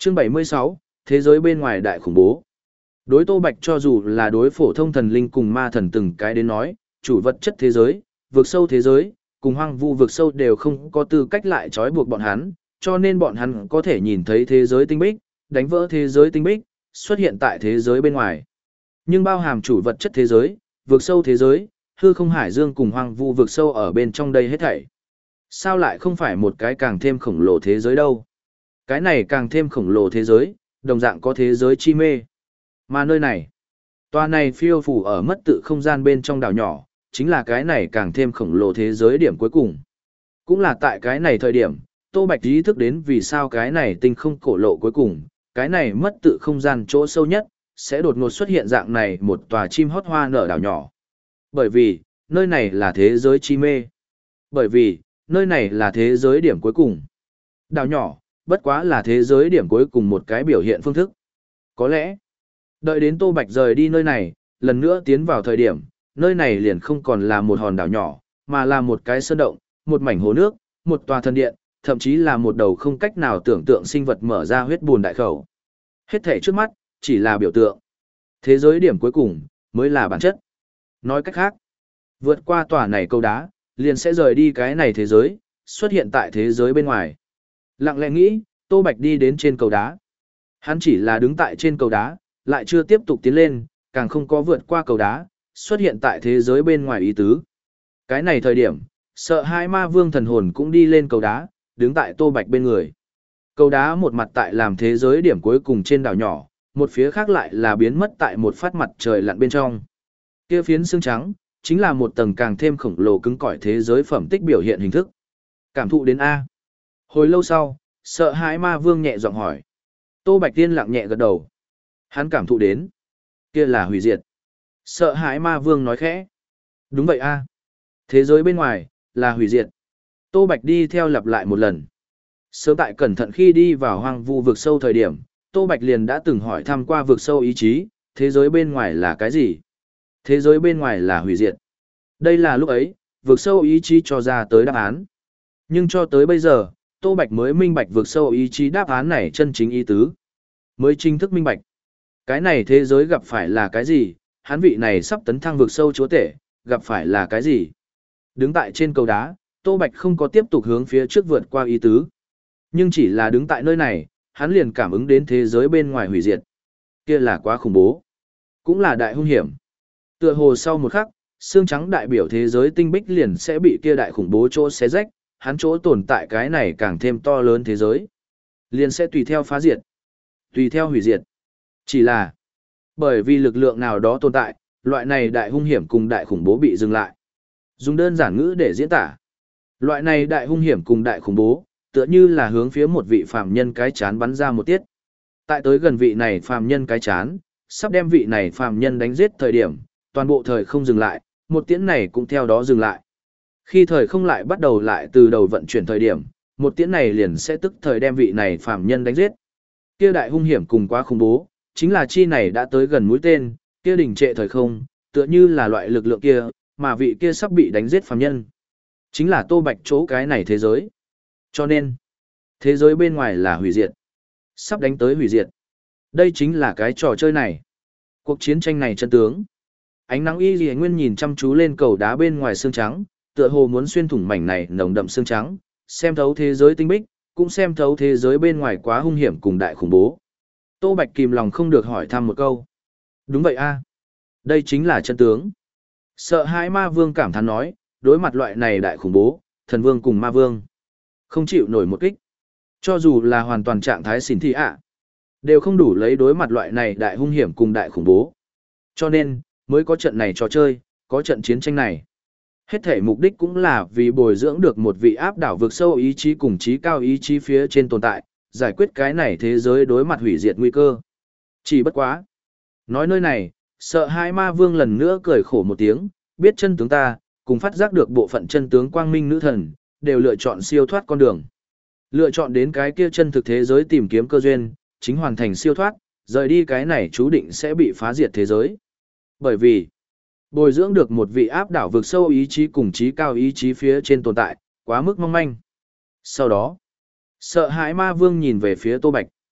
Chương 76, thế giới bên ngoài đại khủng bố. Đối Tô Bạch cho dù là đối phổ thông thần linh cùng ma thần từng cái đến nói, chủ vật chất thế giới, vực sâu thế giới, cùng hoang vu vực sâu đều không có tư cách lại trói buộc bọn hắn, cho nên bọn hắn có thể nhìn thấy thế giới tinh bích, đánh vỡ thế giới tinh bích, xuất hiện tại thế giới bên ngoài. Nhưng bao hàm chủ vật chất thế giới, vực sâu thế giới, hư không hải dương cùng hoang vu vực sâu ở bên trong đây hết thảy. Sao lại không phải một cái càng thêm khổng lồ thế giới đâu? Cái này càng thêm khổng lồ thế giới, đồng dạng có thế giới chi mê. Mà nơi này, tòa này phiêu phù ở mất tự không gian bên trong đảo nhỏ, chính là cái này càng thêm khổng lồ thế giới điểm cuối cùng. Cũng là tại cái này thời điểm, Tô Bạch ý thức đến vì sao cái này tinh không cổ lộ cuối cùng, cái này mất tự không gian chỗ sâu nhất, sẽ đột ngột xuất hiện dạng này một tòa chim hót hoa nở đảo nhỏ. Bởi vì, nơi này là thế giới chi mê. Bởi vì, nơi này là thế giới điểm cuối cùng. Đảo nhỏ, bất quá là thế giới điểm cuối cùng một cái biểu hiện phương thức. Có lẽ, đợi đến Tô Bạch rời đi nơi này, lần nữa tiến vào thời điểm, nơi này liền không còn là một hòn đảo nhỏ, mà là một cái sơn động, một mảnh hồ nước, một tòa thần điện, thậm chí là một đầu không cách nào tưởng tượng sinh vật mở ra huyết bùn đại khẩu. Hết thảy trước mắt, chỉ là biểu tượng. Thế giới điểm cuối cùng, mới là bản chất. Nói cách khác, vượt qua tòa này cầu đá, liền sẽ rời đi cái này thế giới, xuất hiện tại thế giới bên ngoài. Lặng lẽ nghĩ, Tô Bạch đi đến trên cầu đá. Hắn chỉ là đứng tại trên cầu đá, lại chưa tiếp tục tiến lên, càng không có vượt qua cầu đá, xuất hiện tại thế giới bên ngoài ý tứ. Cái này thời điểm, sợ hai ma vương thần hồn cũng đi lên cầu đá, đứng tại Tô Bạch bên người. Cầu đá một mặt tại làm thế giới điểm cuối cùng trên đảo nhỏ, một phía khác lại là biến mất tại một phát mặt trời lặn bên trong. Kia phiến xương trắng, chính là một tầng càng thêm khổng lồ cứng cỏi thế giới phẩm tích biểu hiện hình thức. Cảm thụ đến A. Hồi lâu sau, sợ hãi ma vương nhẹ giọng hỏi. Tô Bạch Tiên lặng nhẹ gật đầu. Hắn cảm thụ đến. Kia là hủy diệt. Sợ hãi ma vương nói khẽ. Đúng vậy A. Thế giới bên ngoài, là hủy diệt. Tô Bạch đi theo lặp lại một lần. Sớm tại cẩn thận khi đi vào hoang vu vực sâu thời điểm, Tô Bạch liền đã từng hỏi thăm qua vực sâu ý chí, thế giới bên ngoài là cái gì? Thế giới bên ngoài là hủy diệt. Đây là lúc ấy, vực sâu ý chí cho ra tới đáp án. Nhưng cho tới bây giờ, Tô Bạch mới minh bạch vực sâu ý chí đáp án này chân chính ý tứ. Mới chính thức minh bạch. Cái này thế giới gặp phải là cái gì, hắn vị này sắp tấn thăng vực sâu chúa tể, gặp phải là cái gì. Đứng tại trên cầu đá, Tô Bạch không có tiếp tục hướng phía trước vượt qua ý tứ. Nhưng chỉ là đứng tại nơi này, hắn liền cảm ứng đến thế giới bên ngoài hủy diệt. Kia là quá khủng bố. Cũng là đại hung hiểm. Tựa hồ sau một khắc, xương trắng đại biểu thế giới tinh bích liền sẽ bị kia đại khủng bố chỗ xé rách, hắn chỗ tồn tại cái này càng thêm to lớn thế giới. Liền sẽ tùy theo phá diệt, tùy theo hủy diệt. Chỉ là, bởi vì lực lượng nào đó tồn tại, loại này đại hung hiểm cùng đại khủng bố bị dừng lại. Dùng đơn giản ngữ để diễn tả. Loại này đại hung hiểm cùng đại khủng bố, tựa như là hướng phía một vị phàm nhân cái chán bắn ra một tiết. Tại tới gần vị này phàm nhân cái chán, sắp đem vị này phàm nhân đánh giết thời điểm, toàn bộ thời không dừng lại, một tiễn này cũng theo đó dừng lại. Khi thời không lại bắt đầu lại từ đầu vận chuyển thời điểm, một tiễn này liền sẽ tức thời đem vị này phàm nhân đánh giết. Kia đại hung hiểm cùng quá khủng bố, chính là chi này đã tới gần mũi tên, kia đình trệ thời không, tựa như là loại lực lượng kia, mà vị kia sắp bị đánh giết phàm nhân. Chính là Tô Bạch chỗ cái này thế giới. Cho nên, thế giới bên ngoài là hủy diệt. Sắp đánh tới hủy diệt. Đây chính là cái trò chơi này. Cuộc chiến tranh này chân tướng. Ánh nắng y lìa nguyên nhìn chăm chú lên cầu đá bên ngoài xương trắng, tựa hồ muốn xuyên thủng mảnh này nồng đậm xương trắng, xem thấu thế giới tinh bích, cũng xem thấu thế giới bên ngoài quá hung hiểm cùng đại khủng bố. Tô Bạch kìm lòng không được hỏi thăm một câu. Đúng vậy a, đây chính là chân tướng. Sợ hãi ma vương cảm thán nói, đối mặt loại này đại khủng bố, thần vương cùng ma vương không chịu nổi một kích. Cho dù là hoàn toàn trạng thái xỉn thị ạ, đều không đủ lấy đối mặt loại này đại hung hiểm cùng đại khủng bố. Cho nên, mới có trận này trò chơi, có trận chiến tranh này. Hết thể mục đích cũng là vì bồi dưỡng được một vị áp đảo vực sâu ý chí cùng trí cao ý chí phía trên tồn tại, giải quyết cái này thế giới đối mặt hủy diệt nguy cơ. Chỉ bất quá. Nói nơi này, sợ hai ma vương lần nữa cười khổ một tiếng, biết chân tướng ta, cùng phát giác được bộ phận chân tướng quang minh nữ thần, đều lựa chọn siêu thoát con đường. Lựa chọn đến cái kia chân thực thế giới tìm kiếm cơ duyên, chính hoàn thành siêu thoát, rời đi cái này chú định sẽ bị phá diệt thế giới. Bởi vì, bồi dưỡng được một vị áp đảo vực sâu ý chí cùng trí cao ý chí phía trên tồn tại, quá mức mong manh. Sau đó, sợ hãi ma vương nhìn về phía Tô Bạch.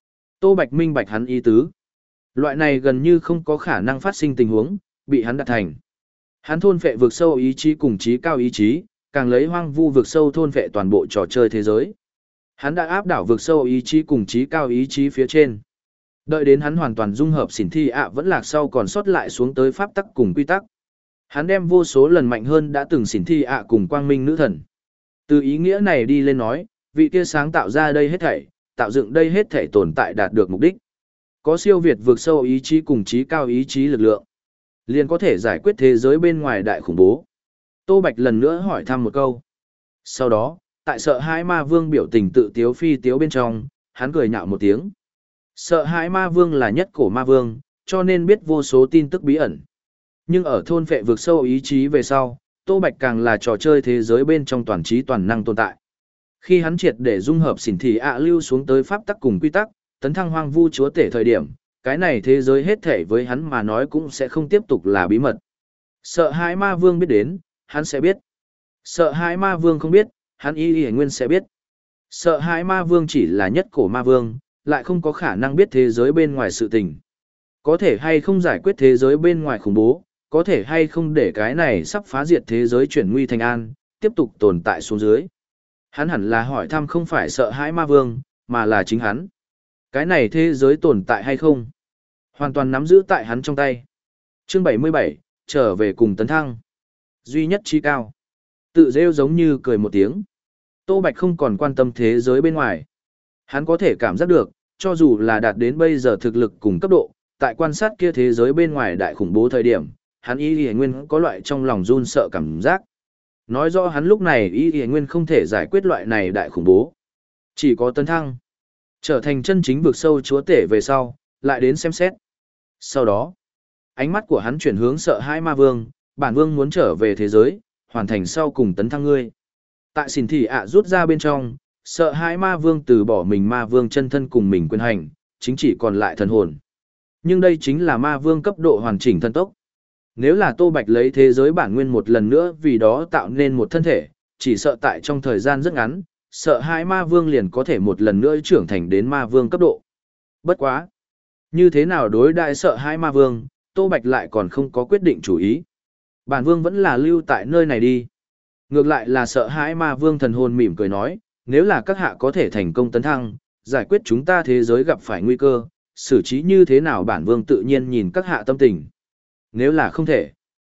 Tô Bạch minh bạch hắn ý tứ. Loại này gần như không có khả năng phát sinh tình huống, bị hắn đạt thành. Hắn thôn phệ vực sâu ý chí cùng trí cao ý chí, càng lấy hoang vu vực sâu thôn phệ toàn bộ trò chơi thế giới. Hắn đã áp đảo vực sâu ý chí cùng trí cao ý chí phía trên. Đợi đến hắn hoàn toàn dung hợp xỉn thi ạ vẫn lạc sau còn sót lại xuống tới pháp tắc cùng quy tắc. Hắn đem vô số lần mạnh hơn đã từng xỉn thi ạ cùng quang minh nữ thần. Từ ý nghĩa này đi lên nói, vị kia sáng tạo ra đây hết thảy, tạo dựng đây hết thảy tồn tại đạt được mục đích. Có siêu việt vượt sâu ý chí cùng trí cao ý chí lực lượng, liền có thể giải quyết thế giới bên ngoài đại khủng bố. Tô Bạch lần nữa hỏi thăm một câu. Sau đó, tại sợ hãi ma vương biểu tình tự tiếu phi tiếu bên trong, hắn cười nhạo một tiếng. Sợ hãi ma vương là nhất cổ ma vương, cho nên biết vô số tin tức bí ẩn. Nhưng ở thôn phệ vượt sâu ý chí về sau, Tô Bạch càng là trò chơi thế giới bên trong toàn trí toàn năng tồn tại. Khi hắn triệt để dung hợp xỉn thị ạ lưu xuống tới pháp tắc cùng quy tắc, tấn thăng hoang vu chúa tể thời điểm, cái này thế giới hết thể với hắn mà nói cũng sẽ không tiếp tục là bí mật. Sợ hãi ma vương biết đến, hắn sẽ biết. Sợ hãi ma vương không biết, hắn y nguyên sẽ biết. Sợ hãi ma vương chỉ là nhất cổ ma vương, lại không có khả năng biết thế giới bên ngoài sự tình. Có thể hay không giải quyết thế giới bên ngoài khủng bố, có thể hay không để cái này sắp phá diệt thế giới chuyển nguy thành an, tiếp tục tồn tại xuống dưới. Hắn hẳn là hỏi thăm không phải sợ hãi ma vương, mà là chính hắn. Cái này thế giới tồn tại hay không? Hoàn toàn nắm giữ tại hắn trong tay. Chương 77, trở về cùng tấn thăng. Duy nhất trí cao. Tự rêu giống như cười một tiếng. Tô Bạch không còn quan tâm thế giới bên ngoài. Hắn có thể cảm giác được, cho dù là đạt đến bây giờ thực lực cùng cấp độ, tại quan sát kia thế giới bên ngoài đại khủng bố thời điểm, hắn y nguyên có loại trong lòng run sợ cảm giác. Nói rõ hắn lúc này y nguyên không thể giải quyết loại này đại khủng bố. Chỉ có tấn thăng. Trở thành chân chính vực sâu chúa tể về sau, lại đến xem xét. Sau đó, ánh mắt của hắn chuyển hướng sợ hãi ma vương, bản vương muốn trở về thế giới, hoàn thành sau cùng tấn thăng ngươi. Tại xỉn thị ạ rút ra bên trong, sợ hãi ma vương từ bỏ mình ma vương chân thân cùng mình quyền hành, chính chỉ còn lại thần hồn. Nhưng đây chính là ma vương cấp độ hoàn chỉnh thân tốc. Nếu là Tô Bạch lấy thế giới bản nguyên một lần nữa vì đó tạo nên một thân thể, chỉ sợ tại trong thời gian rất ngắn, sợ hãi ma vương liền có thể một lần nữa trưởng thành đến ma vương cấp độ. Bất quá. Như thế nào đối đại sợ hãi ma vương, Tô Bạch lại còn không có quyết định chủ ý. Bản vương vẫn là lưu tại nơi này đi. Ngược lại là sợ hãi ma vương thần hồn mỉm cười nói, nếu là các hạ có thể thành công tấn thăng, giải quyết chúng ta thế giới gặp phải nguy cơ, xử trí như thế nào bản vương tự nhiên nhìn các hạ tâm tình. Nếu là không thể.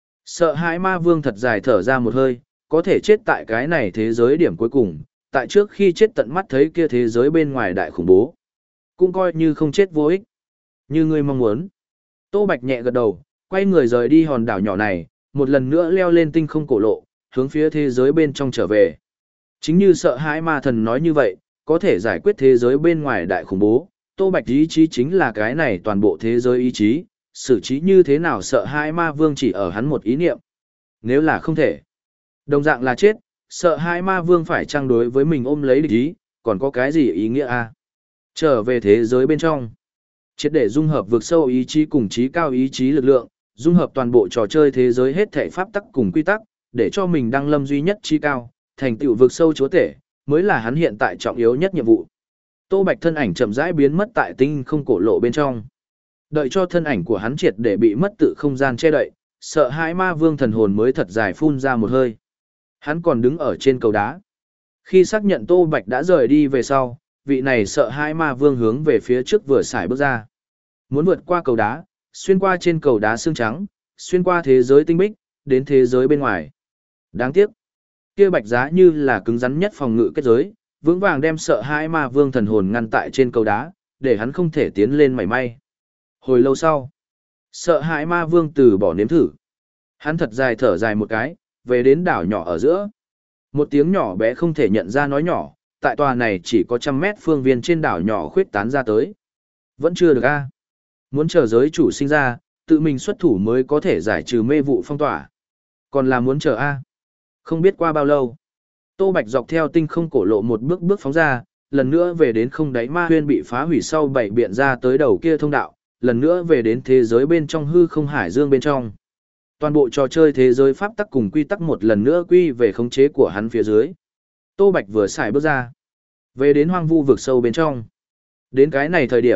Sợ hãi ma vương thật dài thở ra một hơi, có thể chết tại cái này thế giới điểm cuối cùng, tại trước khi chết tận mắt thấy kia thế giới bên ngoài đại khủng bố. Cũng coi như không chết vô ích. Như ngươi mong muốn. Tô Bạch nhẹ gật đầu, quay người rời đi hòn đảo nhỏ này, một lần nữa leo lên tinh không cổ lộ, hướng phía thế giới bên trong trở về. Chính như sợ hãi ma thần nói như vậy, có thể giải quyết thế giới bên ngoài đại khủng bố, Tô Bạch ý chí chính là cái này toàn bộ thế giới ý chí, xử trí như thế nào sợ hãi ma vương chỉ ở hắn một ý niệm. Nếu là không thể, đồng dạng là chết, sợ hãi ma vương phải trang đối với mình ôm lấy địch ý, còn có cái gì ý nghĩa a? Trở về thế giới bên trong. Triệt để dung hợp vượt sâu ý chí cùng trí cao ý chí lực lượng, dung hợp toàn bộ trò chơi thế giới hết thảy pháp tắc cùng quy tắc, để cho mình đăng lâm duy nhất trí cao, thành tựu vượt sâu chúa tể, mới là hắn hiện tại trọng yếu nhất nhiệm vụ. Tô Bạch thân ảnh chậm rãi biến mất tại tinh không cổ lộ bên trong. Đợi cho thân ảnh của hắn triệt để bị mất tự không gian che đậy, sợ hãi ma vương thần hồn mới thật dài phun ra một hơi. Hắn còn đứng ở trên cầu đá. Khi xác nhận Tô Bạch đã rời đi về sau, vị này sợ hãi ma vương hướng về phía trước vừa xài bước ra. Muốn vượt qua cầu đá, xuyên qua trên cầu đá xương trắng, xuyên qua thế giới tinh bích, đến thế giới bên ngoài. Đáng tiếc, kia bạch giá như là cứng rắn nhất phòng ngự kết giới, vững vàng đem sợ hãi ma vương thần hồn ngăn tại trên cầu đá, để hắn không thể tiến lên mảy may. Hồi lâu sau, sợ hãi ma vương từ bỏ nếm thử. Hắn thật dài thở dài một cái, về đến đảo nhỏ ở giữa. Một tiếng nhỏ bé không thể nhận ra nói nhỏ, tại tòa này chỉ có 100 mét phương viên trên đảo nhỏ khuyết tán ra tới. Vẫn chưa được a. Muốn chờ giới chủ sinh ra, tự mình xuất thủ mới có thể giải trừ mê vụ phong tỏa. Còn là muốn chờ a. Không biết qua bao lâu. Tô Bạch dọc theo tinh không cổ lộ một bước bước phóng ra, lần nữa về đến không đáy ma huyên bị phá hủy sau bảy biện ra tới đầu kia thông đạo, lần nữa về đến thế giới bên trong hư không hải dương bên trong. Toàn bộ trò chơi thế giới pháp tắc cùng quy tắc một lần nữa quy về khống chế của hắn phía dưới. Tô Bạch vừa xài bước ra, về đến hoang vu vực sâu bên trong. Đến cái này thời điểm,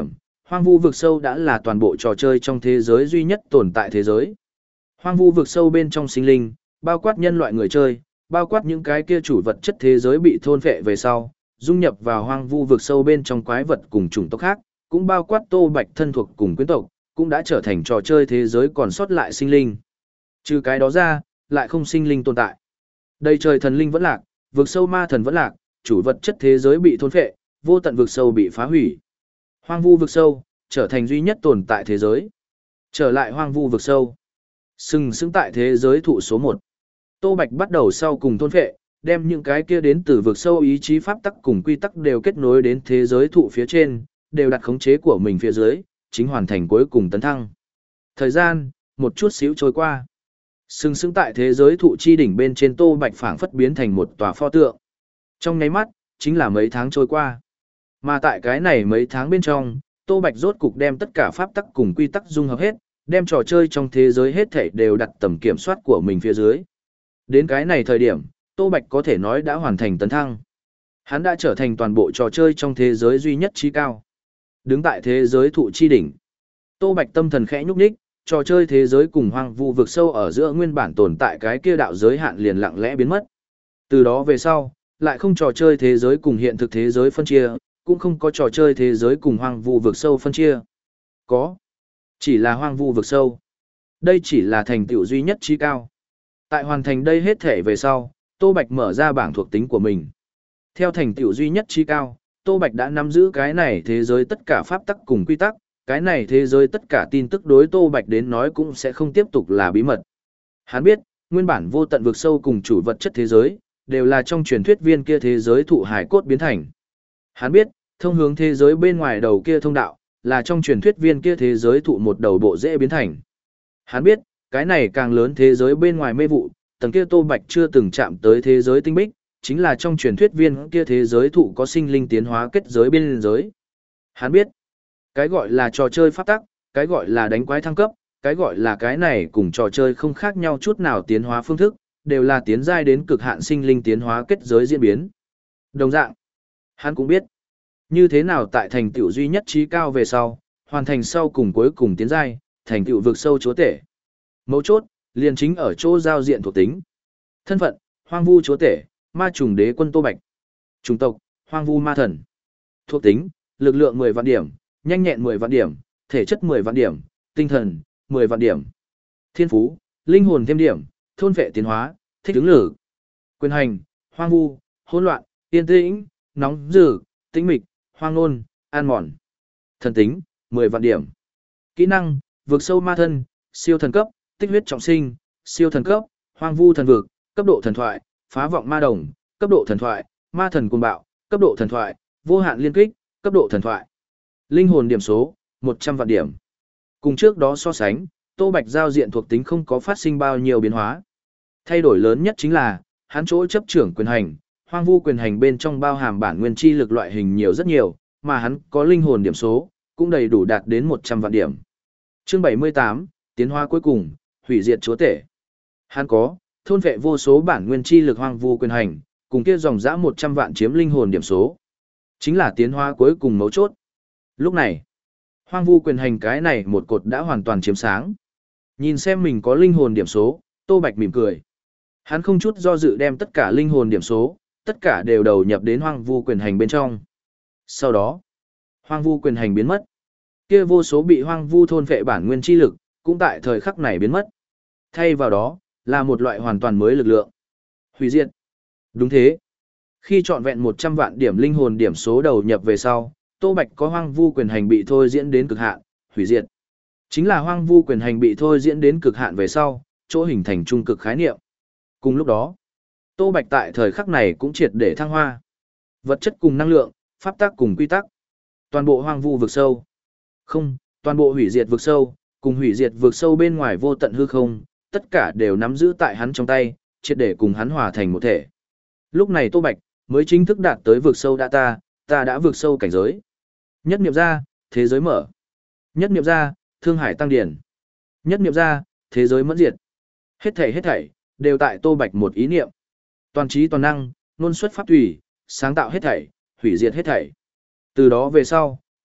hoang vu vực sâu đã là toàn bộ trò chơi trong thế giới duy nhất tồn tại thế giới. Hoang vu vực sâu bên trong sinh linh, bao quát nhân loại người chơi, bao quát những cái kia chủ vật chất thế giới bị thôn phệ về sau, dung nhập vào hoang vu vực sâu bên trong quái vật cùng chủng tộc khác, cũng bao quát Tô Bạch thân thuộc cùng quyến tộc, cũng đã trở thành trò chơi thế giới còn sót lại sinh linh. Trừ cái đó ra, lại không sinh linh tồn tại. Đây trời thần linh vẫn lạc, vực sâu ma thần vẫn lạc, chủ vật chất thế giới bị thôn phệ, vô tận vực sâu bị phá hủy. Hoang vu vực sâu trở thành duy nhất tồn tại thế giới. Trở lại hoang vu vực sâu, sừng sững tại thế giới thụ số 1. Tô Bạch bắt đầu sau cùng thôn phệ, đem những cái kia đến từ vực sâu ý chí pháp tắc cùng quy tắc đều kết nối đến thế giới thụ phía trên, đều đặt khống chế của mình phía dưới, chính hoàn thành cuối cùng tấn thăng. Thời gian, một chút xíu trôi qua. Sừng sững tại thế giới thụ chi đỉnh bên trên Tô Bạch phảng phất biến thành một tòa pho tượng. Trong nháy mắt, chính là mấy tháng trôi qua. Mà tại cái này mấy tháng bên trong, Tô Bạch rốt cục đem tất cả pháp tắc cùng quy tắc dung hợp hết, đem trò chơi trong thế giới hết thảy đều đặt tầm kiểm soát của mình phía dưới. Đến cái này thời điểm, Tô Bạch có thể nói đã hoàn thành tấn thăng. Hắn đã trở thành toàn bộ trò chơi trong thế giới duy nhất trí cao. Đứng tại thế giới thụ chi đỉnh. Tô Bạch tâm thần khẽ nhúc nhích, trò chơi thế giới cùng hoang vu vực sâu ở giữa nguyên bản tồn tại cái kia đạo giới hạn liền lặng lẽ biến mất. Từ đó về sau, lại không trò chơi thế giới cùng hiện thực thế giới phân chia, cũng không có trò chơi thế giới cùng hoang vu vực sâu phân chia. Có. Chỉ là hoang vu vực sâu. Đây chỉ là thành tựu duy nhất trí cao. Tại hoàn thành đây hết thể về sau, Tô Bạch mở ra bảng thuộc tính của mình. Theo thành tựu duy nhất trí cao, Tô Bạch đã nắm giữ cái này thế giới tất cả pháp tắc cùng quy tắc, cái này thế giới tất cả tin tức đối Tô Bạch đến nói cũng sẽ không tiếp tục là bí mật. Hắn biết, nguyên bản vô tận vực sâu cùng chủ vật chất thế giới, đều là trong truyền thuyết viên kia thế giới thụ hải cốt biến thành. Hắn biết, thông hướng thế giới bên ngoài đầu kia thông đạo, là trong truyền thuyết viên kia thế giới thụ một đầu bộ dễ biến thành. Hắn biết, cái này càng lớn thế giới bên ngoài mê vụ, tầng kia Tô Bạch chưa từng chạm tới thế giới tinh bích, chính là trong truyền thuyết viên kia thế giới thụ có sinh linh tiến hóa kết giới bên giới. Hắn biết, cái gọi là trò chơi pháp tắc, cái gọi là đánh quái thăng cấp, cái gọi là cái này cùng trò chơi không khác nhau chút nào tiến hóa phương thức, đều là tiến giai đến cực hạn sinh linh tiến hóa kết giới diễn biến. Đồng dạng, hắn cũng biết, như thế nào tại thành tựu duy nhất trí cao về sau, hoàn thành sau cùng cuối cùng tiến giai, thành tựu vực sâu chúa tể. Mấu chốt, liền chính ở chỗ giao diện thuộc tính. Thân phận, hoang vu chúa tể, ma trùng đế quân Tô Bạch. Chủng tộc, hoang vu ma thần. Thuộc tính, lực lượng 10 vạn điểm, nhanh nhẹn 10 vạn điểm, thể chất 10 vạn điểm, tinh thần 10 vạn điểm. Thiên phú, linh hồn thêm điểm, thôn vệ tiến hóa, thích ứng lử. Quyền hành, hoang vu, hỗn loạn, yên tĩnh, nóng rực, tĩnh mịch, hoang nôn, an mòn. Thần tính, 10 vạn điểm. Kỹ năng, vượt sâu ma thân, siêu thần cấp, tích huyết trọng sinh, siêu thần cấp, hoang vu thần vực, cấp độ thần thoại, phá vọng ma đồng, cấp độ thần thoại, ma thần cuồng bạo, cấp độ thần thoại, vô hạn liên kích, cấp độ thần thoại. Linh hồn điểm số, 100 vạn điểm. Cùng trước đó so sánh, Tô Bạch giao diện thuộc tính không có phát sinh bao nhiêu biến hóa. Thay đổi lớn nhất chính là, hắn chỗ chấp trưởng quyền hành, hoang vu quyền hành bên trong bao hàm bản nguyên chi lực loại hình nhiều rất nhiều, mà hắn có linh hồn điểm số, cũng đầy đủ đạt đến 100 vạn điểm. Chương 78, tiến hóa cuối cùng, hủy diệt chúa tể. Hắn có, thôn vệ vô số bản nguyên chi lực hoang vu quyền hành, cùng kia dòng dã 100 vạn chiếm linh hồn điểm số. Chính là tiến hóa cuối cùng mấu chốt. Lúc này, hoang vu quyền hành cái này một cột đã hoàn toàn chiếm sáng. Nhìn xem mình có linh hồn điểm số, Tô Bạch mỉm cười. Hắn không chút do dự đem tất cả linh hồn điểm số, tất cả đều đầu nhập đến hoang vu quyền hành bên trong. Sau đó, hoang vu quyền hành biến mất. Kia vô số bị hoang vu thôn vệ bản nguyên chi lực, cũng tại thời khắc này biến mất. Thay vào đó, là một loại hoàn toàn mới lực lượng. Hủy diệt. Đúng thế. Khi trọn vẹn 100 vạn điểm linh hồn điểm số đầu nhập về sau, Tô Bạch có hoang vu quyền hành bị thôi diễn đến cực hạn, hủy diệt. Chính là hoang vu quyền hành bị thôi diễn đến cực hạn về sau, chỗ hình thành trung cực khái niệm. Cùng lúc đó, Tô Bạch tại thời khắc này cũng triệt để thăng hoa. Vật chất cùng năng lượng, pháp tắc cùng quy tắc. Toàn bộ hoang vu vực sâu. Không, toàn bộ hủy diệt vực sâu, cùng hủy diệt vực sâu bên ngoài vô tận hư không, tất cả đều nắm giữ tại hắn trong tay, triệt để cùng hắn hòa thành một thể. Lúc này Tô Bạch mới chính thức đạt tới vực sâu ta đã vượt sâu cảnh giới. Nhất niệm ra, thế giới mở. Nhất niệm ra, thương hải tăng điển. Nhất niệm ra, thế giới mẫn diệt. Hết thảy, đều tại Tô Bạch một ý niệm. Toàn trí toàn năng, ngôn xuất pháp tùy, sáng tạo hết thảy, hủy diệt hết thảy. Từ đó về sau,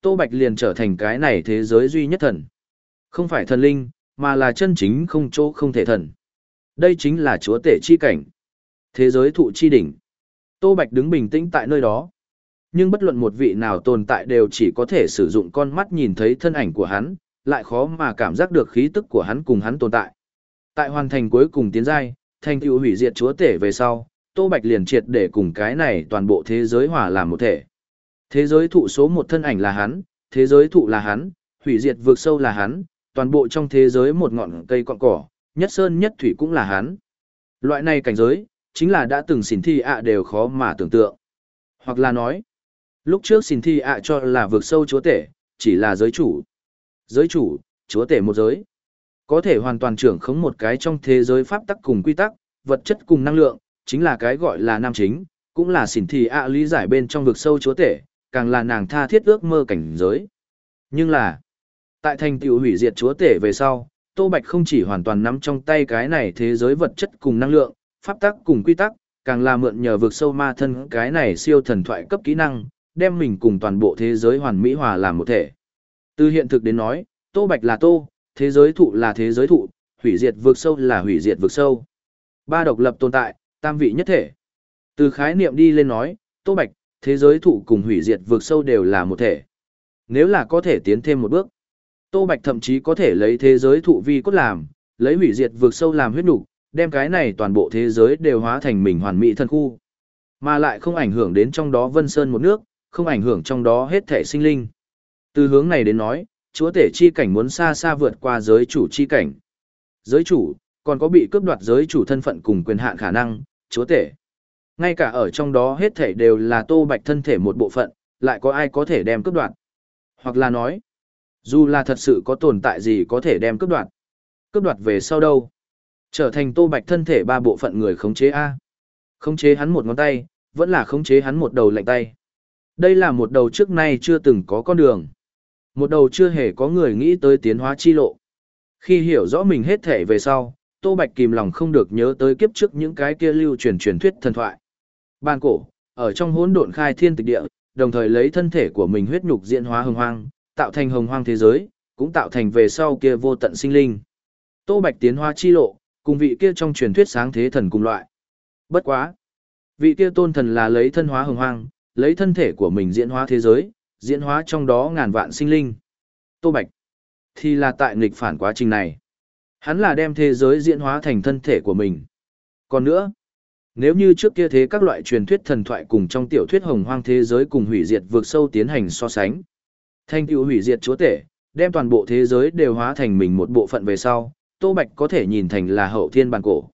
Tô Bạch liền trở thành cái này thế giới duy nhất thần. Không phải thần linh, mà là chân chính không chỗ không thể thần. Đây chính là chúa tể chi cảnh. Thế giới thụ chi đỉnh. Tô Bạch đứng bình tĩnh tại nơi đó. Nhưng bất luận một vị nào tồn tại đều chỉ có thể sử dụng con mắt nhìn thấy thân ảnh của hắn, lại khó mà cảm giác được khí tức của hắn cùng hắn tồn tại. Tại hoàn thành cuối cùng tiến giai, thành tựu hủy diệt chúa tể về sau, Tô Bạch liền triệt để cùng cái này toàn bộ thế giới hòa làm một thể. Thế giới thụ số một thân ảnh là hắn, thế giới thụ là hắn, hủy diệt vực sâu là hắn, toàn bộ trong thế giới một ngọn cây cọn cỏ, nhất sơn nhất thủy cũng là hắn. Loại này cảnh giới, chính là đã từng xỉn thi ạ đều khó mà tưởng tượng. Hoặc là nói, lúc trước xỉn thi ạ cho là vực sâu chúa tể, chỉ là giới chủ. Giới chủ, chúa tể một giới. Có thể hoàn toàn trưởng khống một cái trong thế giới pháp tắc cùng quy tắc, vật chất cùng năng lượng, chính là cái gọi là nam chính, cũng là xỉn thi ạ lý giải bên trong vực sâu chúa tể, càng là nàng tha thiết ước mơ cảnh giới. Nhưng là, tại thành tựu hủy diệt chúa tể về sau, Tô Bạch không chỉ hoàn toàn nắm trong tay cái này thế giới vật chất cùng năng lượng, pháp tắc cùng quy tắc, càng là mượn nhờ vực sâu ma thân cái này siêu thần thoại cấp kỹ năng, đem mình cùng toàn bộ thế giới hoàn mỹ hòa làm một thể. Từ hiện thực đến nói, Tô Bạch là Tô, thế giới thụ là thế giới thụ, hủy diệt vực sâu là hủy diệt vực sâu. Ba độc lập tồn tại, tam vị nhất thể. Từ khái niệm đi lên nói, Tô Bạch, thế giới thụ cùng hủy diệt vực sâu đều là một thể. Nếu là có thể tiến thêm một bước, Tô Bạch thậm chí có thể lấy thế giới thụ vi cốt làm, lấy hủy diệt vực sâu làm huyết nục, đem cái này toàn bộ thế giới đều hóa thành mình hoàn mỹ thân khu. Mà lại không ảnh hưởng đến trong đó Vân Sơn một nước, không ảnh hưởng trong đó hết thể sinh linh. Từ hướng này đến nói, chúa tể chi cảnh muốn xa xa vượt qua giới chủ chi cảnh. Giới chủ, còn có bị cướp đoạt giới chủ thân phận cùng quyền hạn khả năng, chúa tể. Ngay cả ở trong đó hết thể đều là Tô Bạch thân thể một bộ phận, lại có ai có thể đem cướp đoạt. Hoặc là nói, dù là thật sự có tồn tại gì có thể đem cướp đoạt. Cướp đoạt về sau đâu? Trở thành Tô Bạch thân thể ba bộ phận người khống chế A. Khống chế hắn một ngón tay, vẫn là khống chế hắn một đầu lạnh tay. Đây là một đầu trước nay chưa từng có con đường. Một đầu chưa hề có người nghĩ tới tiến hóa chi lộ. Khi hiểu rõ mình hết thể về sau, Tô Bạch kìm lòng không được nhớ tới kiếp trước những cái kia lưu truyền thuyết thần thoại. Ban cổ, ở trong hỗn độn khai thiên tịch địa, đồng thời lấy thân thể của mình huyết nhục diễn hóa hồng hoang, tạo thành hồng hoang thế giới, cũng tạo thành về sau kia vô tận sinh linh. Tô Bạch tiến hóa chi lộ, cùng vị kia trong truyền thuyết sáng thế thần cùng loại. Bất quá, vị kia tôn thần là lấy thân hóa hồng hoang, lấy thân thể của mình diễn hóa thế giới, diễn hóa trong đó ngàn vạn sinh linh. Tô Bạch thì là tại nghịch phản quá trình này. Hắn là đem thế giới diễn hóa thành thân thể của mình. Còn nữa, nếu như trước kia thế các loại truyền thuyết thần thoại cùng trong tiểu thuyết hồng hoang thế giới cùng hủy diệt vượt sâu tiến hành so sánh. Thành tựu hủy diệt chúa tể, đem toàn bộ thế giới đều hóa thành mình một bộ phận về sau, Tô Bạch có thể nhìn thành là hậu thiên bản cổ.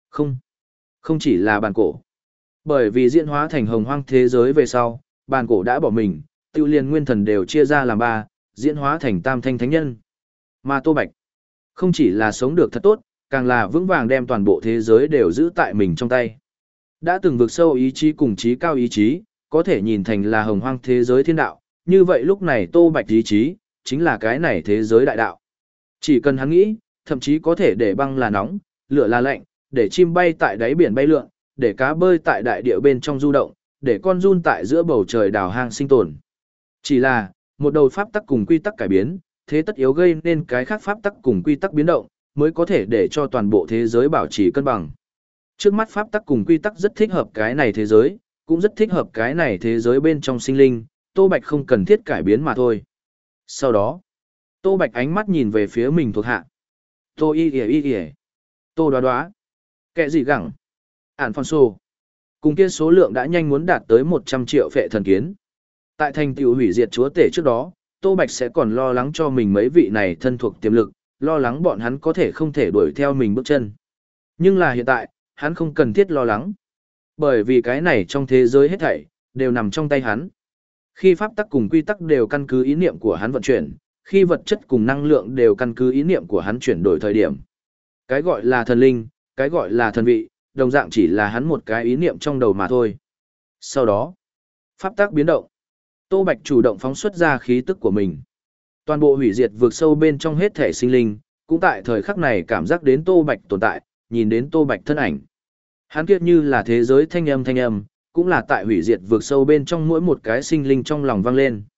Không chỉ là bản cổ. Bởi vì diễn hóa thành hồng hoang thế giới về sau, bản cổ đã bỏ mình, tiêu liền nguyên thần đều chia ra làm ba, diễn hóa thành tam thanh thánh nhân. Mà Tô Bạch, không chỉ là sống được thật tốt, càng là vững vàng đem toàn bộ thế giới đều giữ tại mình trong tay. Đã từng vượt sâu ý chí cùng trí cao ý chí, có thể nhìn thành là hồng hoang thế giới thiên đạo, như vậy lúc này Tô Bạch ý chí, chính là cái này thế giới đại đạo. Chỉ cần hắn nghĩ, thậm chí có thể để băng là nóng, lửa là lạnh, để chim bay tại đáy biển bay lượn, để cá bơi tại đại địa bên trong du động, để con giun tại giữa bầu trời đào hang sinh tồn. Chỉ là, một đầu pháp tắc cùng quy tắc cải biến, thế tất yếu gây nên cái khác pháp tắc cùng quy tắc biến động, mới có thể để cho toàn bộ thế giới bảo trì cân bằng. Trước mắt pháp tắc cùng quy tắc rất thích hợp cái này thế giới, cũng rất thích hợp cái này thế giới bên trong sinh linh, Tô Bạch không cần thiết cải biến mà thôi. Sau đó, Tô Bạch ánh mắt nhìn về phía mình thuộc hạ. Tô y, Tô đoá, kệ gì gẳng, Alfonso. Cùng kia số lượng đã nhanh muốn đạt tới 100 triệu phệ thần kiến. Tại thành tựu hủy diệt chúa tể trước đó, Tô Bạch sẽ còn lo lắng cho mình mấy vị này thân thuộc tiềm lực, lo lắng bọn hắn có thể không thể đuổi theo mình bước chân. Nhưng là hiện tại, hắn không cần thiết lo lắng. Bởi vì cái này trong thế giới hết thảy, đều nằm trong tay hắn. Khi pháp tắc cùng quy tắc đều căn cứ ý niệm của hắn vận chuyển, khi vật chất cùng năng lượng đều căn cứ ý niệm của hắn chuyển đổi thời điểm. Cái gọi là thần linh, cái gọi là thần vị, đồng dạng chỉ là hắn một cái ý niệm trong đầu mà thôi. Sau đó, pháp tắc biến động. Tô Bạch chủ động phóng xuất ra khí tức của mình. Toàn bộ hủy diệt vượt sâu bên trong hết thể sinh linh, cũng tại thời khắc này cảm giác đến Tô Bạch tồn tại, nhìn đến Tô Bạch thân ảnh. Hắn kiệt như là thế giới thanh âm, cũng là tại hủy diệt vượt sâu bên trong mỗi một cái sinh linh trong lòng vang lên.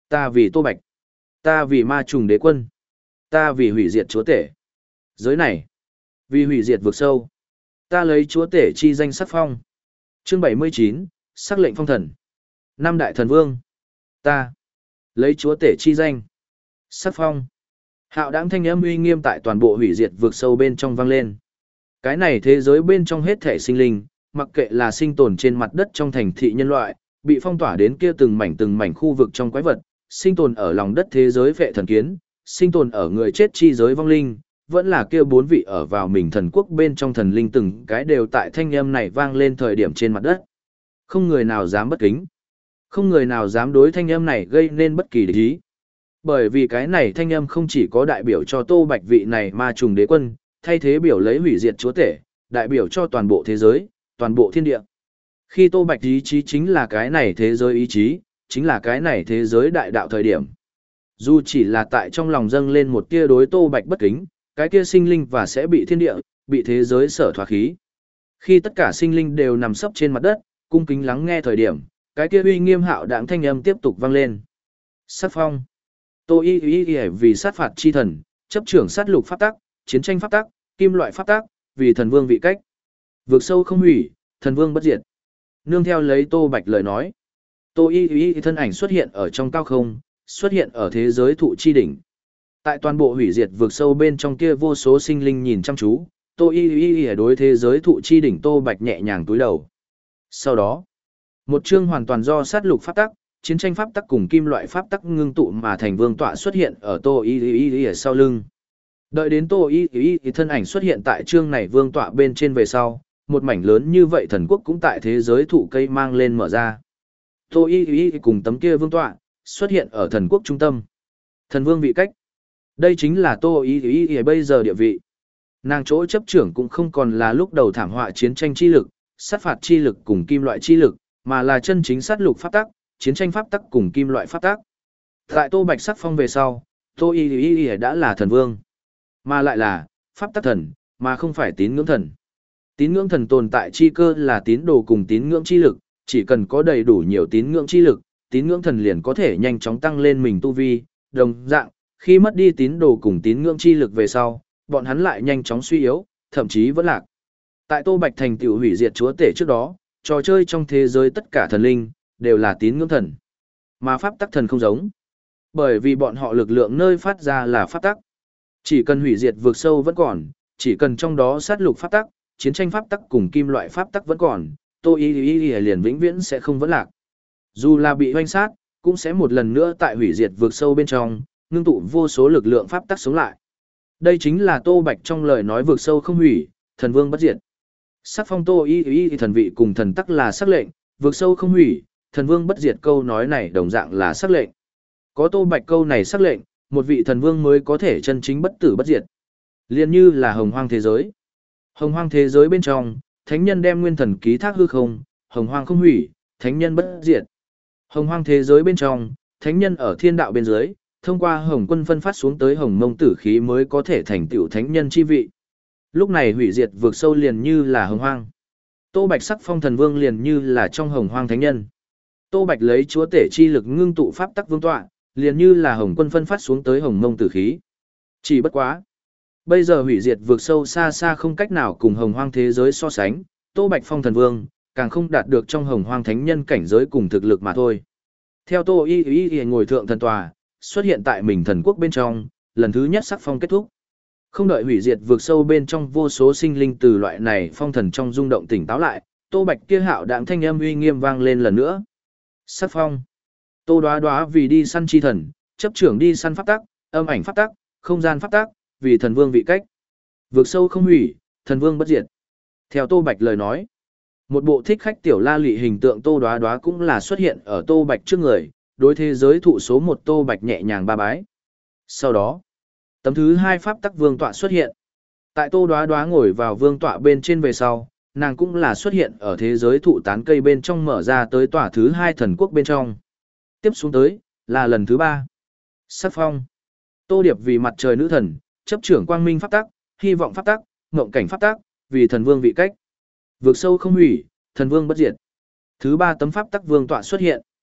Ta vì Tô Bạch. Ta vì ma trùng đế quân. Ta vì hủy diệt chúa tể. Giới này. Vì hủy diệt vực sâu. Ta lấy chúa tể chi danh sắc phong. Chương 79, sắc lệnh phong thần. Năm đại thần vương. Ta lấy chúa tể chi danh. Sắc phong. Hạo đãng thanh âm uy nghiêm tại toàn bộ hủy diệt vực sâu bên trong vang lên. Cái này thế giới bên trong hết thể sinh linh, mặc kệ là sinh tồn trên mặt đất trong thành thị nhân loại, bị phong tỏa đến kia từng mảnh khu vực trong quái vật, sinh tồn ở lòng đất thế giới vệ thần kiến, sinh tồn ở người chết chi giới vong linh, vẫn là kia bốn vị ở vào mình thần quốc bên trong thần linh từng cái đều tại thanh âm này vang lên thời điểm trên mặt đất. Không người nào dám bất kính. Không người nào dám đối thanh âm này gây nên bất kỳ địch ý. Bởi vì cái này thanh âm không chỉ có đại biểu cho Tô Bạch vị này ma trùng đế quân, thay thế biểu lấy hủy diệt chúa tể, đại biểu cho toàn bộ thế giới, toàn bộ thiên địa. Khi Tô Bạch ý chí chính là cái này thế giới ý chí, chính là cái này thế giới đại đạo thời điểm. Dù chỉ là tại trong lòng dâng lên một tia đối Tô Bạch bất kính, cái kia sinh linh và sẽ bị thiên địa, bị thế giới sở thoá khí. Khi tất cả sinh linh đều nằm sấp trên mặt đất, cung kính lắng nghe thời điểm, cái kia uy nghiêm hạo đãng thanh âm tiếp tục vang lên. Sát phong. Tô y vì sát phạt chi thần, chấp trưởng sát lục pháp tắc, chiến tranh pháp tắc, kim loại pháp tắc, vì thần vương vị cách. Vượt sâu không hủy, thần vương bất diệt. Nương theo lấy Tô Bạch lời nói. Tô y thân ảnh xuất hiện ở trong cao không, xuất hiện ở thế giới thụ chi đỉnh. Tại toàn bộ hủy diệt vượt sâu bên trong kia vô số sinh linh nhìn chăm chú, Tô y đối thế giới thụ chi đỉnh Tô Bạch nhẹ nhàng túi đầu. Sau đó, một chương hoàn toàn do sát lục pháp tắc, chiến tranh pháp tắc cùng kim loại pháp tắc ngưng tụ mà thành vương tọa xuất hiện ở Tô y ở sau lưng. Đợi đến Tô y thân ảnh xuất hiện tại chương này vương tọa bên trên về sau, một mảnh lớn như vậy thần quốc cũng tại thế giới thụ cây mang lên mở ra. Tô y cùng tấm kia vương tọa xuất hiện ở thần quốc trung tâm. Thần vương vị cách. Đây chính là Tô y bây giờ địa vị. Nàng chỗ chấp trưởng cũng không còn là lúc đầu thảm họa chiến tranh chi lực, sát phạt chi lực cùng kim loại chi lực, mà là chân chính sát lục pháp tắc, chiến tranh pháp tắc cùng kim loại pháp tắc. Tại Tô Bạch sắc phong về sau, Tô y đã là thần vương, mà lại là pháp tắc thần, mà không phải tín ngưỡng thần. Tín ngưỡng thần tồn tại chi cơ là tín đồ cùng tín ngưỡng chi lực, chỉ cần có đầy đủ nhiều tín ngưỡng chi lực, tín ngưỡng thần liền có thể nhanh chóng tăng lên mình tu vi, đồng dạng, khi mất đi tín đồ cùng tín ngưỡng chi lực về sau, bọn hắn lại nhanh chóng suy yếu, thậm chí vẫn lạc. Tại Tô Bạch thành tựu hủy diệt chúa tể trước đó, trò chơi trong thế giới tất cả thần linh đều là tín ngưỡng thần, mà pháp tắc thần không giống, bởi vì bọn họ lực lượng nơi phát ra là pháp tắc. Chỉ cần hủy diệt vượt sâu vẫn còn, chỉ cần trong đó sát lục pháp tắc, chiến tranh pháp tắc cùng kim loại pháp tắc vẫn còn, Tô y liền vĩnh viễn sẽ không vẫn lạc. Dù là bị hoanh sát, cũng sẽ một lần nữa tại hủy diệt vượt sâu bên trong, ngưng tụ vô số lực lượng pháp tắc sống lại. Đây chính là Tô Bạch trong lời nói vượt sâu không hủy, thần vương bất diệt. Sắc phong Tô y thần vị cùng thần tắc là sắc lệnh, vượt sâu không hủy, thần vương bất diệt câu nói này đồng dạng là sắc lệnh. Có Tô Bạch câu này sắc lệnh, một vị thần vương mới có thể chân chính bất tử bất diệt. Liên như là hồng hoang thế giới. Hồng hoang thế giới bên trong, thánh nhân đem nguyên thần ký thác hư không, hồng hoang không hủy, thánh nhân bất diệt. Hồng hoang thế giới bên trong, thánh nhân ở thiên đạo bên dưới, thông qua hồng quân phân phát xuống tới hồng mông tử khí mới có thể thành tựu thánh nhân chi vị. Lúc này hủy diệt vượt sâu liền như là hồng hoang. Tô Bạch sắc phong thần vương liền như là trong hồng hoang thánh nhân. Tô Bạch lấy chúa tể chi lực ngưng tụ pháp tắc vương tọa, liền như là hồng quân phân phát xuống tới hồng mông tử khí. Chỉ bất quá. Bây giờ hủy diệt vượt sâu xa xa không cách nào cùng hồng hoang thế giới so sánh, Tô Bạch phong thần vương, càng không đạt được trong hồng hoang thánh nhân cảnh giới cùng thực lực mà thôi. Theo Tô y ngồi thượng thần tòa, xuất hiện tại mình thần quốc bên trong, lần thứ nhất sắc phong kết thúc. Không đợi hủy diệt vượt sâu bên trong vô số sinh linh từ loại này phong thần trong rung động tỉnh táo lại, Tô Bạch kia hạo đãng thanh âm uy nghiêm vang lên lần nữa. Sắc phong. Tô Đoá Đoá vì đi săn chi thần, chấp trưởng đi săn pháp tắc, âm ảnh pháp tắc, không gian pháp tắc, vì thần vương vị cách. Vượt sâu không hủy, thần vương bất diệt. Theo Tô Bạch lời nói, một bộ thích khách tiểu la lị hình tượng Tô Đoá Đoá cũng là xuất hiện ở Tô Bạch trước người, đối thế giới thụ số một Tô Bạch nhẹ nhàng ba bái. Sau đó, tấm thứ hai pháp tắc vương tọa xuất hiện. Tại Tô Đoá Đoá ngồi vào vương tọa bên trên về sau, nàng cũng là xuất hiện ở thế giới thụ tán cây bên trong mở ra tới tòa thứ hai thần quốc bên trong. Tiếp xuống tới, là lần thứ ba. Sắc phong. Tô Điệp vì mặt trời nữ thần, chấp trưởng quang minh pháp tắc, hy vọng pháp tắc, ngộng cảnh pháp tắc, vì thần vương vị cách. Vượt sâu không hủy, thần vương bất diệt. Thứ ba tấm pháp tắc vương tọa xuất hiện.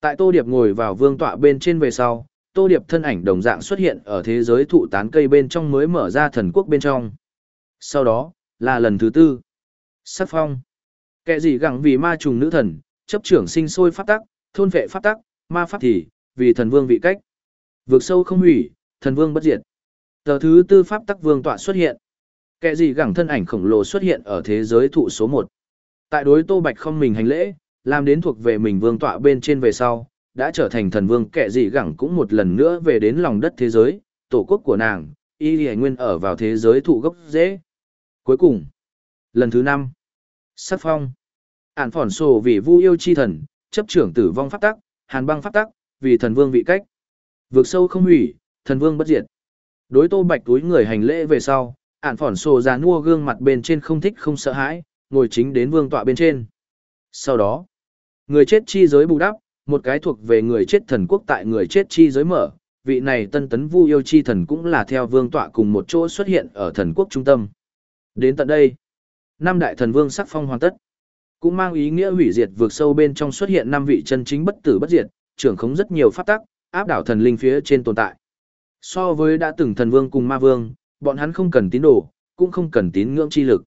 Tại Tô Điệp ngồi vào vương tọa bên trên về sau, Tô Điệp thân ảnh đồng dạng xuất hiện ở thế giới thụ tán cây bên trong mới mở ra thần quốc bên trong. Sau đó, là lần thứ tư. Sắc phong. Kẻ gì gẳng vì ma trùng nữ thần, chấp trưởng sinh sôi pháp tắc, thôn vệ pháp tắc, ma pháp thì, vì thần vương vị cách. Vượt sâu không hủy, thần vương bất diệt. Tờ thứ tư pháp tắc vương tọa xuất hiện. Kẻ gì gẳng thân ảnh khổng lồ xuất hiện ở thế giới thụ số 1. Tại đối Tô Bạch không mình hành lễ, làm đến thuộc về mình vương tọa bên trên về sau, đã trở thành thần vương. Kẻ gì gẳng cũng một lần nữa về đến lòng đất thế giới, tổ quốc của nàng, y lì nguyên ở vào thế giới thụ gốc rễ. Cuối cùng, lần thứ 5. Sắc phong. Ản phỏn sổ vì vu yêu chi thần, chấp trưởng tử vong pháp tắc, hàn băng pháp tắc, vì thần vương vị cách. Vượt sâu không hủy, thần vương bất diệt. Đối Tô Bạch túi người hành lễ về sau, Ản phỏn sổ già nua gương mặt bên trên không thích không sợ hãi, ngồi chính đến vương tọa bên trên. Sau đó, người chết chi giới bù đắp, một cái thuộc về người chết thần quốc tại người chết chi giới mở, vị này tân tấn vu yêu chi thần cũng là theo vương tọa cùng một chỗ xuất hiện ở thần quốc trung tâm. Đến tận đây, 5 đại thần vương sắc phong hoàn tất, cũng mang ý nghĩa hủy diệt vượt sâu bên trong xuất hiện 5 vị chân chính bất tử bất diệt, trưởng khống rất nhiều pháp tắc, áp đảo thần linh phía trên tồn tại. So với đã từng thần vương cùng ma vương, bọn hắn không cần tín đồ, cũng không cần tín ngưỡng chi lực.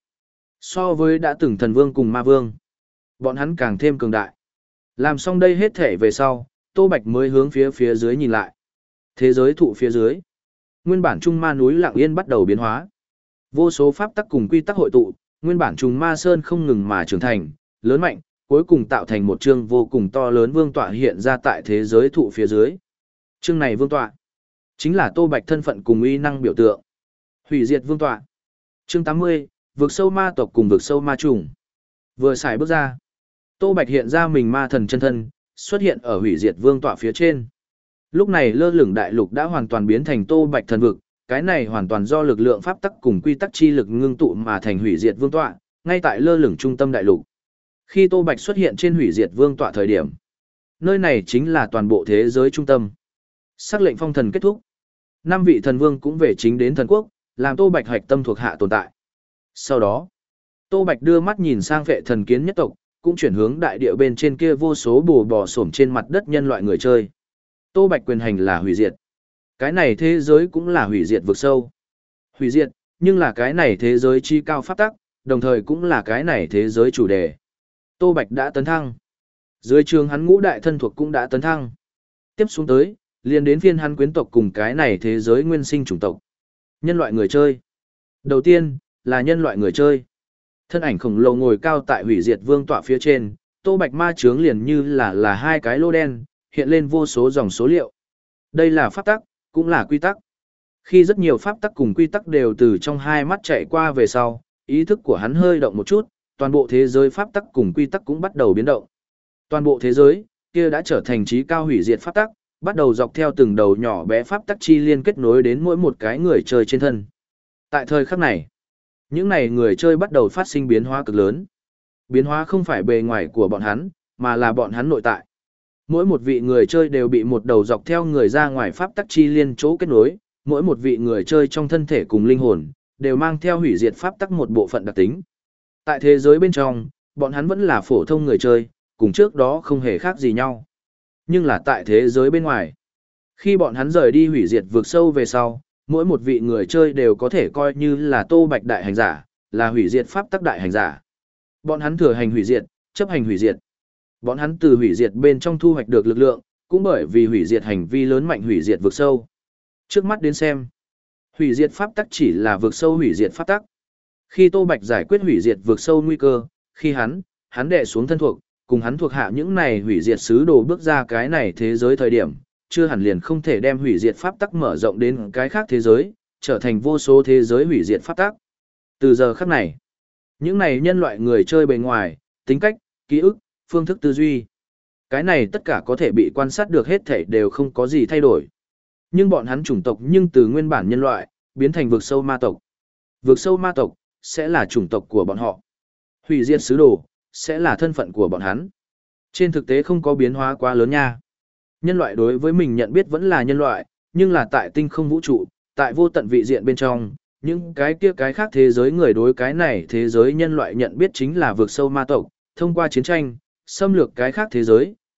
So với đã từng thần vương cùng ma vương, bọn hắn càng thêm cường đại. Làm xong đây hết thể về sau, Tô Bạch mới hướng phía dưới nhìn lại. Thế giới thụ phía dưới, nguyên bản trung ma núi lặng yên bắt đầu biến hóa. Vô số pháp tắc cùng quy tắc hội tụ, nguyên bản trùng ma sơn không ngừng mà trưởng thành, lớn mạnh, cuối cùng tạo thành một chương vô cùng to lớn vương tọa hiện ra tại thế giới thụ phía dưới. Chương này vương tọa, chính là Tô Bạch thân phận cùng uy năng biểu tượng. Hủy diệt vương tọa. Chương 80, vực sâu ma tộc cùng vực sâu ma trùng. Vừa xài bước ra, Tô Bạch hiện ra mình ma thần chân thân, xuất hiện ở hủy diệt vương tọa phía trên. Lúc này lơ lửng đại lục đã hoàn toàn biến thành Tô Bạch thần vực, cái này hoàn toàn do lực lượng pháp tắc cùng quy tắc chi lực ngưng tụ mà thành hủy diệt vương tọa, ngay tại lơ lửng trung tâm đại lục. Khi Tô Bạch xuất hiện trên hủy diệt vương tọa thời điểm, nơi này chính là toàn bộ thế giới trung tâm. Sắc lệnh phong thần kết thúc. 5 vị thần vương cũng về chính đến thần quốc, làm Tô Bạch hoạch tâm thuộc hạ tồn tại. Sau đó, Tô Bạch đưa mắt nhìn sang Vệ thần kiến nhất tộc, cũng chuyển hướng đại địa bên trên kia vô số bồ bò xổm trên mặt đất nhân loại người chơi. Tô Bạch quyền hành là hủy diệt. Cái này thế giới cũng là hủy diệt vực sâu. Hủy diệt, nhưng là cái này thế giới chi cao pháp tắc, đồng thời cũng là cái này thế giới chủ đề. Tô Bạch đã tấn thăng. Dưới trường hắn ngũ đại thân thuộc cũng đã tấn thăng. Tiếp xuống tới, liền đến phiên hắn quyến tộc cùng cái này thế giới nguyên sinh chủng tộc. Nhân loại người chơi. Đầu tiên, là nhân loại người chơi. Thân ảnh khổng lồ ngồi cao tại hủy diệt vương tọa phía trên, Tô Bạch ma chướng liền như là hai cái lô đen, hiện lên vô số dòng số liệu. Đây là pháp tắc, cũng là quy tắc. Khi rất nhiều pháp tắc cùng quy tắc đều từ trong hai mắt chạy qua về sau, ý thức của hắn hơi động một chút, toàn bộ thế giới pháp tắc cùng quy tắc cũng bắt đầu biến động. Toàn bộ thế giới kia đã trở thành trí cao hủy diệt pháp tắc, bắt đầu dọc theo từng đầu nhỏ bé pháp tắc chi liên kết nối đến mỗi một cái người chơi trên thân. Tại thời khắc này, những này người chơi bắt đầu phát sinh biến hóa cực lớn. Biến hóa không phải bề ngoài của bọn hắn, mà là bọn hắn nội tại. Mỗi một vị người chơi đều bị một đầu dọc theo người ra ngoài pháp tắc chi liên chỗ kết nối, mỗi một vị người chơi trong thân thể cùng linh hồn, đều mang theo hủy diệt pháp tắc một bộ phận đặc tính. Tại thế giới bên trong, bọn hắn vẫn là phổ thông người chơi, cùng trước đó không hề khác gì nhau. Nhưng là tại thế giới bên ngoài, khi bọn hắn rời đi hủy diệt vượt sâu về sau, mỗi một vị người chơi đều có thể coi như là Tô Bạch đại hành giả, là hủy diệt pháp tắc đại hành giả. Bọn hắn thừa hành hủy diệt, chấp hành hủy diệt. Bọn hắn từ hủy diệt bên trong thu hoạch được lực lượng, cũng bởi vì hủy diệt hành vi lớn mạnh hủy diệt vượt sâu. Trước mắt đến xem, hủy diệt pháp tắc chỉ là vượt sâu hủy diệt pháp tắc. Khi Tô Bạch giải quyết hủy diệt vượt sâu nguy cơ, khi hắn đè xuống thân thuộc, cùng hắn thuộc hạ những này hủy diệt sứ đồ bước ra cái này thế giới thời điểm, chưa hẳn liền không thể đem hủy diệt pháp tắc mở rộng đến cái khác thế giới, trở thành vô số thế giới hủy diệt pháp tắc. Từ giờ khắc này, những này nhân loại người chơi bề ngoài, tính cách, ký ức, phương thức tư duy, cái này tất cả có thể bị quan sát được hết thảy đều không có gì thay đổi. Nhưng bọn hắn chủng tộc nhưng từ nguyên bản nhân loại, biến thành vực sâu ma tộc. Vực sâu ma tộc, sẽ là chủng tộc của bọn họ. Hủy diệt sứ đồ, sẽ là thân phận của bọn hắn. Trên thực tế không có biến hóa quá lớn nha. Nhân loại đối với mình nhận biết vẫn là nhân loại, nhưng là tại tinh không vũ trụ, tại vô tận vị diện bên trong, những cái kia cái khác thế giới người đối cái này thế giới nhân loại nhận biết chính là vực sâu ma tộc, thông qua chiến tranh, xâm lược cái khác thế giới,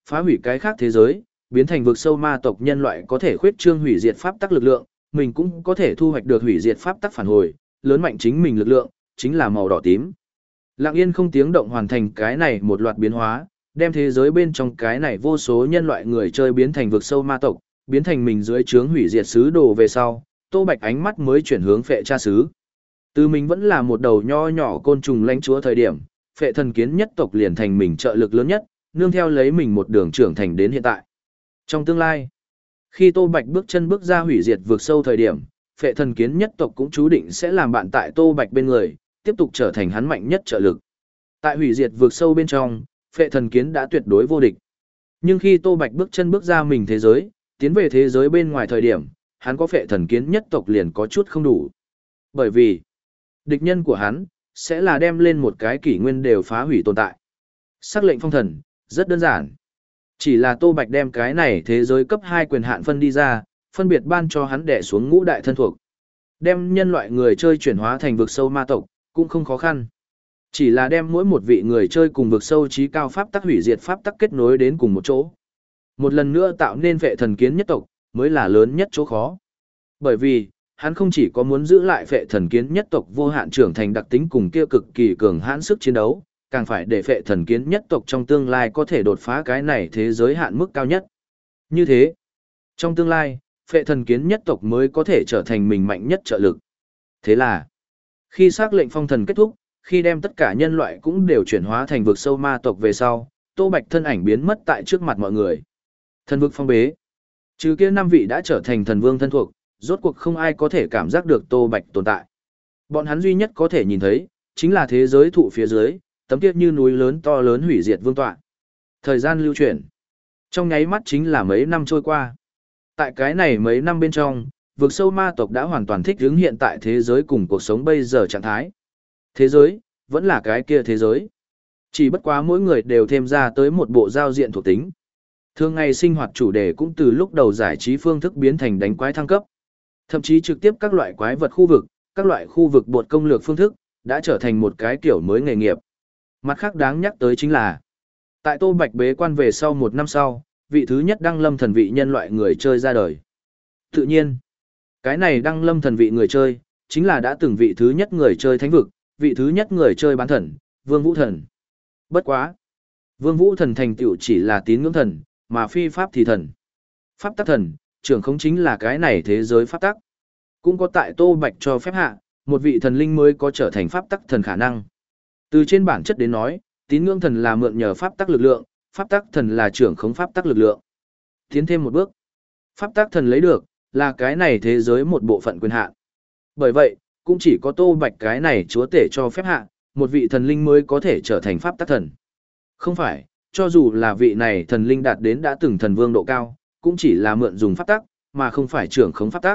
phá hủy cái khác thế giới, biến thành vực sâu ma tộc nhân loại có thể khuyết trương hủy diệt pháp tắc lực lượng, mình cũng có thể thu hoạch được hủy diệt pháp tắc phản hồi, lớn mạnh chính mình lực lượng, chính là màu đỏ tím. Lặng yên không tiếng động hoàn thành cái này một loạt biến hóa, đem thế giới bên trong cái này vô số nhân loại người chơi biến thành vực sâu ma tộc, biến thành mình dưới trướng hủy diệt sứ đồ về sau, Tô Bạch ánh mắt mới chuyển hướng phệ cha sứ. Từ mình vẫn là một đầu nho nhỏ côn trùng lãnh chúa thời điểm, phệ thần kiến nhất tộc liền thành mình trợ lực lớn nhất, nương theo lấy mình một đường trưởng thành đến hiện tại. Trong tương lai, khi Tô Bạch bước chân bước ra hủy diệt vực sâu thời điểm, phệ thần kiến nhất tộc cũng chú định sẽ làm bạn tại Tô Bạch bên người, tiếp tục trở thành hắn mạnh nhất trợ lực. Tại hủy diệt vực sâu bên trong, phệ thần kiến đã tuyệt đối vô địch. Nhưng khi Tô Bạch bước chân bước ra mình thế giới, tiến về thế giới bên ngoài thời điểm, hắn có phệ thần kiến nhất tộc liền có chút không đủ. Bởi vì, địch nhân của hắn, sẽ là đem lên một cái kỷ nguyên đều phá hủy tồn tại. Sắc lệnh phong thần, rất đơn giản. Chỉ là Tô Bạch đem cái này thế giới cấp 2 quyền hạn phân đi ra, phân biệt ban cho hắn đẻ xuống ngũ đại thân thuộc. Đem nhân loại người chơi chuyển hóa thành vực sâu ma tộc, cũng không khó khăn. Chỉ là đem mỗi một vị người chơi cùng vực sâu trí cao pháp tắc hủy diệt pháp tắc kết nối đến cùng một chỗ. Một lần nữa tạo nên phệ thần kiến nhất tộc, mới là lớn nhất chỗ khó. Bởi vì, hắn không chỉ có muốn giữ lại phệ thần kiến nhất tộc vô hạn trưởng thành đặc tính cùng kia cực kỳ cường hãn sức chiến đấu, càng phải để phệ thần kiến nhất tộc trong tương lai có thể đột phá cái này thế giới hạn mức cao nhất. Như thế, trong tương lai, phệ thần kiến nhất tộc mới có thể trở thành mình mạnh nhất trợ lực. Thế là, khi sắc lệnh phong thần kết thúc, khi đem tất cả nhân loại cũng đều chuyển hóa thành vực sâu ma tộc về sau, Tô Bạch thân ảnh biến mất tại trước mặt mọi người. Thần vực phong bế. Trừ kia 5 vị đã trở thành thần vương thân thuộc, rốt cuộc không ai có thể cảm giác được Tô Bạch tồn tại. Bọn hắn duy nhất có thể nhìn thấy, chính là thế giới thụ phía dưới, tấm kiết như núi lớn to lớn hủy diệt vương tọa. Thời gian lưu chuyển. Trong nháy mắt chính là mấy năm trôi qua. Tại cái này mấy năm bên trong, vực sâu ma tộc đã hoàn toàn thích ứng hiện tại thế giới cùng cuộc sống bây giờ trạng thái. Thế giới, vẫn là cái kia thế giới. Chỉ bất quá mỗi người đều thêm ra tới một bộ giao diện thuộc tính. Thường ngày sinh hoạt chủ đề cũng từ lúc đầu giải trí phương thức biến thành đánh quái thăng cấp. Thậm chí trực tiếp các loại quái vật khu vực, các loại khu vực bột công lược phương thức, đã trở thành một cái kiểu mới nghề nghiệp. Mặt khác đáng nhắc tới chính là, tại Tô Bạch bế quan về sau 1 năm sau, vị thứ nhất đăng lâm thần vị nhân loại người chơi ra đời. Tự nhiên, cái này đăng lâm thần vị người chơi, chính là đã từng vị thứ nhất người chơi thánh vực, vị thứ nhất người chơi bán thần, Vương Vũ Thần. Bất quá. Vương Vũ Thần thành tựu chỉ là tín ngưỡng thần, mà phi pháp thì thần. Pháp tắc thần, trưởng không chính là cái này thế giới pháp tắc. Cũng có tại Tô Bạch cho phép hạ, một vị thần linh mới có trở thành pháp tắc thần khả năng. Từ trên bản chất đến nói, tín ngưỡng thần là mượn nhờ pháp tắc lực lượng, pháp tắc thần là trưởng khống pháp tắc lực lượng. Tiến thêm một bước, pháp tắc thần lấy được, là cái này thế giới một bộ phận quyền hạn. Bởi vậy, cũng chỉ có Tô Bạch cái này chúa tể cho phép hạ, một vị thần linh mới có thể trở thành pháp tắc thần. Không phải, cho dù là vị này thần linh đạt đến đã từng thần vương độ cao, cũng chỉ là mượn dùng pháp tắc, mà không phải trưởng khống pháp tắc.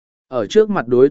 Ở trước mặt đối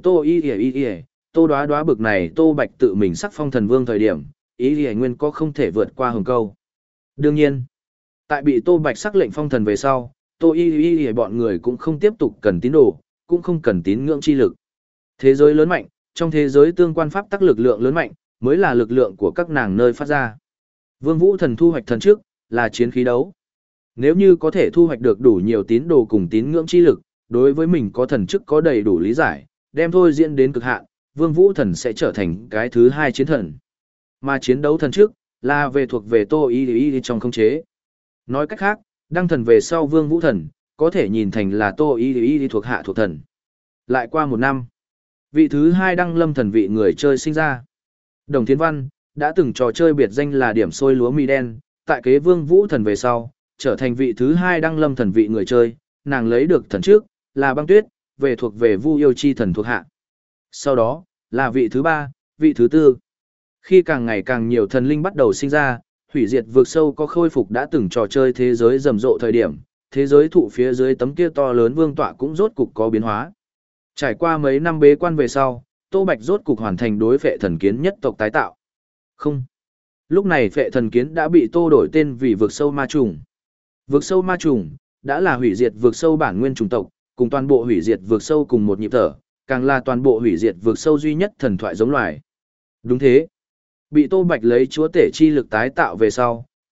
Tô Đoá Đoá bực này Tô Bạch tự mình sắc phong thần vương thời điểm, ý nguyên có không thể vượt qua hừng câu. Đương nhiên, tại bị Tô Bạch sắc lệnh phong thần về sau, Tô bọn người cũng không tiếp tục cần tín đồ, cũng không cần tín ngưỡng chi lực. Thế giới lớn mạnh, trong thế giới tương quan pháp tắc lực lượng lớn mạnh, mới là lực lượng của các nàng nơi phát ra. Vương Vũ Thần thu hoạch thần trước, là chiến khí đấu. Nếu như có thể thu hoạch được đủ nhiều tín đồ cùng tín ngưỡng chi lực, đối với mình có thần chức có đầy đủ lý giải, đem thôi diễn đến cực hạn, Vương Vũ Thần sẽ trở thành cái thứ 2 chiến thần. Mà chiến đấu thần chức, là về thuộc về Tô Y trong khống chế. Nói cách khác, đăng thần về sau Vương Vũ Thần, có thể nhìn thành là Tô Y thuộc hạ thuộc thần. Lại qua 1 năm, vị thứ 2 đăng lâm thần vị người chơi sinh ra. Đồng Thiến Văn, đã từng trò chơi biệt danh là điểm sôi lúa mì đen, tại kế Vương Vũ Thần về sau, trở thành vị thứ 2 đăng lâm thần vị người chơi, nàng lấy được thần trước, là Băng Tuyết, về thuộc về Vu Yêu Chi thần thuộc hạ. Sau đó, là vị thứ 3, vị thứ 4. Khi càng ngày càng nhiều thần linh bắt đầu sinh ra, hủy diệt vượt sâu có khôi phục đã từng trò chơi thế giới rầm rộ thời điểm, thế giới thụ phía dưới tấm kia to lớn vương tọa cũng rốt cục có biến hóa. Trải qua mấy năm bế quan về sau, Tô Bạch rốt cục hoàn thành đối phệ thần kiến nhất tộc tái tạo. Không. Lúc này phệ thần kiến đã bị Tô đổi tên vì vực sâu ma trùng. Vực sâu ma trùng đã là hủy diệt vực sâu bản nguyên chủng tộc, cùng toàn bộ hủy diệt vực sâu cùng một nhịp thở, càng là toàn bộ hủy diệt vực sâu duy nhất thần thoại giống loài. Đúng thế. Bị Tô Bạch lấy chúa tể chi lực tái tạo về sau,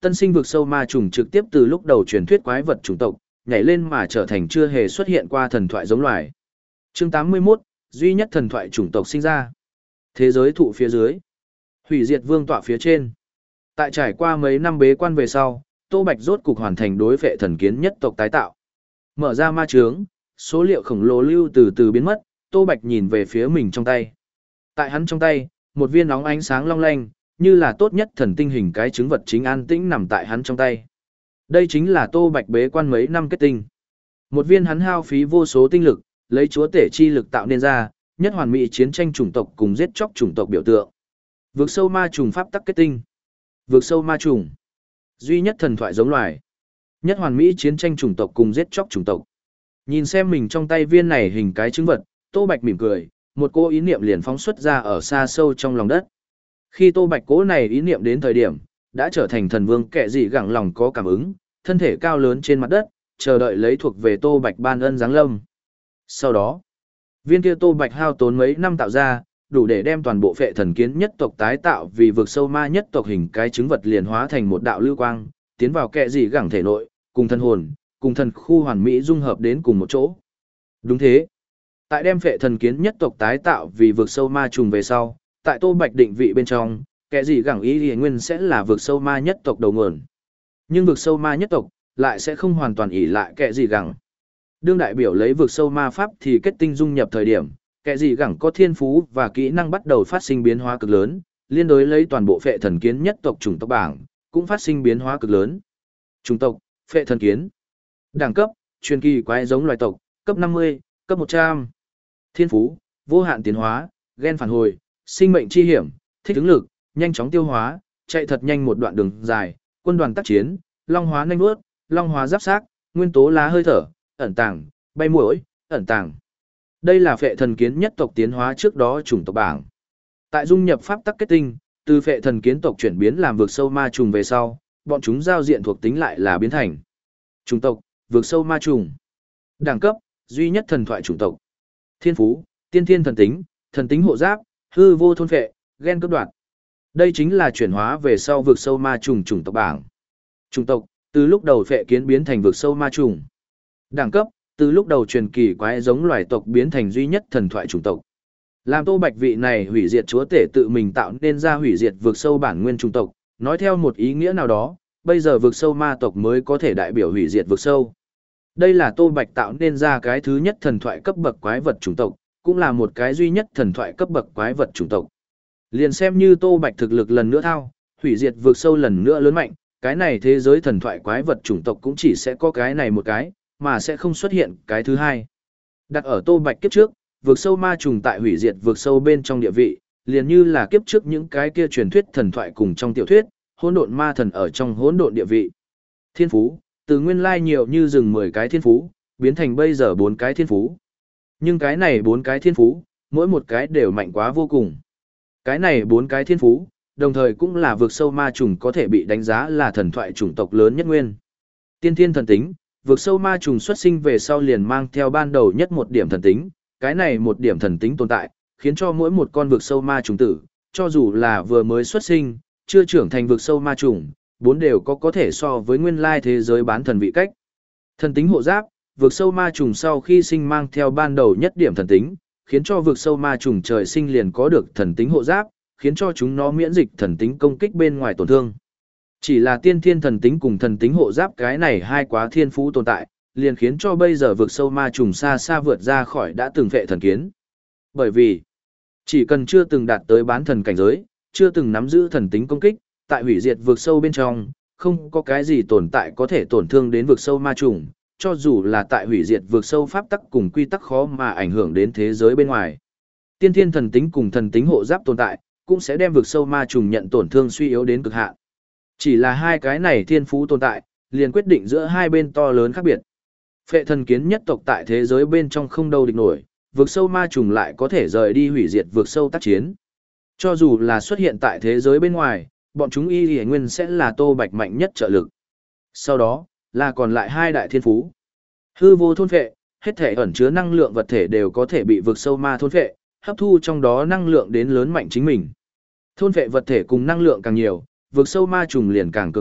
tân sinh vực sâu ma trùng trực tiếp từ lúc đầu truyền thuyết quái vật chủng tộc, nhảy lên mà trở thành chưa hề xuất hiện qua thần thoại giống loài. Chương 81, duy nhất thần thoại chủng tộc sinh ra. Thế giới thụ phía dưới. Hủy diệt vương tọa phía trên. Tại trải qua mấy năm bế quan về sau, Tô Bạch rốt cục hoàn thành đối phệ thần kiến nhất tộc tái tạo. Mở ra ma trướng, số liệu khổng lồ lưu từ từ biến mất, Tô Bạch nhìn về phía mình trong tay. Tại hắn trong tay, một viên nóng ánh sáng long lanh, như là tốt nhất thần tinh hình cái trứng vật chính an tĩnh nằm tại hắn trong tay. Đây chính là Tô Bạch bế quan mấy năm kết tinh. Một viên hắn hao phí vô số tinh lực, lấy chúa tể chi lực tạo nên ra, nhất hoàn mỹ chiến tranh chủng tộc cùng giết chóc chủng tộc biểu tượng. Vực sâu ma trùng pháp tắc kết tinh. Vực sâu ma trùng. Duy nhất thần thoại giống loài. Nhất hoàn mỹ chiến tranh chủng tộc cùng giết chóc chủng tộc. Nhìn xem mình trong tay viên này hình cái trứng vật, Tô Bạch mỉm cười, một cô ý niệm liền phóng xuất ra ở xa sâu trong lòng đất. Khi Tô Bạch cố này ý niệm đến thời điểm, đã trở thành thần vương kẻ gì gẳng lòng có cảm ứng, thân thể cao lớn trên mặt đất, chờ đợi lấy thuộc về Tô Bạch ban ân giáng lâm. Sau đó, viên kia Tô Bạch hao tốn mấy năm tạo ra, đủ để đem toàn bộ phệ thần kiến nhất tộc tái tạo vì vực sâu ma nhất tộc hình cái trứng vật liền hóa thành một đạo lưu quang, tiến vào kẻ gì gẳng thể nội, cùng thân hồn, cùng thần khu hoàn mỹ dung hợp đến cùng một chỗ. Đúng thế. Tại đem phệ thần kiến nhất tộc tái tạo vì vực sâu ma trùng về sau, tại Tô Bạch định vị bên trong, kẻ gì gẳng ý liền nguyên sẽ là vực sâu ma nhất tộc đầu nguồn. Nhưng vực sâu ma nhất tộc lại sẽ không hoàn toàn ỷ lại kẻ gì gẳng. Đương đại biểu lấy vực sâu ma pháp thì kết tinh dung nhập thời điểm, kẻ gì gẳng có thiên phú và kỹ năng bắt đầu phát sinh biến hóa cực lớn, liên đối lấy toàn bộ phệ thần kiến nhất tộc chủng tộc bảng, cũng phát sinh biến hóa cực lớn. Chủng tộc, phệ thần kiến. Đẳng cấp, truyền kỳ quái giống loài tộc, cấp 50, cấp 100. Thiên phú, vô hạn tiến hóa, gen phản hồi, sinh mệnh chi hiểm, thích ứng lực, nhanh chóng tiêu hóa, chạy thật nhanh một đoạn đường dài, quân đoàn tác chiến, long hóa nhanh vuốt, long hóa giáp xác, nguyên tố lá hơi thở, ẩn tàng, bay muỗi, ẩn tàng. Đây là phệ thần kiến nhất tộc tiến hóa trước đó chủng tộc bảng. Tại dung nhập pháp tắc kết tinh, từ phệ thần kiến tộc chuyển biến làm vực sâu ma trùng về sau, bọn chúng giao diện thuộc tính lại là biến thành chủng tộc, vực sâu ma trùng. Đẳng cấp, duy nhất thần thoại chủng tộc. Thiên phú, tiên thiên thần tính hộ giáp, hư vô thôn phệ, gen cấp đoạt. Đây chính là chuyển hóa về sau vực sâu ma trùng chủng tộc bảng. Chủng tộc, từ lúc đầu phệ kiến biến thành vực sâu ma trùng. Đẳng cấp, từ lúc đầu truyền kỳ quái giống loài tộc biến thành duy nhất thần thoại chủng tộc. Làm Tô Bạch vị này hủy diệt chúa tể tự mình tạo nên ra hủy diệt vực sâu bản nguyên chủng tộc, nói theo một ý nghĩa nào đó, bây giờ vực sâu ma tộc mới có thể đại biểu hủy diệt vực sâu. Đây là Tô Bạch tạo nên ra cái thứ nhất thần thoại cấp bậc quái vật chủng tộc, cũng là một cái duy nhất thần thoại cấp bậc quái vật chủng tộc. Liền xem như Tô Bạch thực lực lần nữa thao, hủy diệt vực sâu lần nữa lớn mạnh, cái này thế giới thần thoại quái vật chủng tộc cũng chỉ sẽ có cái này một cái, mà sẽ không xuất hiện cái thứ hai. Đặt ở Tô Bạch kiếp trước, vực sâu ma trùng tại hủy diệt vực sâu bên trong địa vị, liền như là kiếp trước những cái kia truyền thuyết thần thoại cùng trong tiểu thuyết, hỗn độn ma thần ở trong hỗn độn địa vị. Thiên phú, từ nguyên lai nhiều như rừng 10 cái thiên phú, biến thành bây giờ 4 cái thiên phú. Nhưng cái này 4 cái thiên phú, mỗi một cái đều mạnh quá vô cùng. Cái này 4 cái thiên phú, đồng thời cũng là vực sâu ma trùng có thể bị đánh giá là thần thoại chủng tộc lớn nhất nguyên. Tiên thiên thần tính, vực sâu ma trùng xuất sinh về sau liền mang theo ban đầu nhất một điểm thần tính, cái này một điểm thần tính tồn tại, khiến cho mỗi một con vực sâu ma trùng tử, cho dù là vừa mới xuất sinh, chưa trưởng thành vực sâu ma trùng, 4 đều có thể so với nguyên lai thế giới bán thần vị cách. Thần tính hộ giáp, vực sâu ma trùng sau khi sinh mang theo ban đầu nhất điểm thần tính, khiến cho vực sâu ma trùng trời sinh liền có được thần tính hộ giáp, khiến cho chúng nó miễn dịch thần tính công kích bên ngoài tổn thương. Chỉ là tiên thiên thần tính cùng thần tính hộ giáp cái này hai quá thiên phú tồn tại, liền khiến cho bây giờ vực sâu ma trùng xa xa vượt ra khỏi đã từng phệ thần kiến. Bởi vì, chỉ cần chưa từng đạt tới bán thần cảnh giới, chưa từng nắm giữ thần tính công kích, tại hủy diệt vực sâu bên trong, không có cái gì tồn tại có thể tổn thương đến vực sâu ma trùng, cho dù là tại hủy diệt vực sâu pháp tắc cùng quy tắc khó mà ảnh hưởng đến thế giới bên ngoài. Tiên thiên thần tính cùng thần tính hộ giáp tồn tại, cũng sẽ đem vực sâu ma trùng nhận tổn thương suy yếu đến cực hạn. Chỉ là hai cái này thiên phú tồn tại, liền quyết định giữa hai bên to lớn khác biệt. Phệ thần kiến nhất tộc tại thế giới bên trong không đâu địch nổi, vực sâu ma trùng lại có thể rời đi hủy diệt vực sâu tác chiến. Cho dù là xuất hiện tại thế giới bên ngoài, bọn chúng y nguyên sẽ là Tô Bạch mạnh nhất trợ lực. Sau đó, là còn lại hai đại thiên phú. Hư vô thôn phệ, hết thể ẩn chứa năng lượng vật thể đều có thể bị vực sâu ma thôn phệ, hấp thu trong đó năng lượng đến lớn mạnh chính mình. Thôn phệ vật thể cùng năng lượng càng nhiều, vực sâu ma trùng liền càng cường đại,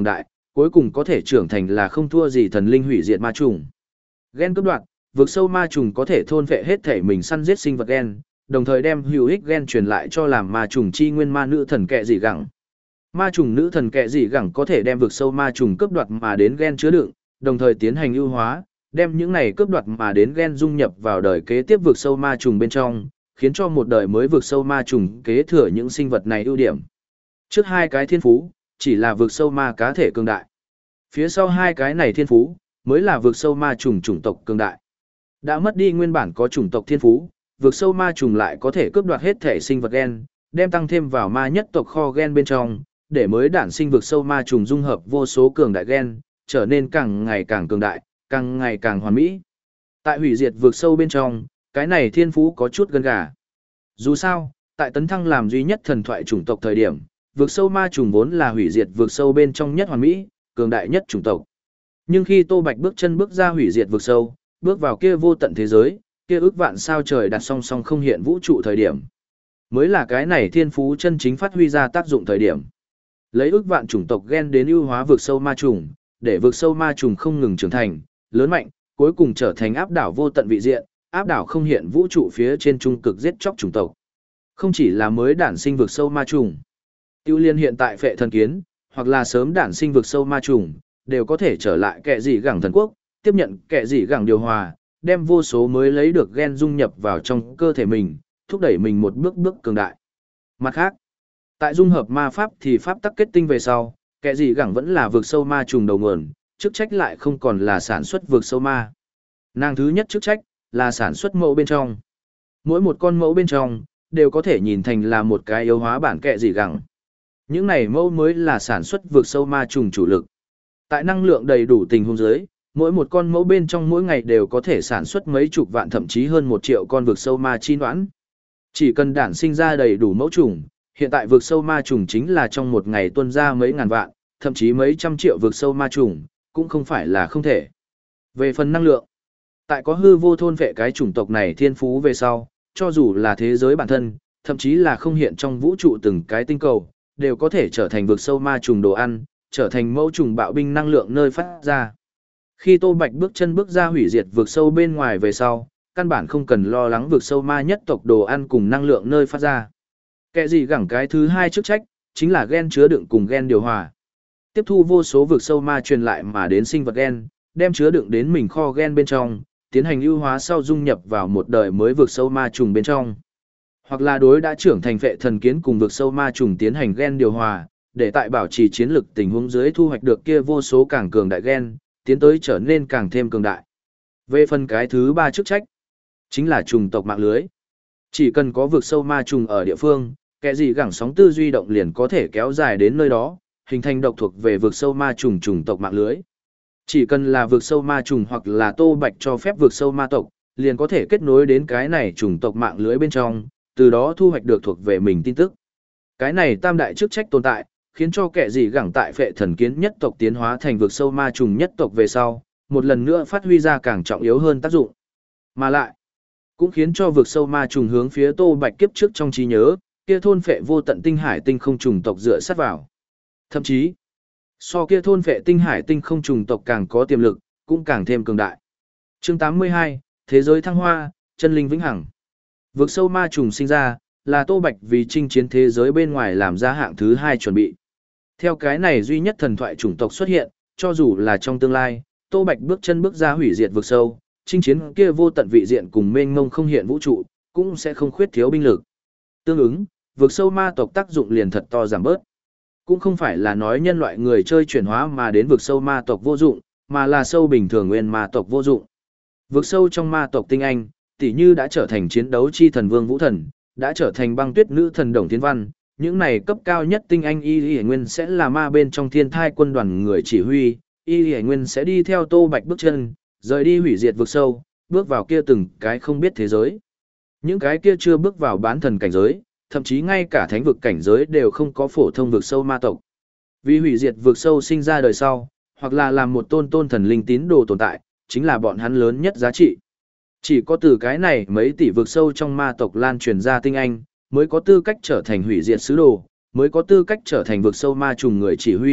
cuối cùng có thể trưởng thành là không thua gì thần linh hủy diệt ma trùng. Gen cướp đoạt, vực sâu ma trùng có thể thôn phệ hết thể mình săn giết sinh vật gen, đồng thời đem hữu ích gen truyền lại cho làm ma trùng chi nguyên ma nữ thần kệ dị gẳng. Ma trùng nữ thần kệ dị gẳng có thể đem vực sâu ma trùng cướp đoạt mà đến gen chứa đựng, đồng thời tiến hành ưu hóa, đem những này cướp đoạt mà đến gen dung nhập vào đời kế tiếp vực sâu ma trùng bên trong, khiến cho một đời mới vực sâu ma trùng kế thừa những sinh vật này ưu điểm. Trước hai cái thiên phú, chỉ là vực sâu ma cá thể cường đại. Phía sau hai cái này thiên phú, mới là vực sâu ma trùng chủng tộc cường đại. Đã mất đi nguyên bản có chủng tộc thiên phú, vực sâu ma trùng lại có thể cướp đoạt hết thể sinh vật gen, đem tăng thêm vào ma nhất tộc kho gen bên trong, để mới đản sinh vực sâu ma trùng dung hợp vô số cường đại gen, trở nên càng ngày càng cường đại, càng ngày càng hoàn mỹ. Tại hủy diệt vực sâu bên trong, cái này thiên phú có chút gân gà. Dù sao, tại tấn thăng làm duy nhất thần thoại chủng tộc thời điểm, vực sâu ma trùng vốn là hủy diệt vực sâu bên trong nhất hoàn mỹ, cường đại nhất chủng tộc. Nhưng khi Tô Bạch bước chân bước ra hủy diệt vực sâu, bước vào kia vô tận thế giới, kia ước vạn sao trời đặt song song không hiện vũ trụ thời điểm, mới là cái này thiên phú chân chính phát huy ra tác dụng thời điểm. Lấy ước vạn chủng tộc gen đến ưu hóa vực sâu ma trùng, để vực sâu ma trùng không ngừng trưởng thành, lớn mạnh, cuối cùng trở thành áp đảo vô tận vị diện, áp đảo không hiện vũ trụ phía trên trung cực giết chóc chủng tộc. Không chỉ là mới đản sinh vực sâu ma trùng, tiêu liên hiện tại phệ thần kiến, hoặc là sớm đản sinh vực sâu ma trùng, đều có thể trở lại kệ dị gẳng thần quốc, tiếp nhận kệ dị gẳng điều hòa, đem vô số mới lấy được gen dung nhập vào trong cơ thể mình, thúc đẩy mình một bước bước cường đại. Mặt khác, tại dung hợp ma pháp thì pháp tắc kết tinh về sau, kệ dị gẳng vẫn là vực sâu ma trùng đầu nguồn, chức trách lại không còn là sản xuất vực sâu ma. Nàng thứ nhất chức trách là sản xuất mẫu bên trong. Mỗi một con mẫu bên trong đều có thể nhìn thành là một cái yếu hóa bản kệ dị gẳng. Những này mẫu mới là sản xuất vực sâu ma trùng chủ lực. Tại năng lượng đầy đủ tình huống dưới, mỗi một con mẫu bên trong mỗi ngày đều có thể sản xuất mấy chục vạn thậm chí hơn 1 triệu con vực sâu ma chi noãn. Chỉ cần đản sinh ra đầy đủ mẫu trùng, hiện tại vực sâu ma trùng chính là trong một ngày tuôn ra mấy ngàn vạn, thậm chí mấy trăm triệu vực sâu ma trùng, cũng không phải là không thể. Về phần năng lượng, tại có hư vô thôn vệ cái chủng tộc này thiên phú về sau, cho dù là thế giới bản thân, thậm chí là không hiện trong vũ trụ từng cái tinh cầu, đều có thể trở thành vực sâu ma trùng đồ ăn, trở thành mẫu trùng bạo binh năng lượng nơi phát ra. Khi Tô Bạch bước chân bước ra hủy diệt vực sâu bên ngoài về sau, căn bản không cần lo lắng vực sâu ma nhất tộc đồ ăn cùng năng lượng nơi phát ra. Kệ gì gẳng cái thứ hai chức trách, chính là gen chứa đựng cùng gen điều hòa. Tiếp thu vô số vực sâu ma truyền lại mà đến sinh vật gen, đem chứa đựng đến mình kho gen bên trong, tiến hành ưu hóa sau dung nhập vào một đời mới vực sâu ma trùng bên trong. Hoặc là đối đã trưởng thành vệ thần kiến cùng vực sâu ma trùng tiến hành gen điều hòa, để tại bảo trì chiến lực tình huống dưới thu hoạch được kia vô số càng cường đại gen, tiến tới trở nên càng thêm cường đại. Về phần cái thứ ba chức trách, chính là trùng tộc mạng lưới. Chỉ cần có vực sâu ma trùng ở địa phương, kẻ gì gẳng sóng tư duy động liền có thể kéo dài đến nơi đó, hình thành độc thuộc về vực sâu ma trùng trùng tộc mạng lưới. Chỉ cần là vực sâu ma trùng hoặc là Tô Bạch cho phép vực sâu ma tộc, liền có thể kết nối đến cái này trùng tộc mạng lưới bên trong, từ đó thu hoạch được thuộc về mình tin tức. Cái này tam đại chức trách tồn tại, khiến cho kẻ gì gẳng tại phệ thần kiến nhất tộc tiến hóa thành vực sâu ma trùng nhất tộc về sau, một lần nữa phát huy ra càng trọng yếu hơn tác dụng. Mà lại, cũng khiến cho vực sâu ma trùng hướng phía Tô Bạch kiếp trước trong trí nhớ, kia thôn phệ vô tận tinh hải tinh không trùng tộc dựa sát vào. Thậm chí, so kia thôn phệ tinh hải tinh không trùng tộc càng có tiềm lực, cũng càng thêm cường đại. Chương 82, Thế giới thăng hoa, chân linh vĩnh hằng. Vực sâu ma trùng sinh ra, là Tô Bạch vì chinh chiến thế giới bên ngoài làm ra hạng thứ hai chuẩn bị. Theo cái này duy nhất thần thoại chủng tộc xuất hiện, cho dù là trong tương lai, Tô Bạch bước chân bước ra hủy diệt vực sâu, chinh chiến kia vô tận vị diện cùng mênh mông không hiện vũ trụ, cũng sẽ không khuyết thiếu binh lực. Tương ứng, vực sâu ma tộc tác dụng liền thật to giảm bớt. Cũng không phải là nói nhân loại người chơi chuyển hóa mà đến vực sâu ma tộc vô dụng, mà là sâu bình thường nguyên ma tộc vô dụng. Vực sâu trong ma tộc tinh anh, tỉ như đã trở thành chiến đấu chi thần Vương Vũ Thần, đã trở thành băng tuyết nữ thần Đồng Thiên Văn, những này cấp cao nhất tinh anh Y Nguyên sẽ là ma bên trong thiên thai quân đoàn người chỉ huy, Y Nguyên sẽ đi theo Tô Bạch bước chân, rời đi hủy diệt vực sâu, bước vào kia từng cái không biết thế giới. Những cái kia chưa bước vào bán thần cảnh giới, thậm chí ngay cả thánh vực cảnh giới đều không có phổ thông vực sâu ma tộc. Vì hủy diệt vực sâu sinh ra đời sau, hoặc là làm một tôn thần linh tín đồ tồn tại, chính là bọn hắn lớn nhất giá trị. Chỉ có từ cái này mấy tỷ vực sâu trong ma tộc lan truyền ra tinh anh, mới có tư cách trở thành hủy diệt sứ đồ, mới có tư cách trở thành vực sâu ma trùng người chỉ huy,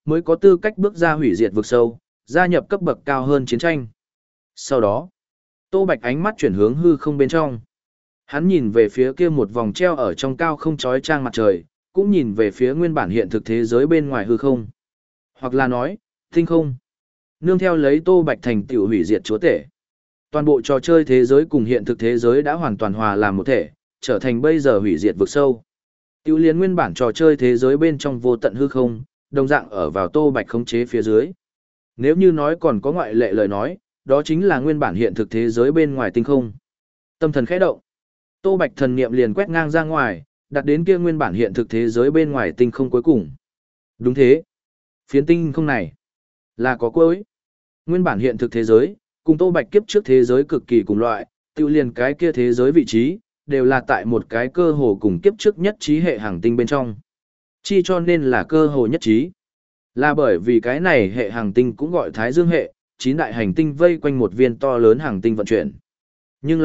mới có tư cách bước ra hủy diệt vực sâu, gia nhập cấp bậc cao hơn chiến tranh. Sau đó, Tô Bạch ánh mắt chuyển hướng hư không bên trong. Hắn nhìn về phía kia một vòng treo ở trong cao không chói chang mặt trời, cũng nhìn về phía nguyên bản hiện thực thế giới bên ngoài hư không. Hoặc là nói, tinh không. Nương theo lấy Tô Bạch thành tiểu hủy diệt chúa tể. Toàn bộ trò chơi thế giới cùng hiện thực thế giới đã hoàn toàn hòa làm một thể, trở thành bây giờ hủy diệt vực sâu. Tiểu liên nguyên bản trò chơi thế giới bên trong vô tận hư không, đồng dạng ở vào Tô Bạch khống chế phía dưới. Nếu như nói còn có ngoại lệ lời nói, đó chính là nguyên bản hiện thực thế giới bên ngoài tinh không. Tâm thần khẽ động. Tô Bạch thần niệm liền quét ngang ra ngoài, đặt đến kia nguyên bản hiện thực thế giới bên ngoài tinh không cuối cùng. Đúng thế. Phiến tinh không này là có cuối. Nguyên bản hiện thực thế giới, cùng Tô Bạch kiếp trước thế giới cực kỳ cùng loại, tự liền cái kia thế giới vị trí, đều là tại một cái cơ hồ cùng kiếp trước nhất trí hệ hành tinh bên trong. Chi cho nên là cơ hồ nhất trí. Là bởi vì cái này hệ hành tinh cũng gọi Thái Dương hệ, 9 đại hành tinh vây quanh một viên to lớn hành tinh vận chuyển. Nhưng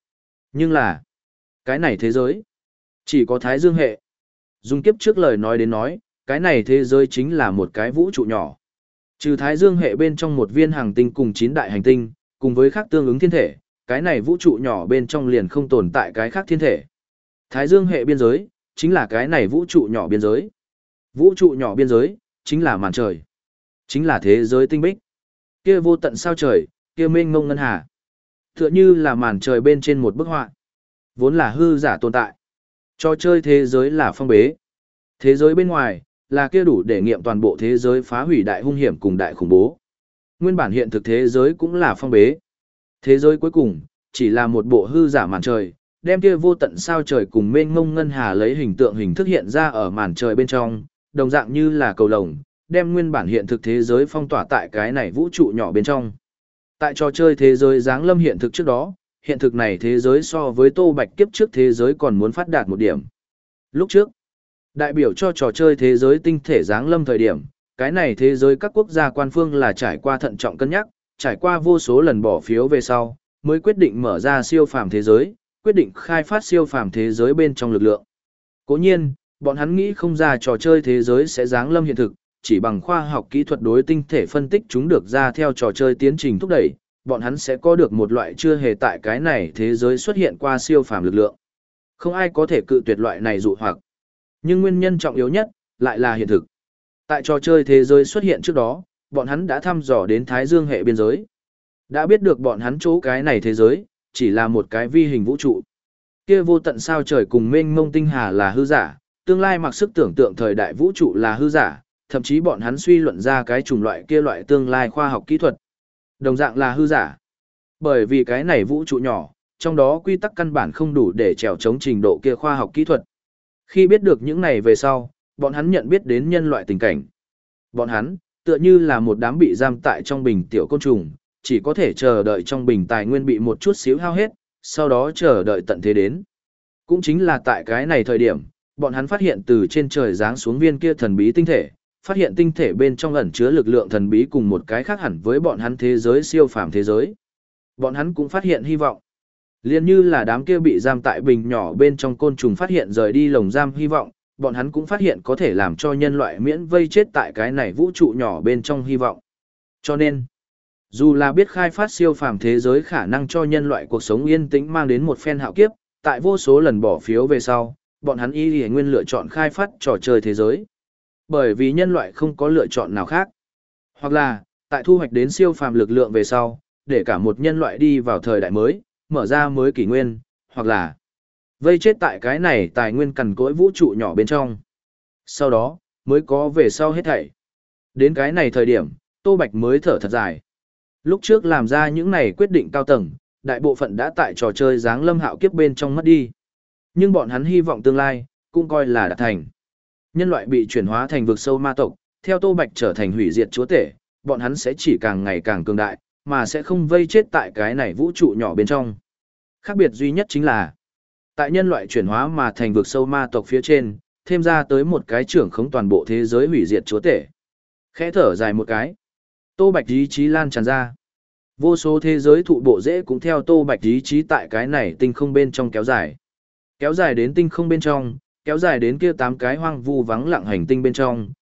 là, cái này thế giới, chỉ có Thái Dương hệ. Dùng kiếp trước lời nói đến nói, cái này thế giới chính là một cái vũ trụ nhỏ. Trừ Thái Dương hệ bên trong một viên hành tinh cùng 9 đại hành tinh, cùng với khác tương ứng thiên thể, cái này vũ trụ nhỏ bên trong liền không tồn tại cái khác thiên thể. Thái Dương hệ biên giới, chính là cái này vũ trụ nhỏ biên giới. Vũ trụ nhỏ biên giới, chính là màn trời. Chính là thế giới tinh bích. Kia vô tận sao trời, kia mênh mông ngân hà. Tựa như là màn trời bên trên một bức họa. Vốn là hư giả tồn tại. Trò chơi thế giới là phong bế. Thế giới bên ngoài, là kia đủ để nghiệm toàn bộ thế giới phá hủy đại hung hiểm cùng đại khủng bố. Nguyên bản hiện thực thế giới cũng là phong bế. Thế giới cuối cùng, chỉ là một bộ hư giả màn trời, đem kia vô tận sao trời cùng mênh mông ngân hà lấy hình tượng hình thức hiện ra ở màn trời bên trong, đồng dạng như là cầu lồng, đem nguyên bản hiện thực thế giới phong tỏa tại cái này vũ trụ nhỏ bên trong. Tại trò chơi thế giới giáng lâm hiện thực trước đó, hiện thực này thế giới so với Tô Bạch kiếp trước thế giới còn muốn phát đạt một điểm. Lúc trước, đại biểu cho trò chơi thế giới tinh thể giáng lâm thời điểm, cái này thế giới các quốc gia quan phương là trải qua thận trọng cân nhắc, trải qua vô số lần bỏ phiếu về sau, mới quyết định mở ra siêu phàm thế giới, quyết định khai phát siêu phàm thế giới bên trong lực lượng. Cố nhiên, bọn hắn nghĩ không ra trò chơi thế giới sẽ giáng lâm hiện thực, chỉ bằng khoa học kỹ thuật đối tinh thể phân tích chúng được ra theo trò chơi tiến trình thúc đẩy, bọn hắn sẽ có được một loại chưa hề tại cái này thế giới xuất hiện qua siêu phàm lực lượng. Không ai có thể cự tuyệt loại này dụ hoặc. Nhưng nguyên nhân trọng yếu nhất lại là hiện thực. Tại trò chơi thế giới xuất hiện trước đó, bọn hắn đã thăm dò đến Thái Dương hệ biên giới. Đã biết được bọn hắn chỗ cái này thế giới, chỉ là một cái vi hình vũ trụ. Kia vô tận sao trời cùng mênh mông tinh hà là hư giả, tương lai mặc sức tưởng tượng thời đại vũ trụ là hư giả, thậm chí bọn hắn suy luận ra cái chủng loại kia loại tương lai khoa học kỹ thuật. Đồng dạng là hư giả. Bởi vì cái này vũ trụ nhỏ, trong đó quy tắc căn bản không đủ để trèo chống trình độ kia khoa học kỹ thuật. Khi biết được những này về sau, bọn hắn nhận biết đến nhân loại tình cảnh. Bọn hắn, tựa như là một đám bị giam tại trong bình tiểu côn trùng, chỉ có thể chờ đợi trong bình tài nguyên bị một chút xíu hao hết, sau đó chờ đợi tận thế đến. Cũng chính là tại cái này thời điểm, bọn hắn phát hiện từ trên trời giáng xuống viên kia thần bí tinh thể, phát hiện tinh thể bên trong ẩn chứa lực lượng thần bí cùng một cái khác hẳn với bọn hắn thế giới siêu phàm thế giới. Bọn hắn cũng phát hiện hy vọng. Liên như là đám kia bị giam tại bình nhỏ bên trong côn trùng phát hiện rời đi lồng giam hy vọng, bọn hắn cũng phát hiện có thể làm cho nhân loại miễn vây chết tại cái này vũ trụ nhỏ bên trong hy vọng. Cho nên, dù là biết khai phát siêu phàm thế giới khả năng cho nhân loại cuộc sống yên tĩnh mang đến một phen hạo kiếp, tại vô số lần bỏ phiếu về sau, bọn hắn y nguyên lựa chọn khai phát trò chơi thế giới. Bởi vì nhân loại không có lựa chọn nào khác. Hoặc là, tại thu hoạch đến siêu phàm lực lượng về sau, để cả một nhân loại đi vào thời đại mới, mở ra mới kỷ nguyên, hoặc là vây chết tại cái này tài nguyên cằn cỗi vũ trụ nhỏ bên trong. Sau đó, mới có về sau hết thảy. Đến cái này thời điểm, Tô Bạch mới thở thật dài. Lúc trước làm ra những này quyết định cao tầng, đại bộ phận đã tại trò chơi giáng lâm hạo kiếp bên trong mất đi. Nhưng bọn hắn hy vọng tương lai, cũng coi là đạt thành. Nhân loại bị chuyển hóa thành vực sâu ma tộc, theo Tô Bạch trở thành hủy diệt chúa tể, bọn hắn sẽ chỉ càng ngày càng cường đại, mà sẽ không vây chết tại cái này vũ trụ nhỏ bên trong. Khác biệt duy nhất chính là, tại nhân loại chuyển hóa mà thành vực sâu ma tộc phía trên, thêm ra tới một cái trưởng khống toàn bộ thế giới hủy diệt chúa tể. Khẽ thở dài một cái, Tô Bạch ý chí lan tràn ra. Vô số thế giới thụ bộ rễ cũng theo Tô Bạch ý chí tại cái này tinh không bên trong kéo dài. Kéo dài đến tinh không bên trong, kéo dài đến kia 8 cái hoang vu vắng lặng hành tinh bên trong,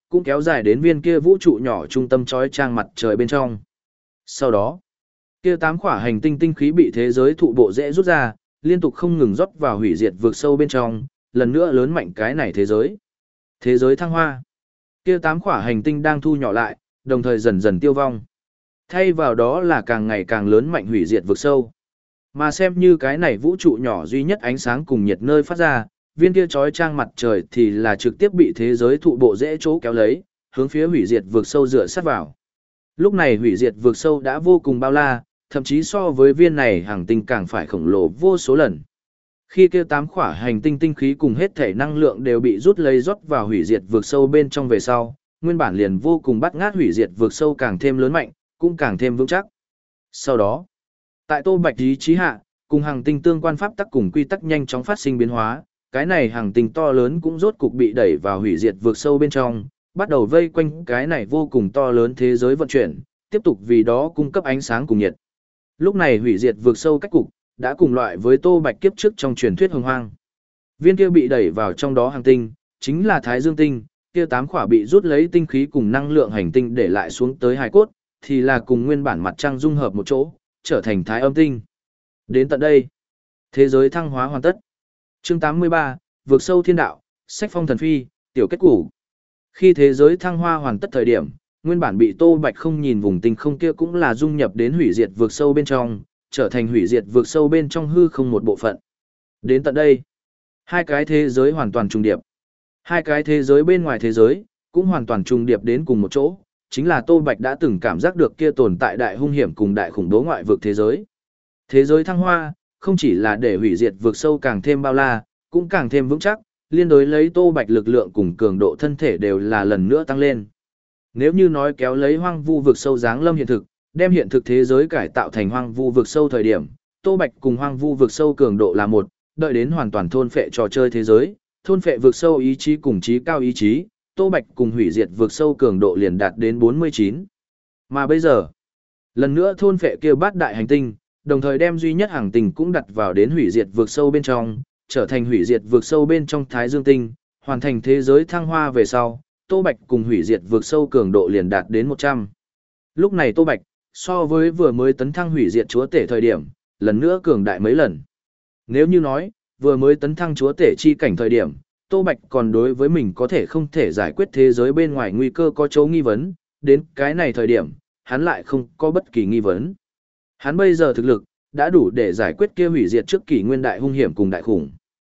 cũng kéo dài đến viên kia vũ trụ nhỏ trung tâm chói chang mặt trời bên trong. Sau đó, kia 8 quả hành tinh tinh khí bị thế giới thụ bộ rễ rút ra, liên tục không ngừng rót vào hủy diệt vực sâu bên trong, lần nữa lớn mạnh cái này thế giới. Thế giới thăng hoa. Kia 8 quả hành tinh đang thu nhỏ lại, đồng thời dần dần tiêu vong. Thay vào đó là càng ngày càng lớn mạnh hủy diệt vực sâu. Mà xem như cái này vũ trụ nhỏ duy nhất ánh sáng cùng nhiệt nơi phát ra, viên kia chói chang mặt trời thì là trực tiếp bị thế giới thụ bộ rễ chỗ kéo lấy, hướng phía hủy diệt vực sâu dựa sát vào. Lúc này hủy diệt vực sâu đã vô cùng bao la, thậm chí so với viên này hành tinh càng phải khổng lồ vô số lần. Khi kia 8 quả hành tinh tinh khí cùng hết thể năng lượng đều bị rút lấy rót vào hủy diệt vực sâu bên trong về sau, nguyên bản liền vô cùng bắt ngát hủy diệt vực sâu càng thêm lớn mạnh, cũng càng thêm vững chắc. Sau đó, tại Tô Bạch ý chí hạ, cùng hành tinh tương quan pháp tắc cùng quy tắc nhanh chóng phát sinh biến hóa, cái này hành tinh to lớn cũng rốt cục bị đẩy vào hủy diệt vực sâu bên trong, bắt đầu vây quanh cái này vô cùng to lớn thế giới vận chuyển, tiếp tục vì đó cung cấp ánh sáng cùng nhiệt. Lúc này hủy diệt vực sâu cách cục đã cùng loại với Tô Bạch kiếp trước trong truyền thuyết hồng hoang. Viên kia bị đẩy vào trong đó hành tinh, chính là Thái Dương tinh, kia 8 quả bị rút lấy tinh khí cùng năng lượng hành tinh để lại xuống tới hài cốt, thì là cùng nguyên bản mặt trăng dung hợp một chỗ, trở thành Thái Âm tinh. Đến tận đây, thế giới thăng hóa hoàn tất. Chương 83, vượt sâu thiên đạo, sách phong thần phi, tiểu kết củ. Khi thế giới thăng hoa hoàn tất thời điểm, nguyên bản bị Tô Bạch không nhìn vùng tinh không kia cũng là dung nhập đến hủy diệt vượt sâu bên trong, trở thành hủy diệt vượt sâu bên trong hư không một bộ phận. Đến tận đây, hai cái thế giới hoàn toàn trùng điệp. Hai cái thế giới bên ngoài thế giới cũng hoàn toàn trùng điệp đến cùng một chỗ, chính là Tô Bạch đã từng cảm giác được kia tồn tại đại hung hiểm cùng đại khủng bố ngoại vực thế giới. Thế giới thăng hoa, không chỉ là để hủy diệt vượt sâu càng thêm bao la, cũng càng thêm vững chắc, liên đối lấy Tô Bạch lực lượng cùng cường độ thân thể đều là lần nữa tăng lên. Nếu như nói kéo lấy hoang vu vực sâu giáng lâm hiện thực, đem hiện thực thế giới cải tạo thành hoang vu vực sâu thời điểm, Tô Bạch cùng hoang vu vực sâu cường độ là một, đợi đến hoàn toàn thôn phệ trò chơi thế giới, thôn phệ vực sâu ý chí cùng trí cao ý chí, Tô Bạch cùng hủy diệt vực sâu cường độ liền đạt đến 49. Mà bây giờ, lần nữa thôn phệ kia bát đại hành tinh, đồng thời đem duy nhất hành tinh cũng đặt vào đến hủy diệt vực sâu bên trong, trở thành hủy diệt vực sâu bên trong Thái Dương tinh, hoàn thành thế giới thăng hoa về sau, Tô Bạch cùng hủy diệt vực sâu cường độ liền đạt đến 100. Lúc này Tô Bạch, so với vừa mới tấn thăng hủy diệt chúa tể thời điểm, lần nữa cường đại mấy lần. Nếu như nói, vừa mới tấn thăng chúa tể chi cảnh thời điểm, Tô Bạch còn đối với mình có thể không thể giải quyết thế giới bên ngoài nguy cơ có chỗ nghi vấn, đến cái này thời điểm, hắn lại không có bất kỳ nghi vấn. Hắn bây giờ thực lực, đã đủ để giải quyết kia hủy diệt trước kỷ nguyên đại hung hiểm cùng đại khủng.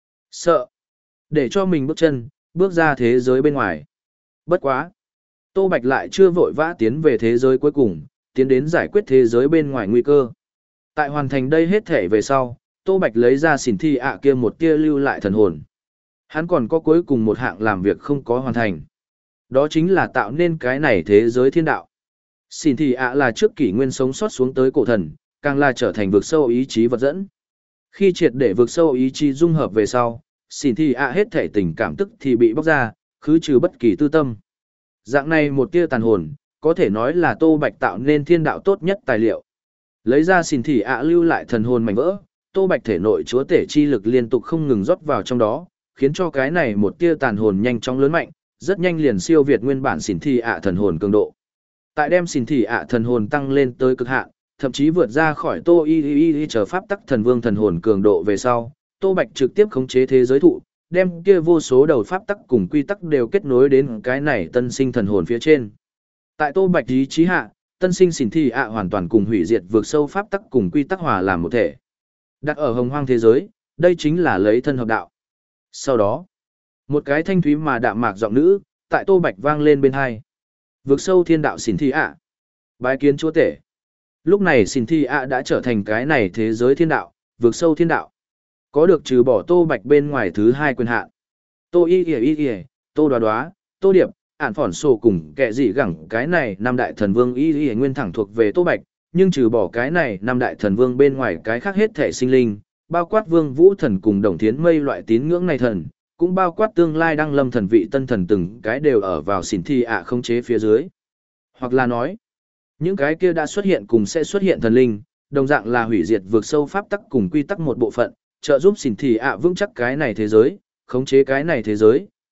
Sợ. Để cho mình bước chân, bước ra thế giới bên ngoài. Bất quá. Tô Bạch lại chưa vội vã tiến về thế giới cuối cùng, tiến đến giải quyết thế giới bên ngoài nguy cơ. Tại hoàn thành đây hết thể về sau, Tô Bạch lấy ra xỉn thi ạ kia một tia lưu lại thần hồn. Hắn còn có cuối cùng một hạng làm việc không có hoàn thành. Đó chính là tạo nên cái này thế giới thiên đạo. Xỉn thi ạ là trước kỷ nguyên sống sót xuống tới cổ thần, càng là trở thành vực sâu ý chí vật dẫn. Khi triệt để vực sâu ý chí dung hợp về sau, xỉn thi ạ hết thể tình cảm tức thì bị bóc ra, khứ trừ bất kỳ tư tâm. Dạng này một tia tàn hồn, có thể nói là Tô Bạch tạo nên thiên đạo tốt nhất tài liệu. Lấy ra xỉn thi ạ lưu lại thần hồn mảnh vỡ, Tô Bạch thể nội chúa tể chi lực liên tục không ngừng rót vào trong đó, khiến cho cái này một tia tàn hồn nhanh chóng lớn mạnh, rất nhanh liền siêu việt nguyên bản xỉn thi ạ thần hồn cường độ. Tại đem xỉn thi ạ thần hồn tăng lên tới cực hạn, thậm chí vượt ra khỏi Tô Y chờ pháp tắc thần vương thần hồn cường độ về sau, Tô Bạch trực tiếp khống chế thế giới thụ, đem kia vô số đầu pháp tắc cùng quy tắc đều kết nối đến cái này tân sinh thần hồn phía trên. Tại Tô Bạch ý chí hạ, tân sinh xỉn thi ạ hoàn toàn cùng hủy diệt vượt sâu pháp tắc cùng quy tắc hòa làm một thể. Đặt ở hồng hoang thế giới, đây chính là lấy thân hợp đạo. Sau đó, một cái thanh thúy mà đạm mạc giọng nữ, tại Tô Bạch vang lên bên hai. Vượt sâu thiên đạo xỉn thi ạ. Bái kiến chúa tể. Lúc này xỉn thi ạ đã trở thành cái này thế giới thiên đạo, vượt sâu thiên đạo. Có được trừ bỏ Tô Bạch bên ngoài thứ hai quyền hạn. Tô Y, Tô Đoá, Tô Điệp, ản phỏn sổ cùng kẻ gì gẳng cái này năm đại thần vương Y nguyên thẳng thuộc về Tô Bạch, nhưng trừ bỏ cái này năm đại thần vương bên ngoài cái khác hết thể sinh linh, bao quát vương vũ thần cùng đồng thiến mây loại tín ngưỡng này thần, cũng bao quát tương lai đăng lâm thần vị tân thần từng cái đều ở vào xỉn thi ạ không chế phía dưới. Hoặc là nói, những cái kia đã xuất hiện cùng sẽ xuất hiện thần linh, đồng dạng là hủy diệt vượt sâu pháp tắc cùng quy tắc một bộ phận, trợ giúp xỉn thi ạ vững chắc cái này thế giới, khống chế cái này thế giới,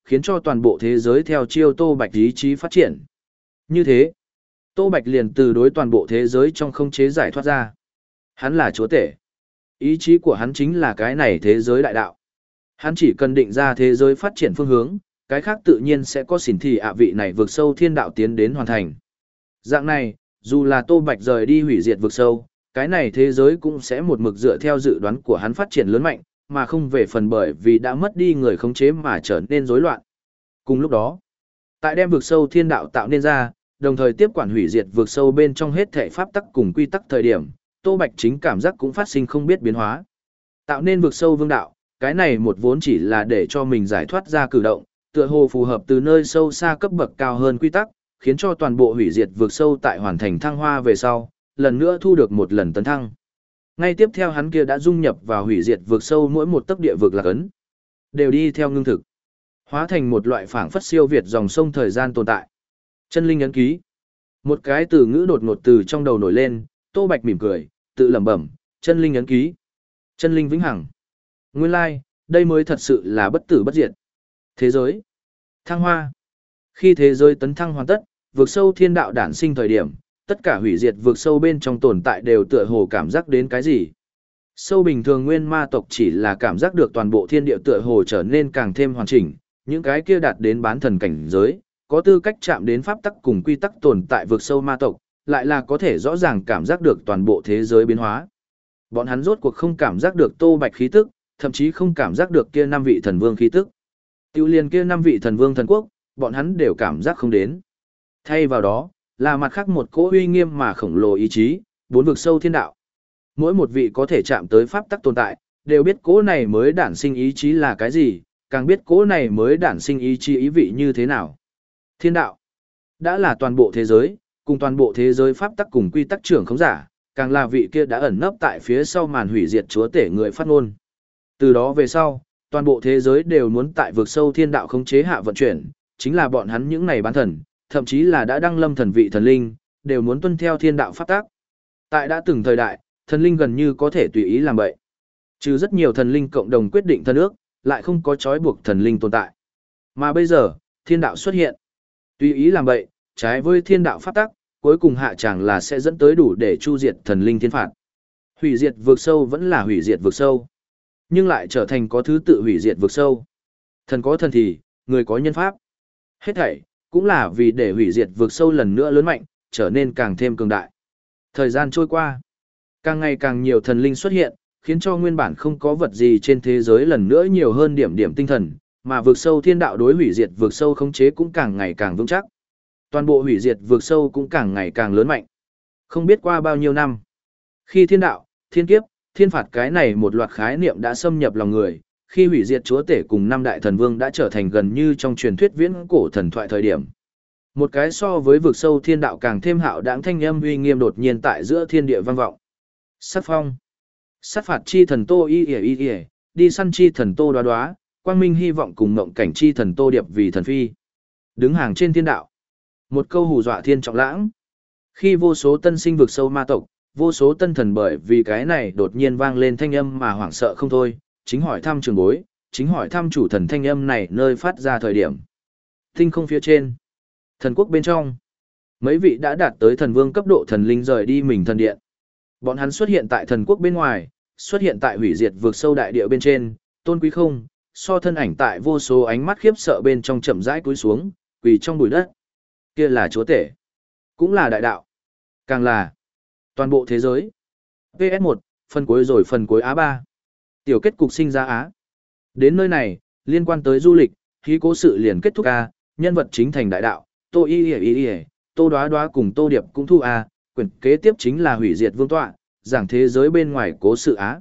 khiến cho toàn bộ thế giới theo chiêu Tô Bạch ý chí phát triển. Như thế, Tô Bạch liền từ đối toàn bộ thế giới trong không chế giải thoát ra. Hắn là chúa tể. Ý chí của hắn chính là cái này thế giới đại đạo. Hắn chỉ cần định ra thế giới phát triển phương hướng, cái khác tự nhiên sẽ có xỉn thị vị này vượt sâu thiên đạo tiến đến hoàn thành. Dạng này, dù là Tô Bạch rời đi hủy diệt vực sâu, cái này thế giới cũng sẽ một mực dựa theo dự đoán của hắn phát triển lớn mạnh, mà không về phần bởi vì đã mất đi người khống chế mà trở nên rối loạn. Cùng lúc đó, tại đem vực sâu thiên đạo tạo nên ra, đồng thời tiếp quản hủy diệt vực sâu bên trong hết thể pháp tắc cùng quy tắc thời điểm, Tô Bạch chính cảm giác cũng phát sinh không biết biến hóa. Tạo nên vực sâu vương đạo, cái này một vốn chỉ là để cho mình giải thoát ra cử động, tựa hồ phù hợp từ nơi sâu xa cấp bậc cao hơn quy tắc, khiến cho toàn bộ hủy diệt vực sâu tại hoàn thành thăng hoa về sau, lần nữa thu được một lần tấn thăng. Ngay tiếp theo hắn kia đã dung nhập vào hủy diệt vực sâu mỗi một tấc địa vực lạc ấn, đều đi theo ngưng thực, hóa thành một loại phảng phất siêu việt dòng sông thời gian tồn tại. Chân linh ấn ký. Một cái từ ngữ đột ngột từ trong đầu nổi lên, Tô Bạch mỉm cười, tự lẩm bẩm, chân linh ấn ký. Chân linh vĩnh hằng. Nguyên lai, đây mới thật sự là bất tử bất diệt. Thế giới. Thăng hoa. Khi thế giới tấn thăng hoàn tất, vực sâu thiên đạo đản sinh thời điểm, tất cả hủy diệt vực sâu bên trong tồn tại đều tựa hồ cảm giác đến cái gì. Sâu bình thường nguyên ma tộc chỉ là cảm giác được toàn bộ thiên địa tựa hồ trở nên càng thêm hoàn chỉnh, những cái kia đạt đến bán thần cảnh giới, có tư cách chạm đến pháp tắc cùng quy tắc tồn tại vực sâu ma tộc, lại là có thể rõ ràng cảm giác được toàn bộ thế giới biến hóa. Bọn hắn rốt cuộc không cảm giác được Tô Bạch khí tức, thậm chí không cảm giác được kia 5 vị thần vương khí tức. Tiêu liền kia 5 vị thần vương thần quốc, bọn hắn đều cảm giác không đến. Thay vào đó, là mặt khác một cỗ uy nghiêm mà khổng lồ ý chí, 4 vực sâu thiên đạo. Mỗi một vị có thể chạm tới pháp tắc tồn tại, đều biết cỗ này mới đản sinh ý chí là cái gì, càng biết cỗ này mới đản sinh ý chí ý vị như thế nào. Thiên đạo đã là toàn bộ thế giới, cùng toàn bộ thế giới pháp tắc cùng quy tắc trưởng khống giả, càng là vị kia đã ẩn nấp tại phía sau màn hủy diệt chúa tể người phát ngôn. Từ đó về sau, toàn bộ thế giới đều muốn tại vực sâu thiên đạo khống chế hạ vận chuyển, chính là bọn hắn những này bán thần, thậm chí là đã đăng lâm thần vị thần linh, đều muốn tuân theo thiên đạo pháp tắc. Tại đã từng thời đại, thần linh gần như có thể tùy ý làm vậy. Trừ rất nhiều thần linh cộng đồng quyết định thân ước, lại không có trói buộc thần linh tồn tại. Mà bây giờ, thiên đạo xuất hiện. Tùy ý làm vậy, trái với thiên đạo pháp tắc, cuối cùng hạ tràng là sẽ dẫn tới đủ để chu diệt thần linh thiên phạt. Hủy diệt vực sâu vẫn là hủy diệt vực sâu, nhưng lại trở thành có thứ tự hủy diệt vực sâu. Thần có thần thì, người có nhân pháp. Hết thảy, cũng là vì để hủy diệt vực sâu lần nữa lớn mạnh, trở nên càng thêm cường đại. Thời gian trôi qua, càng ngày càng nhiều thần linh xuất hiện, khiến cho nguyên bản không có vật gì trên thế giới lần nữa nhiều hơn điểm điểm tinh thần, mà vực sâu thiên đạo đối hủy diệt vực sâu khống chế cũng càng ngày càng vững chắc. Toàn bộ hủy diệt vực sâu cũng càng ngày càng lớn mạnh. Không biết qua bao nhiêu năm, khi thiên đạo, thiên kiếp, thiên phạt cái này một loạt khái niệm đã xâm nhập lòng người, khi hủy diệt chúa tể cùng 5 đại thần vương đã trở thành gần như trong truyền thuyết viễn cổ thần thoại thời điểm. Một cái so với vực sâu thiên đạo càng thêm hạo đãng thanh âm uy nghiêm đột nhiên tại giữa thiên địa vang vọng. Sát phong, sát phạt chi thần Tô y, đi săn chi thần Tô Đoá, quang minh hy vọng cùng mộng cảnh chi thần Tô Điệp vì thần phi. Đứng hàng trên thiên đạo. Một câu hù dọa thiên trọng lãng. Khi vô số tân sinh vực sâu ma tộc, vô số tân thần bởi vì cái này đột nhiên vang lên thanh âm mà hoảng sợ không thôi, chính hỏi thăm trường bối, chính hỏi thăm chủ thần thanh âm này nơi phát ra thời điểm. Tinh không phía trên, thần quốc bên trong, mấy vị đã đạt tới thần vương cấp độ thần linh rời đi mình thần điện. Bọn hắn xuất hiện tại thần quốc bên ngoài, xuất hiện tại hủy diệt vực sâu đại địa bên trên, tôn quý không, so thân ảnh tại vô số ánh mắt khiếp sợ bên trong chậm rãi cúi xuống, quỳ trong bụi đất. Kia là chúa tể, cũng là đại đạo, càng là toàn bộ thế giới. PS1, phần cuối rồi phần cuối Á3. Tiểu kết cục sinh ra Á. Đến nơi này, liên quan tới du lịch, khí cố sự liền kết thúc A, nhân vật chính thành đại đạo, Tô y, Tô Đoá cùng Tô Điệp cũng thu A, quyển kế tiếp chính là hủy diệt vương tọa, giảng thế giới bên ngoài cố sự Á.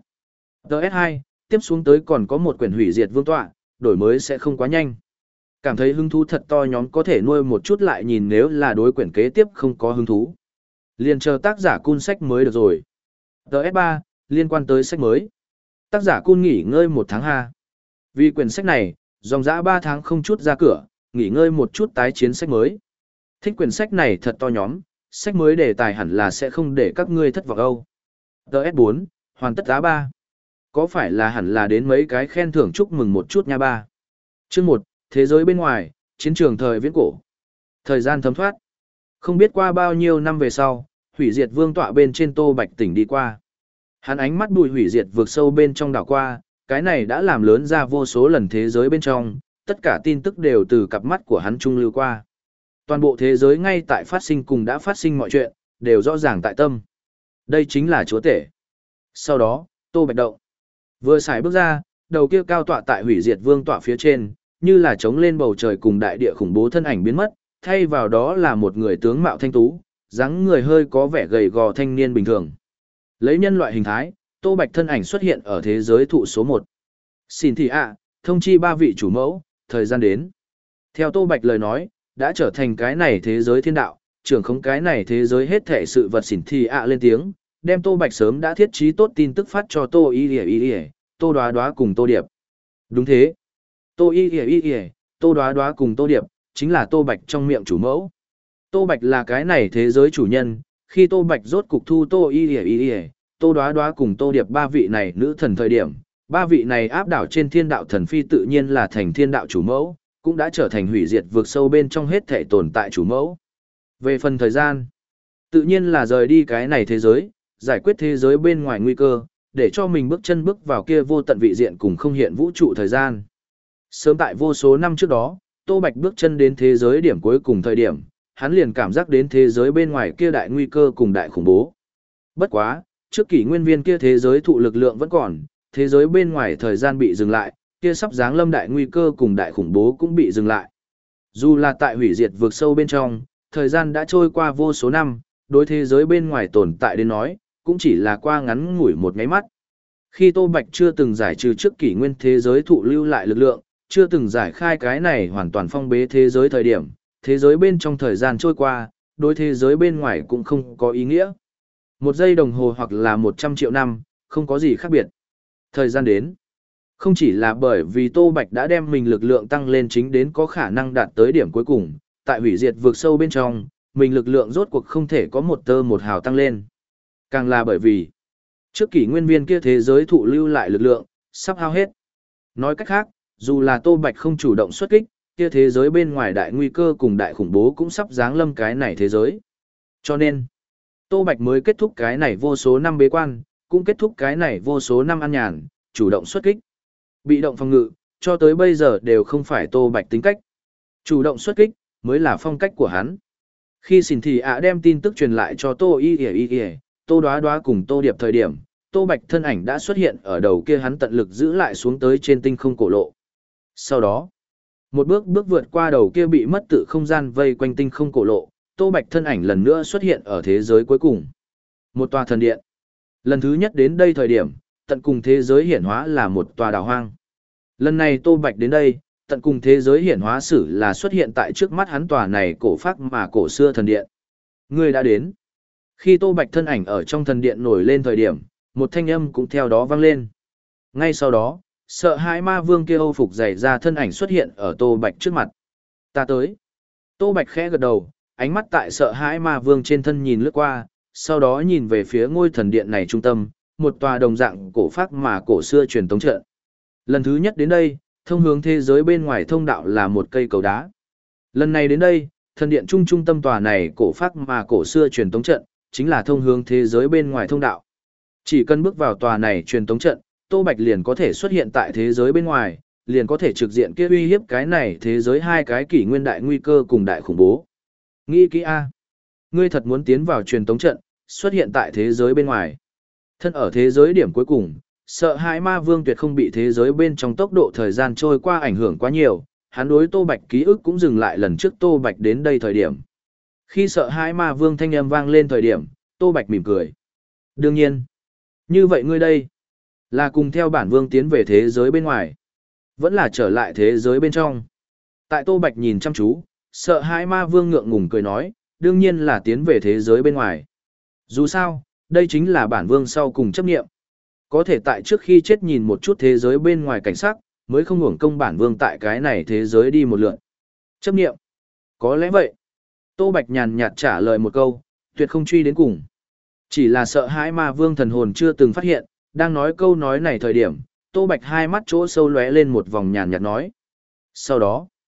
TS2, tiếp xuống tới còn có một quyển hủy diệt vương tọa, đổi mới sẽ không quá nhanh. Cảm thấy hứng thú thật to nhóm có thể nuôi một chút lại nhìn nếu là đối quyển kế tiếp không có hứng thú. Liền chờ tác giả cun sách mới được rồi. TS3, liên quan tới sách mới. Tác giả cun nghỉ ngơi 1 tháng ha. Vì quyển sách này, dòng dã 3 tháng không chút ra cửa, nghỉ ngơi một chút tái chiến sách mới. Thích quyển sách này thật to nhóm, sách mới đề tài hẳn là sẽ không để các ngươi thất vọng đâu. TS4, hoàn tất Á3. Có phải là hẳn là đến mấy cái khen thưởng chúc mừng một chút nha ba. Chương 1, Thế giới bên ngoài, chiến trường thời viễn cổ. Thời gian thấm thoát. Không biết qua bao nhiêu năm về sau, hủy diệt vương tọa bên trên Tô Bạch tỉnh đi qua. Hắn ánh mắt bùi hủy diệt vượt sâu bên trong đảo qua, cái này đã làm lớn ra vô số lần thế giới bên trong, tất cả tin tức đều từ cặp mắt của hắn trung lưu qua. Toàn bộ thế giới ngay tại phát sinh cùng đã phát sinh mọi chuyện, đều rõ ràng tại tâm. Đây chính là chúa tể. Sau đó, Tô Bạch động. Vừa xài bước ra, đầu kia cao tọa tại hủy diệt vương tọa phía trên, như là trống lên bầu trời cùng đại địa khủng bố thân ảnh biến mất, thay vào đó là một người tướng mạo thanh tú, dáng người hơi có vẻ gầy gò thanh niên bình thường. Lấy nhân loại hình thái, Tô Bạch thân ảnh xuất hiện ở thế giới thụ số 1. Xin thị ạ, thông chi 3 vị chủ mẫu, thời gian đến. Theo Tô Bạch lời nói, đã trở thành cái này thế giới thiên đạo, trưởng không cái này thế giới hết thể sự vật xỉn thị ạ lên tiếng, đem Tô Bạch sớm đã thiết trí tốt tin tức phát cho Tô Y, Tô Đoá Đoá cùng Tô Điệp. Đúng thế. Tô Y, Tô Đoá Đoá cùng Tô Điệp, chính là Tô Bạch trong miệng chủ mẫu. Tô Bạch là cái này thế giới chủ nhân, khi Tô Bạch rốt cục thu Tô Y, Tô Đoá Đoá cùng Tô Điệp 3 vị này nữ thần thời điểm, 3 vị này áp đảo trên thiên đạo thần phi tự nhiên là thành thiên đạo chủ mẫu, cũng đã trở thành hủy diệt vượt sâu bên trong hết thể tồn tại chủ mẫu. Về phần thời gian, tự nhiên là rời đi cái này thế giới, giải quyết thế giới bên ngoài nguy cơ, để cho mình bước chân bước vào kia vô tận vị diện cùng không hiện vũ trụ thời gian. Sớm tại vô số năm trước đó, Tô Bạch bước chân đến thế giới điểm cuối cùng thời điểm, hắn liền cảm giác đến thế giới bên ngoài kia đại nguy cơ cùng đại khủng bố. Bất quá, trước kỷ nguyên viên kia thế giới thụ lực lượng vẫn còn, thế giới bên ngoài thời gian bị dừng lại, kia sắp giáng lâm đại nguy cơ cùng đại khủng bố cũng bị dừng lại. Dù là tại hủy diệt vượt sâu bên trong, thời gian đã trôi qua vô số năm, đối thế giới bên ngoài tồn tại đến nói, cũng chỉ là qua ngắn ngủi một nháy mắt. Khi Tô Bạch chưa từng giải trừ trước kỷ nguyên thế giới thụ lưu lại lực lượng, chưa từng giải khai cái này hoàn toàn phong bế thế giới thời điểm, thế giới bên trong thời gian trôi qua, đối thế giới bên ngoài cũng không có ý nghĩa. 1 giây đồng hồ hoặc là 100 triệu năm, không có gì khác biệt. Thời gian đến. Không chỉ là bởi vì Tô Bạch đã đem mình lực lượng tăng lên chính đến có khả năng đạt tới điểm cuối cùng, tại hủy diệt vượt sâu bên trong, mình lực lượng rốt cuộc không thể có một tơ một hào tăng lên. Càng là bởi vì, trước kỷ nguyên viên kia thế giới thụ lưu lại lực lượng, sắp hao hết. Nói cách khác, dù là Tô Bạch không chủ động xuất kích, kia thế giới bên ngoài đại nguy cơ cùng đại khủng bố cũng sắp giáng lâm cái này thế giới. Cho nên, Tô Bạch mới kết thúc cái này vô số năm bế quan, cũng kết thúc cái này vô số năm ăn nhàn, chủ động xuất kích. Bị động phòng ngự, cho tới bây giờ đều không phải Tô Bạch tính cách. Chủ động xuất kích, mới là phong cách của hắn. Khi xỉn thị ạ đem tin tức truyền lại cho Tô Y, Tô Đoá Đoá cùng Tô Điệp thời điểm, Tô Bạch thân ảnh đã xuất hiện ở đầu kia hắn tận lực giữ lại xuống tới trên tinh không cổ lộ. Sau đó, một bước vượt qua đầu kia bị mất tự không gian vây quanh tinh không cổ lộ, Tô Bạch thân ảnh lần nữa xuất hiện ở thế giới cuối cùng. Một tòa thần điện. Lần thứ nhất đến đây thời điểm, tận cùng thế giới hiển hóa là một tòa đảo hoang. Lần này Tô Bạch đến đây, tận cùng thế giới hiển hóa sử là xuất hiện tại trước mắt hắn tòa này cổ phác mà cổ xưa thần điện. Người đã đến. Khi Tô Bạch thân ảnh ở trong thần điện nổi lên thời điểm, một thanh âm cũng theo đó vang lên. Ngay sau đó, sợ hãi ma vương kia âu phục dày ra thân ảnh xuất hiện ở Tô Bạch trước mặt. Ta tới. Tô Bạch khẽ gật đầu, ánh mắt tại sợ hãi ma vương trên thân nhìn lướt qua, sau đó nhìn về phía ngôi thần điện này trung tâm, một tòa đồng dạng cổ phác mà cổ xưa truyền tống trận. Lần thứ nhất đến đây, thông hướng thế giới bên ngoài thông đạo là một cây cầu đá. Lần này đến đây, thần điện trung tâm tòa này cổ phác mà cổ xưa truyền tống trận, chính là thông hướng thế giới bên ngoài thông đạo. Chỉ cần bước vào tòa này truyền tống trận, Tô Bạch liền có thể xuất hiện tại thế giới bên ngoài, liền có thể trực diện kia uy hiếp cái này thế giới hai cái kỷ nguyên đại nguy cơ cùng đại khủng bố. Nghĩ kỹ a, ngươi thật muốn tiến vào truyền tống trận, xuất hiện tại thế giới bên ngoài. Thân ở thế giới điểm cuối cùng, sợ hãi ma vương tuyệt không bị thế giới bên trong tốc độ thời gian trôi qua ảnh hưởng quá nhiều, hắn đối Tô Bạch ký ức cũng dừng lại lần trước Tô Bạch đến đây thời điểm. Khi sợ hãi ma vương thanh âm vang lên thời điểm, Tô Bạch mỉm cười. Đương nhiên, như vậy ngươi đây, là cùng theo bản vương tiến về thế giới bên ngoài, vẫn là trở lại thế giới bên trong. Tại Tô Bạch nhìn chăm chú, sợ hãi ma vương ngượng ngùng cười nói, đương nhiên là tiến về thế giới bên ngoài. Dù sao, đây chính là bản vương sau cùng chấp nghiệm. Có thể tại trước khi chết nhìn một chút thế giới bên ngoài cảnh sắc, mới không hưởng công bản vương tại cái này thế giới đi một lượt. Chấp nghiệm. Có lẽ vậy. Tô Bạch nhàn nhạt trả lời một câu, tuyệt không truy đến cùng. Chỉ là sợ hãi ma vương thần hồn chưa từng phát hiện, đang nói câu nói này thời điểm, Tô Bạch hai mắt chỗ sâu lóe lên một vòng nhàn nhạt nói. Sau đó,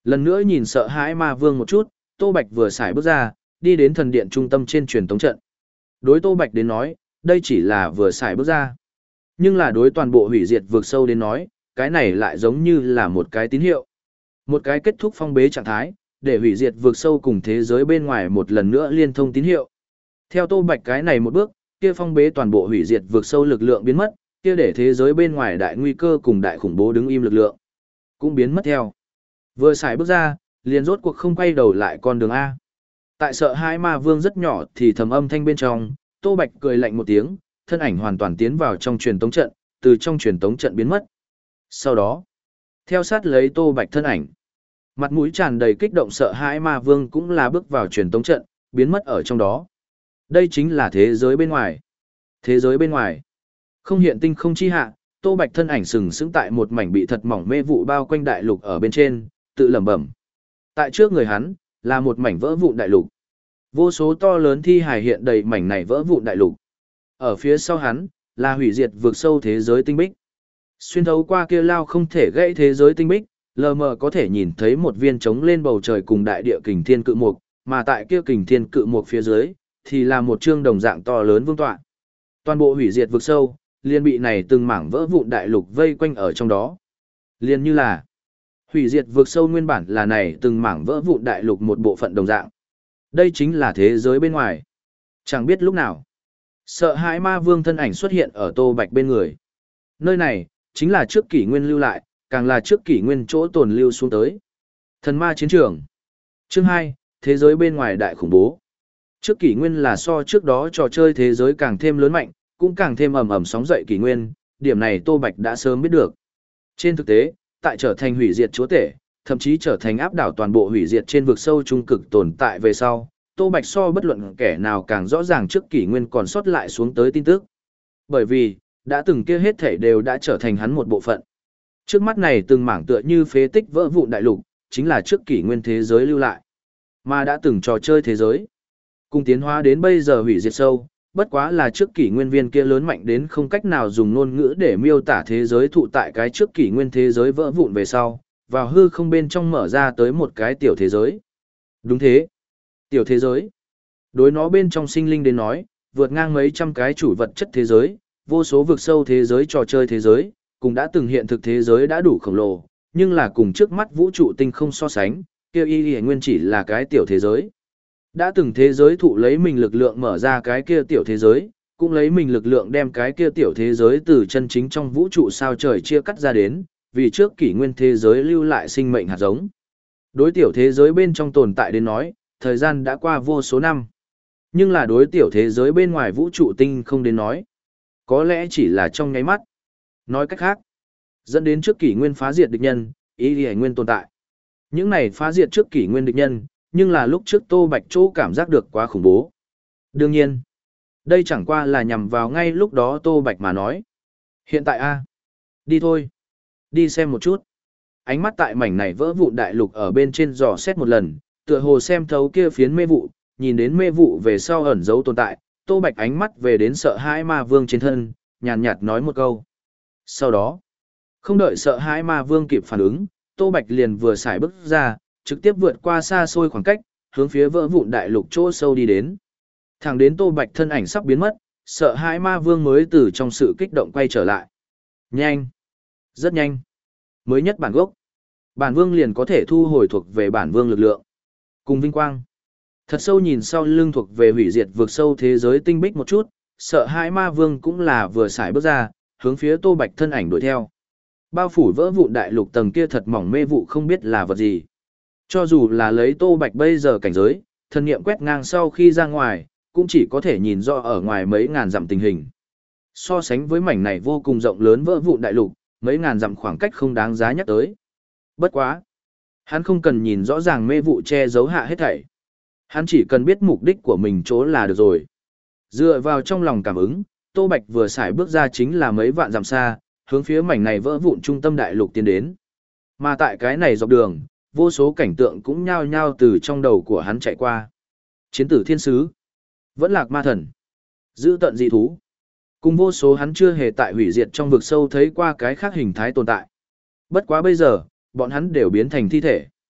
Lần nữa nhìn sợ hãi ma vương một chút, Tô Bạch vừa xài bước ra, đi đến thần điện trung tâm trên truyền tống trận. Đối Tô Bạch đến nói, đây chỉ là vừa xài bước ra. Nhưng là đối toàn bộ hủy diệt vực sâu đến nói, cái này lại giống như là một cái tín hiệu. Một cái kết thúc phong bế trạng thái, để hủy diệt vực sâu cùng thế giới bên ngoài một lần nữa liên thông tín hiệu. Theo Tô Bạch cái này một bước, kia phong bế toàn bộ hủy diệt vực sâu lực lượng biến mất, kia để thế giới bên ngoài đại nguy cơ cùng đại khủng bố đứng im lực lượng cũng biến mất theo. Vừa xài bước ra, liền rốt cuộc không quay đầu lại con đường A. Tại sợ hai ma vương rất nhỏ thì thầm âm thanh bên trong, Tô Bạch cười lạnh một tiếng, thân ảnh hoàn toàn tiến vào trong truyền tống trận, từ trong truyền tống trận biến mất. Sau đó, theo sát lấy Tô Bạch thân ảnh, mặt mũi tràn đầy kích động sợ hãi ma vương cũng là bước vào truyền tống trận, biến mất ở trong đó. Đây chính là thế giới bên ngoài. Thế giới bên ngoài. Không hiện tinh không chi hạ, Tô Bạch thân ảnh sừng sững tại một mảnh bị thật mỏng mê vụ bao quanh đại lục ở bên trên, tự lẩm bẩm. Tại trước người hắn, là một mảnh vỡ vụn đại lục. Vô số to lớn thi hài hiện đầy mảnh này vỡ vụn đại lục. Ở phía sau hắn, là hủy diệt vượt sâu thế giới tinh bích. Xuyên thấu qua kia lao không thể gãy thế giới tinh bích, lờ mờ có thể nhìn thấy một viên trống lên bầu trời cùng đại địa kình thiên cự mục, mà tại kia kình thiên cự mục phía dưới, thì là một chương đồng dạng to lớn vương tọa. Toàn bộ hủy diệt vực sâu, liền bị này từng mảng vỡ vụn đại lục vây quanh ở trong đó. Liền như là hủy diệt vực sâu nguyên bản là này từng mảng vỡ vụn đại lục một bộ phận đồng dạng. Đây chính là thế giới bên ngoài. Chẳng biết lúc nào, sợ hãi ma vương thân ảnh xuất hiện ở Tô Bạch bên người. Nơi này, chính là trước kỷ nguyên lưu lại, càng là trước kỷ nguyên chỗ tồn lưu xuống tới. Thần ma chiến trường. Chương 2, thế giới bên ngoài đại khủng bố. Trước kỷ nguyên là so trước đó trò chơi thế giới càng thêm lớn mạnh, cũng càng thêm ầm ầm sóng dậy kỷ nguyên, điểm này Tô Bạch đã sớm biết được. Trên thực tế, tại trở thành hủy diệt chúa tể, thậm chí trở thành áp đảo toàn bộ hủy diệt trên vực sâu trung cực tồn tại về sau, Tô Bạch so bất luận kẻ nào càng rõ ràng trước kỷ nguyên còn sót lại xuống tới tin tức. Bởi vì, đã từng kia hết thể đều đã trở thành hắn một bộ phận. Trước mắt này từng mảng tựa như phế tích vỡ vụn đại lục, chính là trước kỷ nguyên thế giới lưu lại, mà đã từng trò chơi thế giới. Cùng tiến hóa đến bây giờ hủy diệt sâu, bất quá là trước kỷ nguyên viên kia lớn mạnh đến không cách nào dùng ngôn ngữ để miêu tả thế giới thụ tại cái trước kỷ nguyên thế giới vỡ vụn về sau, vào hư không bên trong mở ra tới một cái tiểu thế giới. Đúng thế. Tiểu thế giới. Đối nó bên trong sinh linh đến nói, vượt ngang mấy trăm cái chủ vật chất thế giới, vô số vực sâu thế giới trò chơi thế giới, cùng đã từng hiện thực thế giới đã đủ khổng lồ, nhưng là cùng trước mắt vũ trụ tinh không so sánh, kia y nguyên chỉ là cái tiểu thế giới. Đã từng thế giới thụ lấy mình lực lượng mở ra cái kia tiểu thế giới, cũng lấy mình lực lượng đem cái kia tiểu thế giới từ chân chính trong vũ trụ sao trời chia cắt ra đến, vì trước kỷ nguyên thế giới lưu lại sinh mệnh hạt giống. Đối tiểu thế giới bên trong tồn tại đến nói, thời gian đã qua vô số năm. Nhưng là đối tiểu thế giới bên ngoài vũ trụ tinh không đến nói, có lẽ chỉ là trong nháy mắt. Nói cách khác, dẫn đến trước kỷ nguyên phá diệt địch nhân, y nguyên tồn tại. Những này phá diệt trước kỷ nguyên địch nhân, nhưng là lúc trước Tô Bạch chỗ cảm giác được quá khủng bố. Đương nhiên, đây chẳng qua là nhằm vào ngay lúc đó Tô Bạch mà nói. Hiện tại a, đi thôi, đi xem một chút. Ánh mắt tại mảnh này vỡ vụn đại lục ở bên trên dò xét một lần, tựa hồ xem thấu kia phiến mê vụ, nhìn đến mê vụ về sau ẩn dấu tồn tại, Tô Bạch ánh mắt về đến sợ hãi ma vương trên thân, nhàn nhạt nói một câu. Sau đó, không đợi sợ hãi ma vương kịp phản ứng, Tô Bạch liền vừa xài bước ra, trực tiếp vượt qua xa xôi khoảng cách, hướng phía vỡ vụn đại lục chỗ sâu đi đến. Thẳng đến Tô Bạch thân ảnh sắp biến mất, sợ hãi ma vương mới từ trong sự kích động quay trở lại. Nhanh! Rất nhanh! Mới nhất bản gốc. Bản vương liền có thể thu hồi thuộc về bản vương lực lượng. Cùng vinh quang. Thật sâu nhìn sau lưng thuộc về hủy diệt vượt sâu thế giới tinh bích một chút, sợ hãi ma vương cũng là vừa xài bước ra, hướng phía Tô Bạch thân ảnh đuổi theo. Bao phủ vỡ vụn đại lục tầng kia thật mỏng mê vụ không biết là vật gì. Cho dù là lấy Tô Bạch bây giờ cảnh giới, thần niệm quét ngang sau khi ra ngoài, cũng chỉ có thể nhìn rõ ở ngoài mấy ngàn dặm tình hình. So sánh với mảnh này vô cùng rộng lớn vỡ vụn đại lục, mấy ngàn dặm khoảng cách không đáng giá nhắc tới. Bất quá, hắn không cần nhìn rõ ràng mê vụ che giấu hạ hết thảy. Hắn chỉ cần biết mục đích của mình chỗ là được rồi. Dựa vào trong lòng cảm ứng, Tô Bạch vừa xài bước ra chính là mấy vạn dặm xa, hướng phía mảnh này vỡ vụn trung tâm đại lục tiến đến. Mà tại cái này dọc đường, vô số cảnh tượng cũng nhao nhao từ trong đầu của hắn chạy qua. Chiến tử thiên sứ, vẫn lạc ma thần, giữ tận dị thú. Cùng vô số hắn chưa hề tại hủy diệt trong vực sâu thấy qua cái khác hình thái tồn tại. Bất quá bây giờ, bọn hắn đều biến thành thi thể.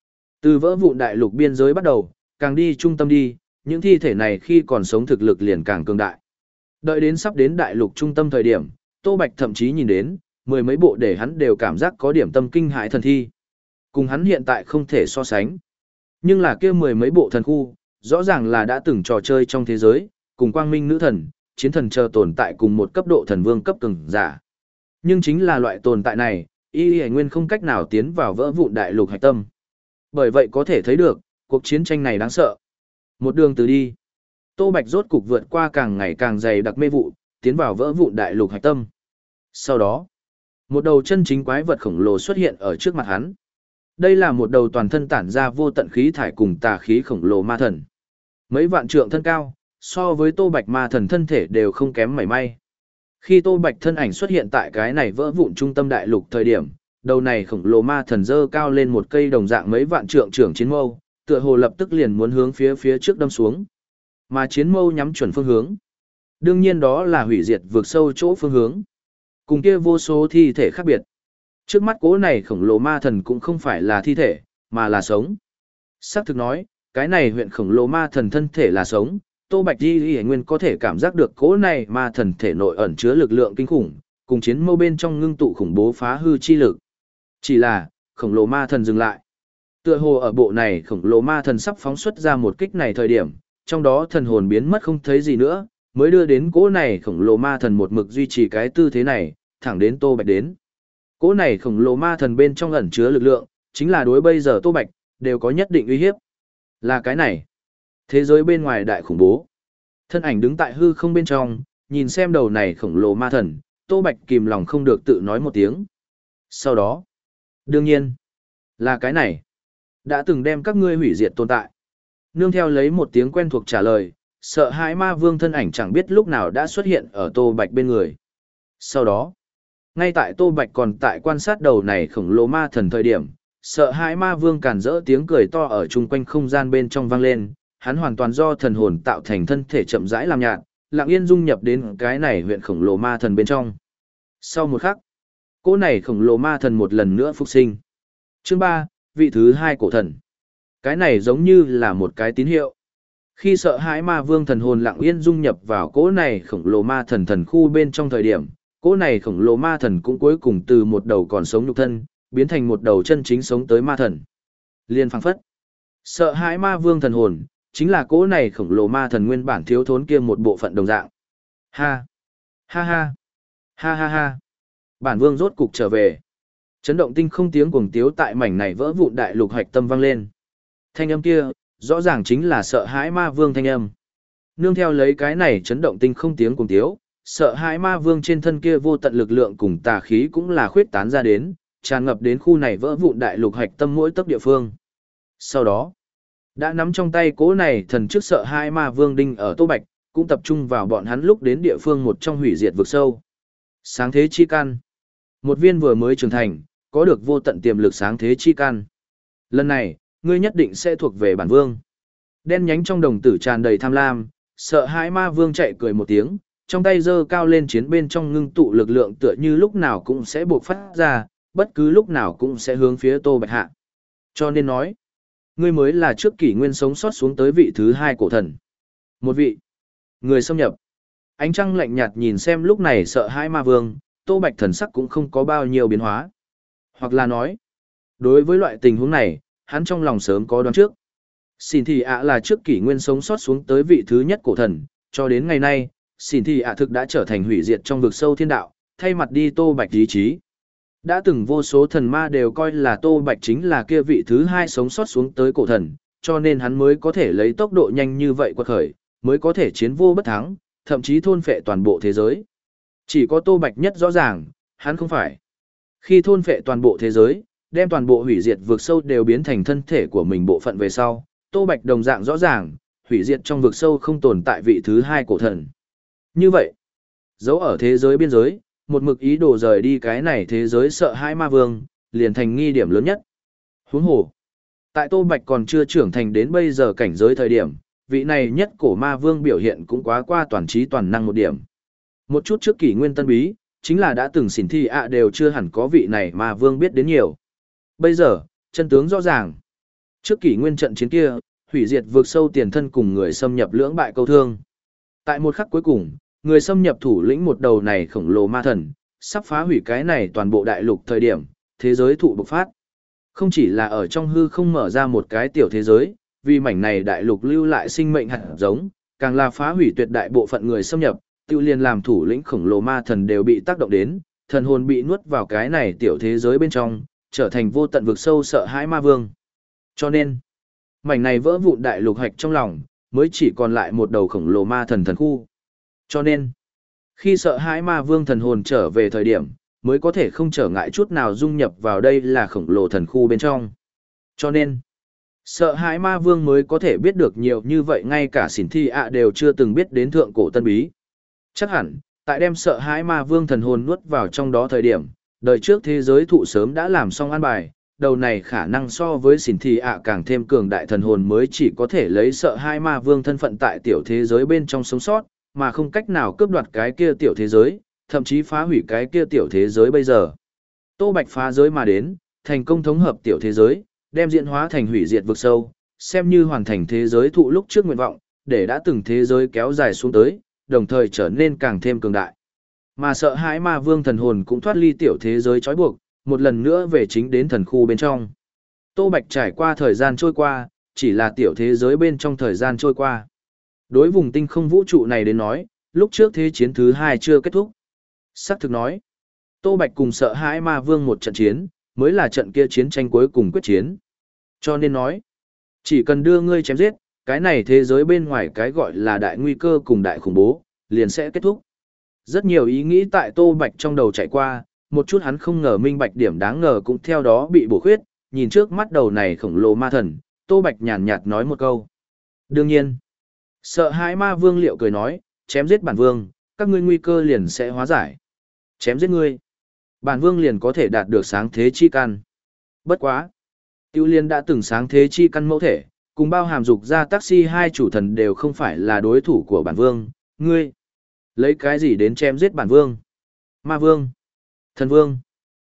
Từ vỡ vụn đại lục biên giới bắt đầu, càng đi trung tâm đi, những thi thể này khi còn sống thực lực liền càng cường đại. Đợi đến sắp đến đại lục trung tâm thời điểm, Tô Bạch thậm chí nhìn đến, mười mấy bộ để hắn đều cảm giác có điểm tâm kinh hãi thần thi. Cùng hắn hiện tại không thể so sánh. Nhưng là kia mười mấy bộ thần khu, rõ ràng là đã từng trò chơi trong thế giới, cùng quang minh nữ thần, chiến thần chờ tồn tại cùng một cấp độ thần vương cấp cường giả. Nhưng chính là loại tồn tại này, Y Nguyên không cách nào tiến vào vỡ vụn đại lục hạch tâm. Bởi vậy có thể thấy được, cuộc chiến tranh này đáng sợ. Một đường từ đi, Tô Bạch rốt cục vượt qua càng ngày càng dày đặc mê vụ, tiến vào vỡ vụn đại lục hạch tâm. Sau đó, một đầu chân chính quái vật khổng lồ xuất hiện ở trước mặt hắn. Đây là một đầu toàn thân tản ra vô tận khí thải cùng tà khí khổng lồ ma thần. Mấy vạn trượng thân cao, so với Tô Bạch ma thần thân thể đều không kém mảy may. Khi Tô Bạch thân ảnh xuất hiện tại cái này vỡ vụn trung tâm đại lục thời điểm, đầu này khổng lồ ma thần dơ cao lên một cây đồng dạng mấy vạn trượng trưởng chiến mâu, tựa hồ lập tức liền muốn hướng phía trước đâm xuống. Mà chiến mâu nhắm chuẩn phương hướng. Đương nhiên đó là hủy diệt vượt sâu chỗ phương hướng. Cùng kia vô số thi thể khác biệt. Trước mắt cố này khổng lồ ma thần cũng không phải là thi thể, mà là sống. Sắc thực nói, cái này huyện khổng lồ ma thần thân thể là sống, Tô Bạch Di Nguyên có thể cảm giác được cố này ma thần thể nội ẩn chứa lực lượng kinh khủng, cùng chiến mâu bên trong ngưng tụ khủng bố phá hư chi lực. Chỉ là, khổng lồ ma thần dừng lại. Tựa hồ ở bộ này khổng lồ ma thần sắp phóng xuất ra một kích này thời điểm, trong đó thần hồn biến mất không thấy gì nữa, mới đưa đến cố này khổng lồ ma thần một mực duy trì cái tư thế này, thẳng đến Tô Bạch đến. Cố này khổng lồ ma thần bên trong ẩn chứa lực lượng, chính là đối bây giờ Tô Bạch, đều có nhất định uy hiếp. Là cái này. Thế giới bên ngoài đại khủng bố. Thân ảnh đứng tại hư không bên trong, nhìn xem đầu này khổng lồ ma thần, Tô Bạch kìm lòng không được tự nói một tiếng. Sau đó, đương nhiên, là cái này. Đã từng đem các ngươi hủy diệt tồn tại. Nương theo lấy một tiếng quen thuộc trả lời, sợ hãi ma vương thân ảnh chẳng biết lúc nào đã xuất hiện ở Tô Bạch bên người. Sau đó, ngay tại Tô Bạch còn tại quan sát đầu này khổng lồ ma thần thời điểm, sợ hãi ma vương càn rỡ tiếng cười to ở chung quanh không gian bên trong vang lên, hắn hoàn toàn do thần hồn tạo thành thân thể chậm rãi làm nhạt, lặng yên dung nhập đến cái này huyện khổng lồ ma thần bên trong. Sau một khắc, cỗ này khổng lồ ma thần một lần nữa phục sinh. Chương 3, vị thứ 2 cổ thần. Cái này giống như là một cái tín hiệu. Khi sợ hãi ma vương thần hồn lặng yên dung nhập vào cỗ này khổng lồ ma thần thần khu bên trong thời điểm, cỗ này khổng lồ ma thần cũng cuối cùng từ một đầu còn sống nhục thân, biến thành một đầu chân chính sống tới ma thần. Liên phảng phất. Sợ hãi ma vương thần hồn, chính là cỗ này khổng lồ ma thần nguyên bản thiếu thốn kia một bộ phận đồng dạng. Ha! Ha ha! Ha ha ha! Bản vương rốt cục trở về. Chấn động tinh không tiếng cuồng tiếu tại mảnh này vỡ vụn đại lục hạch tâm vang lên. Thanh âm kia, rõ ràng chính là sợ hãi ma vương thanh âm. Nương theo lấy cái này chấn động tinh không tiếng cuồng tiếu, sợ hãi ma vương trên thân kia vô tận lực lượng cùng tà khí cũng là khuyết tán ra đến, tràn ngập đến khu này vỡ vụn đại lục hạch tâm mỗi tấc địa phương. Sau đó, đã nắm trong tay cố này thần trước sợ hãi ma vương đinh ở Tô Bạch, cũng tập trung vào bọn hắn lúc đến địa phương một trong hủy diệt vực sâu. Sáng thế chi căn. Một viên vừa mới trưởng thành, có được vô tận tiềm lực sáng thế chi căn. Lần này, ngươi nhất định sẽ thuộc về bản vương. Đen nhánh trong đồng tử tràn đầy tham lam, sợ hãi ma vương chạy cười một tiếng, trong tay giơ cao lên chiến bên trong ngưng tụ lực lượng tựa như lúc nào cũng sẽ bộc phát ra, bất cứ lúc nào cũng sẽ hướng phía Tô Bạch hạ. Cho nên nói, ngươi mới là trước kỷ nguyên sống sót xuống tới vị thứ 2 cổ thần. Một vị, người xâm nhập. Ánh trăng lạnh nhạt nhìn xem lúc này sợ hãi ma vương, Tô Bạch thần sắc cũng không có bao nhiêu biến hóa. Hoặc là nói, đối với loại tình huống này, hắn trong lòng sớm có đoán trước. Xin thì ạ là trước kỷ nguyên sống sót xuống tới vị thứ nhất cổ thần, cho đến ngày nay, xin thì ạ thực đã trở thành hủy diệt trong vực sâu thiên đạo, thay mặt đi Tô Bạch ý chí. Đã từng vô số thần ma đều coi là Tô Bạch chính là kia vị thứ 2 sống sót xuống tới cổ thần, cho nên hắn mới có thể lấy tốc độ nhanh như vậy quật khởi, mới có thể chiến vô bất thắng, thậm chí thôn phệ toàn bộ thế giới. Chỉ có Tô Bạch nhất rõ ràng, hắn không phải. Khi thôn phệ toàn bộ thế giới, đem toàn bộ hủy diệt vực sâu đều biến thành thân thể của mình bộ phận về sau, Tô Bạch đồng dạng rõ ràng, hủy diệt trong vực sâu không tồn tại vị thứ 2 cổ thần. Như vậy, dấu ở thế giới biên giới, một mực ý đồ rời đi cái này thế giới sợ hãi ma vương, liền thành nghi điểm lớn nhất. Huống hồ, tại Tô Bạch còn chưa trưởng thành đến bây giờ cảnh giới thời điểm, vị này nhất cổ ma vương biểu hiện cũng quá qua toàn trí toàn năng một điểm. Một chút trước kỷ nguyên tân bí, chính là đã từng xỉn thi ạ đều chưa hẳn có vị này ma vương biết đến nhiều. Bây giờ, chân tướng rõ ràng. Trước kỷ nguyên trận chiến kia, hủy diệt vượt sâu tiền thân cùng người xâm nhập lưỡng bại câu thương. Tại một khắc cuối cùng, người xâm nhập thủ lĩnh một đầu này khổng lồ ma thần, sắp phá hủy cái này toàn bộ đại lục thời điểm, thế giới thụ bộc phát. Không chỉ là ở trong hư không mở ra một cái tiểu thế giới, vì mảnh này đại lục lưu lại sinh mệnh hạt giống, càng là phá hủy tuyệt đại bộ phận người xâm nhập, tiêu liên làm thủ lĩnh khổng lồ ma thần đều bị tác động đến, thần hồn bị nuốt vào cái này tiểu thế giới bên trong, trở thành vô tận vực sâu sợ hãi ma vương. Cho nên, mảnh này vỡ vụn đại lục hạch trong lòng, mới chỉ còn lại một đầu khổng lồ ma thần thần khu. Cho nên, khi sợ hãi ma vương thần hồn trở về thời điểm, mới có thể không trở ngại chút nào dung nhập vào đây là khổng lồ thần khu bên trong. Cho nên, sợ hãi ma vương mới có thể biết được nhiều như vậy, ngay cả xỉn thi ạ đều chưa từng biết đến thượng cổ tân bí. Chắc hẳn, tại đem sợ hãi ma vương thần hồn nuốt vào trong đó thời điểm, đời trước thế giới thụ sớm đã làm xong an bài, đầu này khả năng so với xỉn thi ạ càng thêm cường đại thần hồn mới chỉ có thể lấy sợ hãi ma vương thân phận tại tiểu thế giới bên trong sống sót, mà không cách nào cướp đoạt cái kia tiểu thế giới, thậm chí phá hủy cái kia tiểu thế giới bây giờ. Tô Bạch phá giới mà đến, thành công thống hợp tiểu thế giới, đem diễn hóa thành hủy diệt vực sâu, xem như hoàn thành thế giới thụ lúc trước nguyện vọng, để đã từng thế giới kéo dài xuống tới, đồng thời trở nên càng thêm cường đại. Mà sợ hãi ma vương thần hồn cũng thoát ly tiểu thế giới trói buộc, một lần nữa về chính đến thần khu bên trong. Tô Bạch trải qua thời gian trôi qua, chỉ là tiểu thế giới bên trong thời gian trôi qua. Đối vùng tinh không vũ trụ này đến nói, lúc trước thế chiến thứ 2 chưa kết thúc. Sắc thực nói, Tô Bạch cùng sợ hãi ma vương một trận chiến, mới là trận kia chiến tranh cuối cùng quyết chiến. Cho nên nói, chỉ cần đưa ngươi chém giết, cái này thế giới bên ngoài cái gọi là đại nguy cơ cùng đại khủng bố, liền sẽ kết thúc. Rất nhiều ý nghĩ tại Tô Bạch trong đầu chạy qua, một chút hắn không ngờ minh bạch điểm đáng ngờ cũng theo đó bị bổ khuyết, nhìn trước mắt đầu này khổng lồ ma thần, Tô Bạch nhàn nhạt nói một câu. Đương nhiên, sợ hãi ma vương liệu cười nói, chém giết bản vương, các ngươi nguy cơ liền sẽ hóa giải. Chém giết ngươi, bản vương liền có thể đạt được sáng thế chi căn. Bất quá, Tiêu Liên đã từng sáng thế chi căn mẫu thể, cùng bao hàm dục ra taxi hai chủ thần đều không phải là đối thủ của bản vương, ngươi lấy cái gì đến chém giết bản vương? Ma vương, thần vương,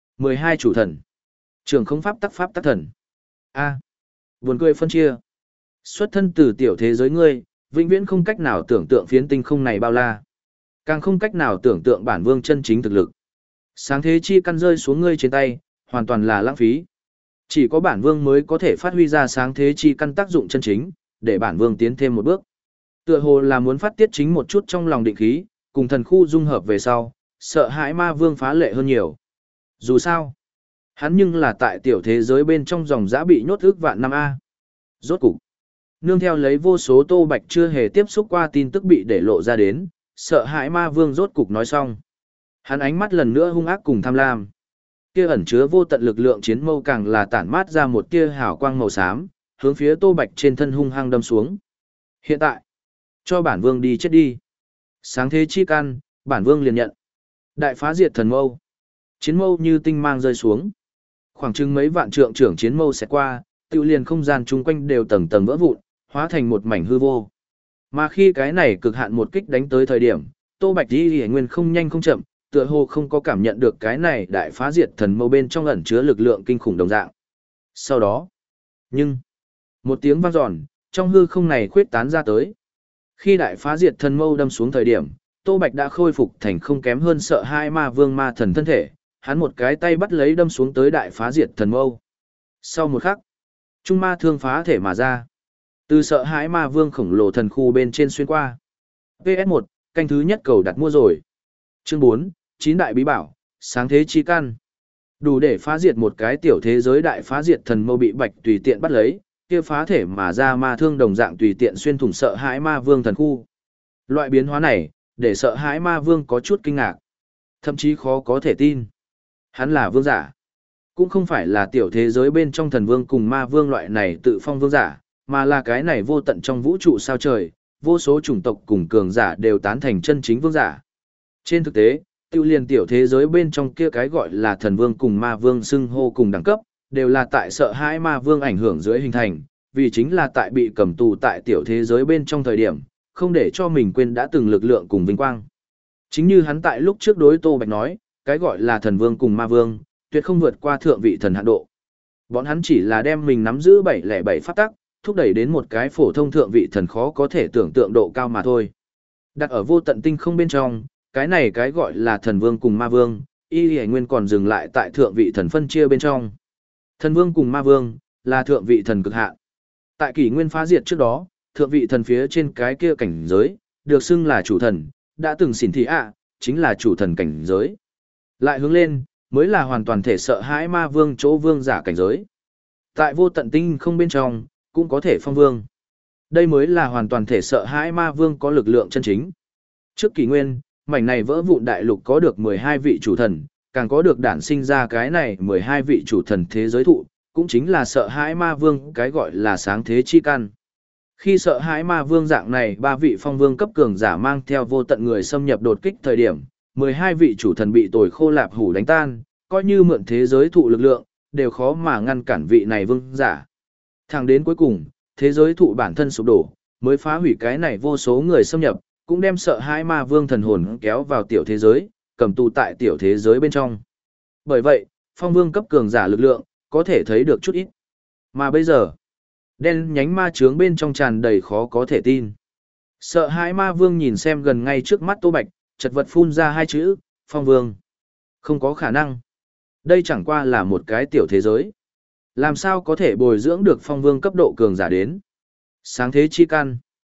12 chủ thần, trường không pháp tắc thần. A, buồn cười phân chia. Xuất thân từ tiểu thế giới ngươi, vĩnh viễn không cách nào tưởng tượng phiến tinh không này bao la. Càng không cách nào tưởng tượng bản vương chân chính thực lực. Sáng thế chi căn rơi xuống ngươi trên tay, hoàn toàn là lãng phí. Chỉ có bản vương mới có thể phát huy ra sáng thế chi căn tác dụng chân chính, để bản vương tiến thêm một bước. Tựa hồ là muốn phát tiết chính một chút trong lòng định khí, cùng thần khu dung hợp về sau, sợ hãi ma vương phá lệ hơn nhiều. Dù sao, hắn nhưng là tại tiểu thế giới bên trong dòng dã bị nhốt ước vạn năm A. Rốt cục, nương theo lấy vô số Tô Bạch chưa hề tiếp xúc qua tin tức bị để lộ ra đến, sợ hãi ma vương rốt cục nói xong. Hắn ánh mắt lần nữa hung ác cùng tham lam. Kia ẩn chứa vô tận lực lượng chiến mâu càng là tản mát ra một tia hào quang màu xám, hướng phía Tô Bạch trên thân hung hăng đâm xuống. Hiện tại, cho bản vương đi chết đi. Sáng thế chi căn, bản vương liền nhận. Đại phá diệt thần mâu. Chiến mâu như tinh mang rơi xuống. Khoảng chừng mấy vạn trượng trưởng chiến mâu sẽ qua, tiêu liền không gian chung quanh đều tầng tầng vỡ vụn, hóa thành một mảnh hư vô. Mà khi cái này cực hạn một kích đánh tới thời điểm, Tô Bạch Y Nguyên không nhanh không chậm, tựa hồ không có cảm nhận được cái này đại phá diệt thần mâu bên trong ẩn chứa lực lượng kinh khủng đồng dạng. Sau đó, một tiếng vang dọn, trong hư không này khuyết tán ra tới. Khi đại phá diệt thần mâu đâm xuống thời điểm, Tô Bạch đã khôi phục thành không kém hơn sợ hai ma vương ma thần thân thể, hắn một cái tay bắt lấy đâm xuống tới đại phá diệt thần mâu. Sau một khắc, trung ma thương phá thể mà ra. Từ sợ hãi ma vương khổng lồ thần khu bên trên xuyên qua. PS1, canh thứ nhất cầu đặt mua rồi. Chương 4, 9 đại bí bảo, sáng thế chi căn. Đủ để phá diệt một cái tiểu thế giới đại phá diệt thần mâu bị Bạch tùy tiện bắt lấy, kia phá thể mà ra ma thương đồng dạng tùy tiện xuyên thủng sợ hãi ma vương thần khu. Loại biến hóa này, để sợ hãi ma vương có chút kinh ngạc. Thậm chí khó có thể tin. Hắn là vương giả. Cũng không phải là tiểu thế giới bên trong thần vương cùng ma vương loại này tự phong vương giả, mà là cái này vô tận trong vũ trụ sao trời, vô số chủng tộc cùng cường giả đều tán thành chân chính vương giả. Trên thực tế, tiêu liền tiểu thế giới bên trong kia cái gọi là thần vương cùng ma vương xưng hô cùng đẳng cấp, đều là tại sợ hãi ma vương ảnh hưởng dưới hình thành, vì chính là tại bị cầm tù tại tiểu thế giới bên trong thời điểm, không để cho mình quên đã từng lực lượng cùng vinh quang. Chính như hắn tại lúc trước đối Tô Bạch nói, cái gọi là thần vương cùng ma vương, tuyệt không vượt qua thượng vị thần hạn độ. Bọn hắn chỉ là đem mình nắm giữ 707 pháp tắc, thúc đẩy đến một cái phổ thông thượng vị thần khó có thể tưởng tượng độ cao mà thôi. Đặt ở vô tận tinh không bên trong, cái này cái gọi là thần vương cùng ma vương, y hải nguyên còn dừng lại tại thượng vị thần phân chia bên trong. Thần vương cùng ma vương, là thượng vị thần cực hạn. Tại kỷ nguyên phá diệt trước đó, thượng vị thần phía trên cái kia cảnh giới, được xưng là chủ thần, đã từng xỉn thị ạ, chính là chủ thần cảnh giới. Lại hướng lên, mới là hoàn toàn thể sợ hãi ma vương chỗ vương giả cảnh giới. Tại vô tận tinh không bên trong, cũng có thể phong vương. Đây mới là hoàn toàn thể sợ hãi ma vương có lực lượng chân chính. Trước kỷ nguyên, mảnh này vỡ vụn đại lục có được 12 vị chủ thần, càng có được đản sinh ra cái này 12 vị chủ thần thế giới thụ, cũng chính là sợ hãi ma vương cái gọi là sáng thế chi căn. Khi sợ hãi ma vương dạng này ba vị phong vương cấp cường giả mang theo vô tận người xâm nhập đột kích thời điểm, 12 vị chủ thần bị tồi khô lạp hủ đánh tan, coi như mượn thế giới thụ lực lượng, đều khó mà ngăn cản vị này vương giả. Thẳng đến cuối cùng, thế giới thụ bản thân sụp đổ, mới phá hủy cái này vô số người xâm nhập, cũng đem sợ hãi ma vương thần hồn kéo vào tiểu thế giới, cầm tù tại tiểu thế giới bên trong. Bởi vậy, phong vương cấp cường giả lực lượng, có thể thấy được chút ít. Mà bây giờ, đen nhánh ma chướng bên trong tràn đầy khó có thể tin. Sợ hãi ma vương nhìn xem gần ngay trước mắt Tô Bạch, chật vật phun ra hai chữ, phong vương. Không có khả năng. Đây chẳng qua là một cái tiểu thế giới. Làm sao có thể bồi dưỡng được phong vương cấp độ cường giả đến? Sáng thế chi căn.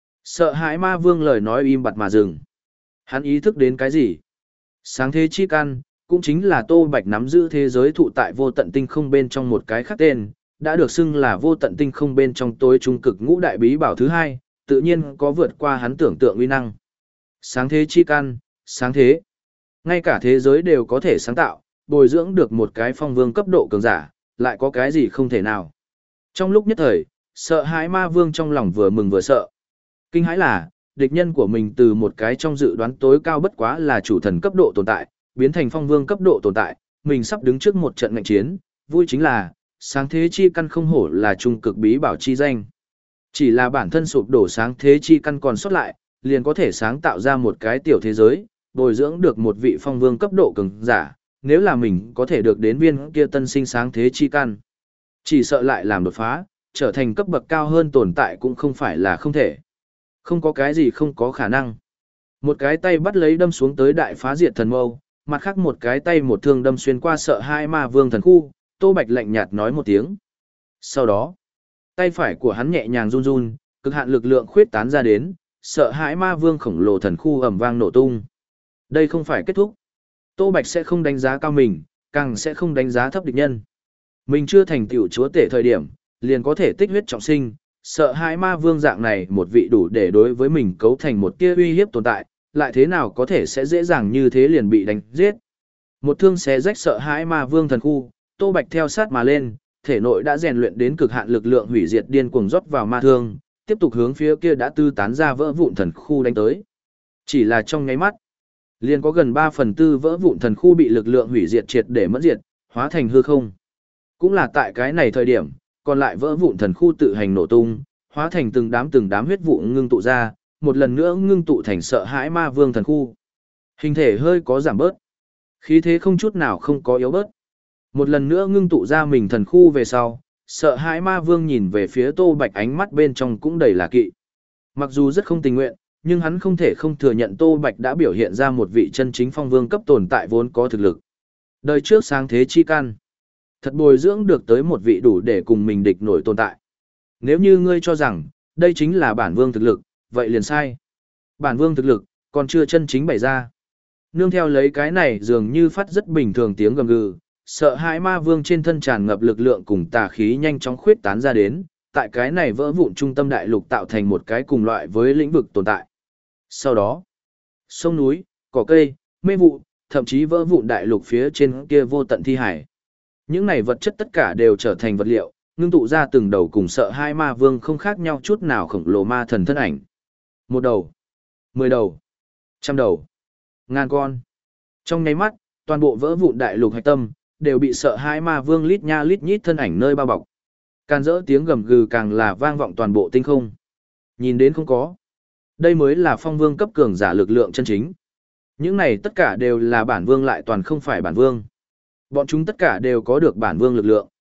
Sợ hãi ma vương lời nói im bặt mà dừng. Hắn ý thức đến cái gì? Sáng thế chi căn, cũng chính là Tô Bạch nắm giữ thế giới thụ tại vô tận tinh không bên trong một cái khác tên, đã được xưng là vô tận tinh không bên trong tối trung cực ngũ đại bí bảo thứ hai, tự nhiên có vượt qua hắn tưởng tượng uy năng. Sáng thế chi căn, sáng thế. Ngay cả thế giới đều có thể sáng tạo, bồi dưỡng được một cái phong vương cấp độ cường giả, lại có cái gì không thể nào. Trong lúc nhất thời, sợ hãi ma vương trong lòng vừa mừng vừa sợ. Kinh hãi là, địch nhân của mình từ một cái trong dự đoán tối cao bất quá là chủ thần cấp độ tồn tại, biến thành phong vương cấp độ tồn tại, mình sắp đứng trước một trận ngạnh chiến, vui chính là, sáng thế chi căn không hổ là trung cực bí bảo chi danh. Chỉ là bản thân sụp đổ sáng thế chi căn còn sót lại, liền có thể sáng tạo ra một cái tiểu thế giới, bồi dưỡng được một vị phong vương cấp độ cường giả, nếu là mình có thể được đến viên kia tân sinh sáng thế chi căn. Chỉ sợ lại làm đột phá, trở thành cấp bậc cao hơn tồn tại cũng không phải là không thể. Không có cái gì không có khả năng. Một cái tay bắt lấy đâm xuống tới đại phá diệt thần mâu, mặt khác một cái tay một thương đâm xuyên qua sợ hai ma vương thần khu, Tô Bạch lạnh nhạt nói một tiếng. Sau đó, tay phải của hắn nhẹ nhàng run run, cực hạn lực lượng khuyết tán ra đến, sợ hãi ma vương khổng lồ thần khu ầm vang nổ tung. Đây không phải kết thúc. Tô Bạch sẽ không đánh giá cao mình, càng sẽ không đánh giá thấp địch nhân. Mình chưa thành tựu chúa tể thời điểm, liền có thể tích huyết trọng sinh, sợ hãi ma vương dạng này một vị đủ để đối với mình cấu thành một tia uy hiếp tồn tại, lại thế nào có thể sẽ dễ dàng như thế liền bị đánh giết. Một thương xé rách sợ hãi ma vương thần khu, Tô Bạch theo sát mà lên, thể nội đã rèn luyện đến cực hạn lực lượng hủy diệt điên cuồng rót vào ma thương, tiếp tục hướng phía kia đã tư tán ra vỡ vụn thần khu đánh tới. Chỉ là trong nháy mắt, liền có gần 3/4 vỡ vụn thần khu bị lực lượng hủy diệt triệt để mất diệt, hóa thành hư không. Cũng là tại cái này thời điểm, còn lại vỡ vụn thần khu tự hành nổ tung, hóa thành từng đám huyết vụ ngưng tụ ra, một lần nữa ngưng tụ thành sợ hãi ma vương thần khu. Hình thể hơi có giảm bớt, khí thế không chút nào không có yếu bớt. Một lần nữa ngưng tụ ra mình thần khu về sau, sợ hãi ma vương nhìn về phía Tô Bạch ánh mắt bên trong cũng đầy là kỵ. Mặc dù rất không tình nguyện, nhưng hắn không thể không thừa nhận Tô Bạch đã biểu hiện ra một vị chân chính phong vương cấp tồn tại vốn có thực lực. Đời trước sáng thế chi căn, thật bồi dưỡng được tới một vị đủ để cùng mình địch nổi tồn tại. Nếu như ngươi cho rằng, đây chính là bản vương thực lực, vậy liền sai. Bản vương thực lực, còn chưa chân chính bày ra. Nương theo lấy cái này dường như phát rất bình thường tiếng gầm gừ, sợ hãi ma vương trên thân tràn ngập lực lượng cùng tà khí nhanh chóng khuyết tán ra đến, tại cái này vỡ vụn trung tâm đại lục tạo thành một cái cùng loại với lĩnh vực tồn tại. Sau đó, sông núi, cỏ cây, mê vụ, thậm chí vỡ vụn đại lục phía trên kia vô tận thi hải. Những này vật chất tất cả đều trở thành vật liệu, ngưng tụ ra từng đầu cùng sợ hai ma vương không khác nhau chút nào khổng lồ ma thần thân ảnh. 1 đầu, 10 đầu, 100 đầu, ngàn con. Trong nháy mắt, toàn bộ vỡ vụn đại lục hạch tâm đều bị sợ hai ma vương lít nha lít nhít thân ảnh nơi bao bọc. Can dỡ tiếng gầm gừ càng là vang vọng toàn bộ tinh không. Nhìn đến không có. Đây mới là phong vương cấp cường giả lực lượng chân chính. Những này tất cả đều là bản vương lại toàn không phải bản vương. Bọn chúng tất cả đều có được bản vương lực lượng.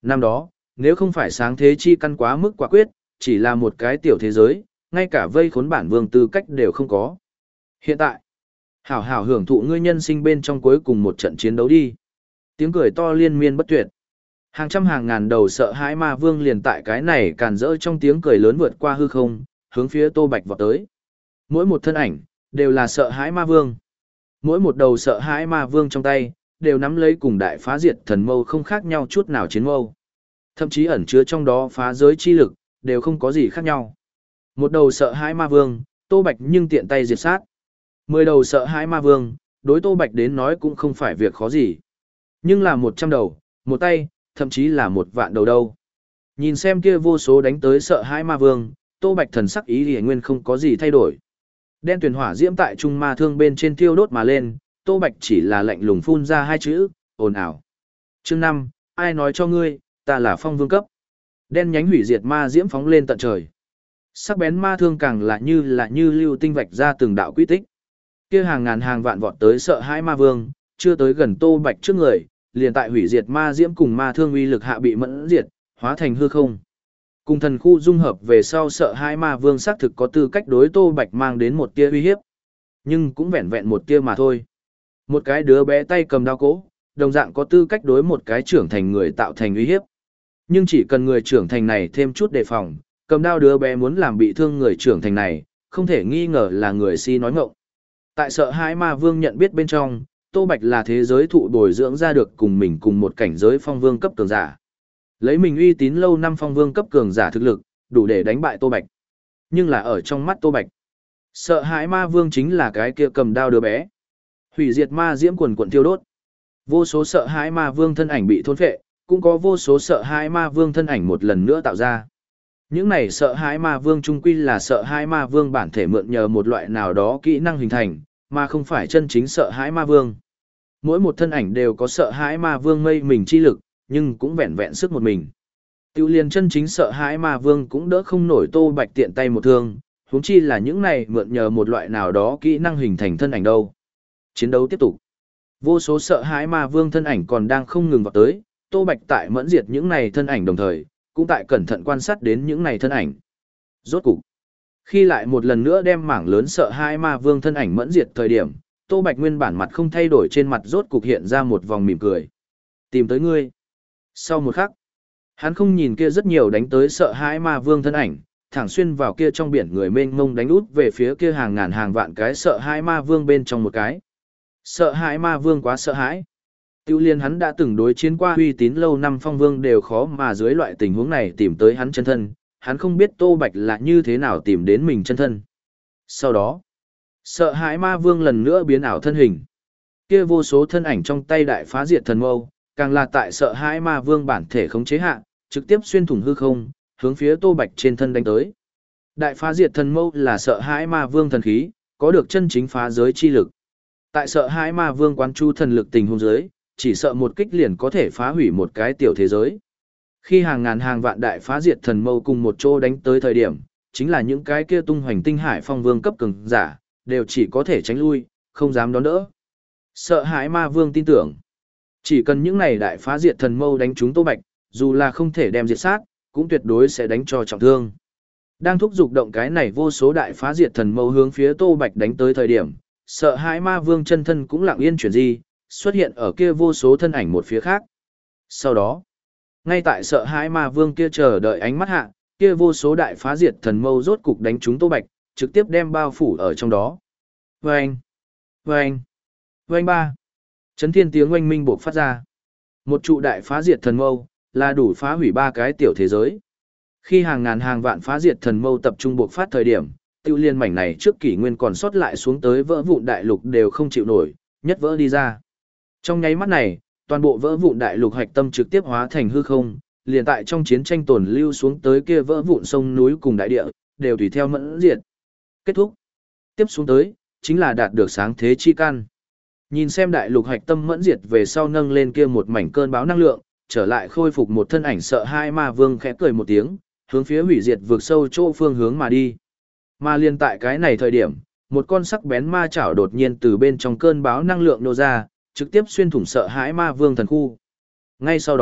Năm đó, nếu không phải sáng thế chi căn quá mức quả quyết, chỉ là một cái tiểu thế giới, ngay cả vây khốn bản vương tư cách đều không có. Hiện tại, hảo hảo hưởng thụ ngươi nhân sinh bên trong cuối cùng một trận chiến đấu đi. Tiếng cười to liên miên bất tuyệt. Hàng trăm hàng ngàn đầu sợ hãi ma vương liền tại cái này càn rỡ trong tiếng cười lớn vượt qua hư không, hướng phía Tô Bạch vọt tới. Mỗi một thân ảnh, đều là sợ hãi ma vương. Mỗi một đầu sợ hãi ma vương trong tay, đều nắm lấy cùng đại phá diệt thần mâu không khác nhau chút nào chiến mâu. Thậm chí ẩn chứa trong đó phá giới chi lực, đều không có gì khác nhau. Một đầu sợ hãi ma vương, Tô Bạch nhưng tiện tay diệt sát. 10 đầu sợ hãi ma vương, đối Tô Bạch đến nói cũng không phải việc khó gì. Nhưng là 100 đầu, một tay, thậm chí là 1 vạn đầu đâu. Nhìn xem kia vô số đánh tới sợ hãi ma vương, Tô Bạch thần sắc ý nguyên không có gì thay đổi. Đen tuyền hỏa diễm tại trung ma thương bên trên thiêu đốt mà lên, Tô Bạch chỉ là lạnh lùng phun ra 2 chữ, ồn ào. Chương 5, ai nói cho ngươi, ta là phong vương cấp. Đen nhánh hủy diệt ma diễm phóng lên tận trời. Sắc bén ma thương càng là như lưu tinh vạch ra từng đạo quy tích. Kia hàng ngàn hàng vạn vọt tới sợ hãi ma vương, chưa tới gần Tô Bạch trước người, liền tại hủy diệt ma diễm cùng ma thương uy lực hạ bị mẫn diệt, hóa thành hư không. Cùng thần khu dung hợp về sau sợ hãi ma vương xác thực có tư cách đối Tô Bạch mang đến một tia uy hiếp. Nhưng cũng vẹn vẹn một tia mà thôi. Một cái đứa bé tay cầm đao cỗ, đồng dạng có tư cách đối một cái trưởng thành người tạo thành uy hiếp. Nhưng chỉ cần người trưởng thành này thêm chút đề phòng, cầm đao đứa bé muốn làm bị thương người trưởng thành này, không thể nghi ngờ là người si nói ngọng. Tại sợ hãi ma vương nhận biết bên trong, Tô Bạch là thế giới thụ bồi dưỡng ra được cùng mình cùng một cảnh giới phong vương cấp cường giả. Lấy mình uy tín lâu năm phong vương cấp cường giả thực lực, đủ để đánh bại Tô Bạch. Nhưng là ở trong mắt Tô Bạch, sợ hãi ma vương chính là cái kia cầm đao đứa bé. Hủy diệt ma diễm quần quần thiêu đốt. Vô số sợ hãi ma vương thân ảnh bị thôn phệ, cũng có vô số sợ hãi ma vương thân ảnh một lần nữa tạo ra. Những này sợ hãi ma vương trung quy là sợ hãi ma vương bản thể mượn nhờ một loại nào đó kỹ năng hình thành, mà không phải chân chính sợ hãi ma vương. Mỗi một thân ảnh đều có sợ hãi ma vương mây mình chi lực, nhưng cũng vẹn vẹn sức một mình. Tiêu liền chân chính sợ hãi ma vương cũng đỡ không nổi Tô Bạch tiện tay một thương, huống chi là những này mượn nhờ một loại nào đó kỹ năng hình thành thân ảnh đâu. Chiến đấu tiếp tục. Vô số sợ hãi ma vương thân ảnh còn đang không ngừng vào tới, Tô Bạch tại mẫn diệt những này thân ảnh đồng thời, cũng tại cẩn thận quan sát đến những này thân ảnh. Rốt cục, khi lại một lần nữa đem mảng lớn sợ hãi ma vương thân ảnh mẫn diệt thời điểm, Tô Bạch nguyên bản mặt không thay đổi trên mặt rốt cục hiện ra một vòng mỉm cười. Tìm tới ngươi. Sau một khắc, hắn không nhìn kia rất nhiều đánh tới sợ hãi ma vương thân ảnh, thẳng xuyên vào kia trong biển người mênh mông đánh út về phía kia hàng ngàn hàng vạn cái sợ hãi ma vương bên trong một cái. Sợ hãi ma vương quá sợ hãi. Tiêu liên hắn đã từng đối chiến qua uy tín lâu năm phong vương đều khó mà dưới loại tình huống này tìm tới hắn chân thân, hắn không biết Tô Bạch là như thế nào tìm đến mình chân thân. Sau đó, sợ hãi ma vương lần nữa biến ảo thân hình. Kia vô số thân ảnh trong tay đại phá diệt thần mâu, càng là tại sợ hãi ma vương bản thể khống chế hạ, trực tiếp xuyên thủng hư không, hướng phía Tô Bạch trên thân đánh tới. Đại phá diệt thần mâu là sợ hãi ma vương thần khí, có được chân chính phá giới chi lực. Tại sợ hãi ma vương quán chu thần lực tình huống giới, chỉ sợ một kích liền có thể phá hủy một cái tiểu thế giới. Khi hàng ngàn hàng vạn đại phá diệt thần mâu cùng một chỗ đánh tới thời điểm, chính là những cái kia tung hoành tinh hải phong vương cấp cường giả, đều chỉ có thể tránh lui, không dám đón đỡ. Sợ hãi ma vương tin tưởng, chỉ cần những này đại phá diệt thần mâu đánh trúng Tô Bạch, dù là không thể đem diệt sát, cũng tuyệt đối sẽ đánh cho trọng thương. Đang thúc giục động cái này vô số đại phá diệt thần mâu hướng phía Tô Bạch đánh tới thời điểm, sợ hãi ma vương chân thân cũng lặng yên chuyển di, xuất hiện ở kia vô số thân ảnh một phía khác. Sau đó, ngay tại sợ hãi ma vương kia chờ đợi ánh mắt hạ, kia vô số đại phá diệt thần mâu rốt cục đánh trúng Tô Bạch, trực tiếp đem bao phủ ở trong đó. Vâng! Vâng! Vâng ba! Chấn thiên tiếng oanh minh buộc phát ra. Một trụ đại phá diệt thần mâu, là đủ phá hủy 3 cái tiểu thế giới. Khi hàng ngàn hàng vạn phá diệt thần mâu tập trung buộc phát thời điểm, tiêu liên mảnh này trước kỷ nguyên còn sót lại xuống tới vỡ vụn đại lục đều không chịu nổi, nhất vỡ đi ra. Trong nháy mắt này, toàn bộ vỡ vụn đại lục hạch tâm trực tiếp hóa thành hư không, liền tại trong chiến tranh tồn lưu xuống tới kia vỡ vụn sông núi cùng đại địa, đều tùy theo mẫn diệt. Kết thúc. Tiếp xuống tới, chính là đạt được sáng thế chi căn. Nhìn xem đại lục hạch tâm mẫn diệt về sau nâng lên kia một mảnh cơn bão năng lượng, trở lại khôi phục một thân ảnh sợ hai ma vương khẽ cười một tiếng, hướng phía hủy diệt vượt sâu chỗ phương hướng mà đi. Mà liền tại cái này thời điểm, một con sắc bén ma chảo đột nhiên từ bên trong cơn bão năng lượng nô ra, trực tiếp xuyên thủng sợ hãi ma vương thần khu. Ngay sau đó,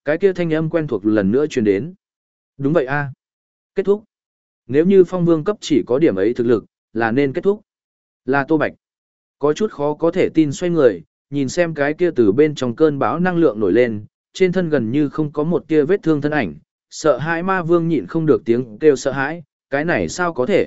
cái kia thanh âm quen thuộc lần nữa truyền đến. Đúng vậy a. Kết thúc. Nếu như phong vương cấp chỉ có điểm ấy thực lực, là nên kết thúc. Là Tô Bạch. Có chút khó có thể tin xoay người, nhìn xem cái kia từ bên trong cơn bão năng lượng nổi lên, trên thân gần như không có một tia vết thương thân ảnh, sợ hãi ma vương nhịn không được tiếng kêu sợ hãi, cái này sao có thể?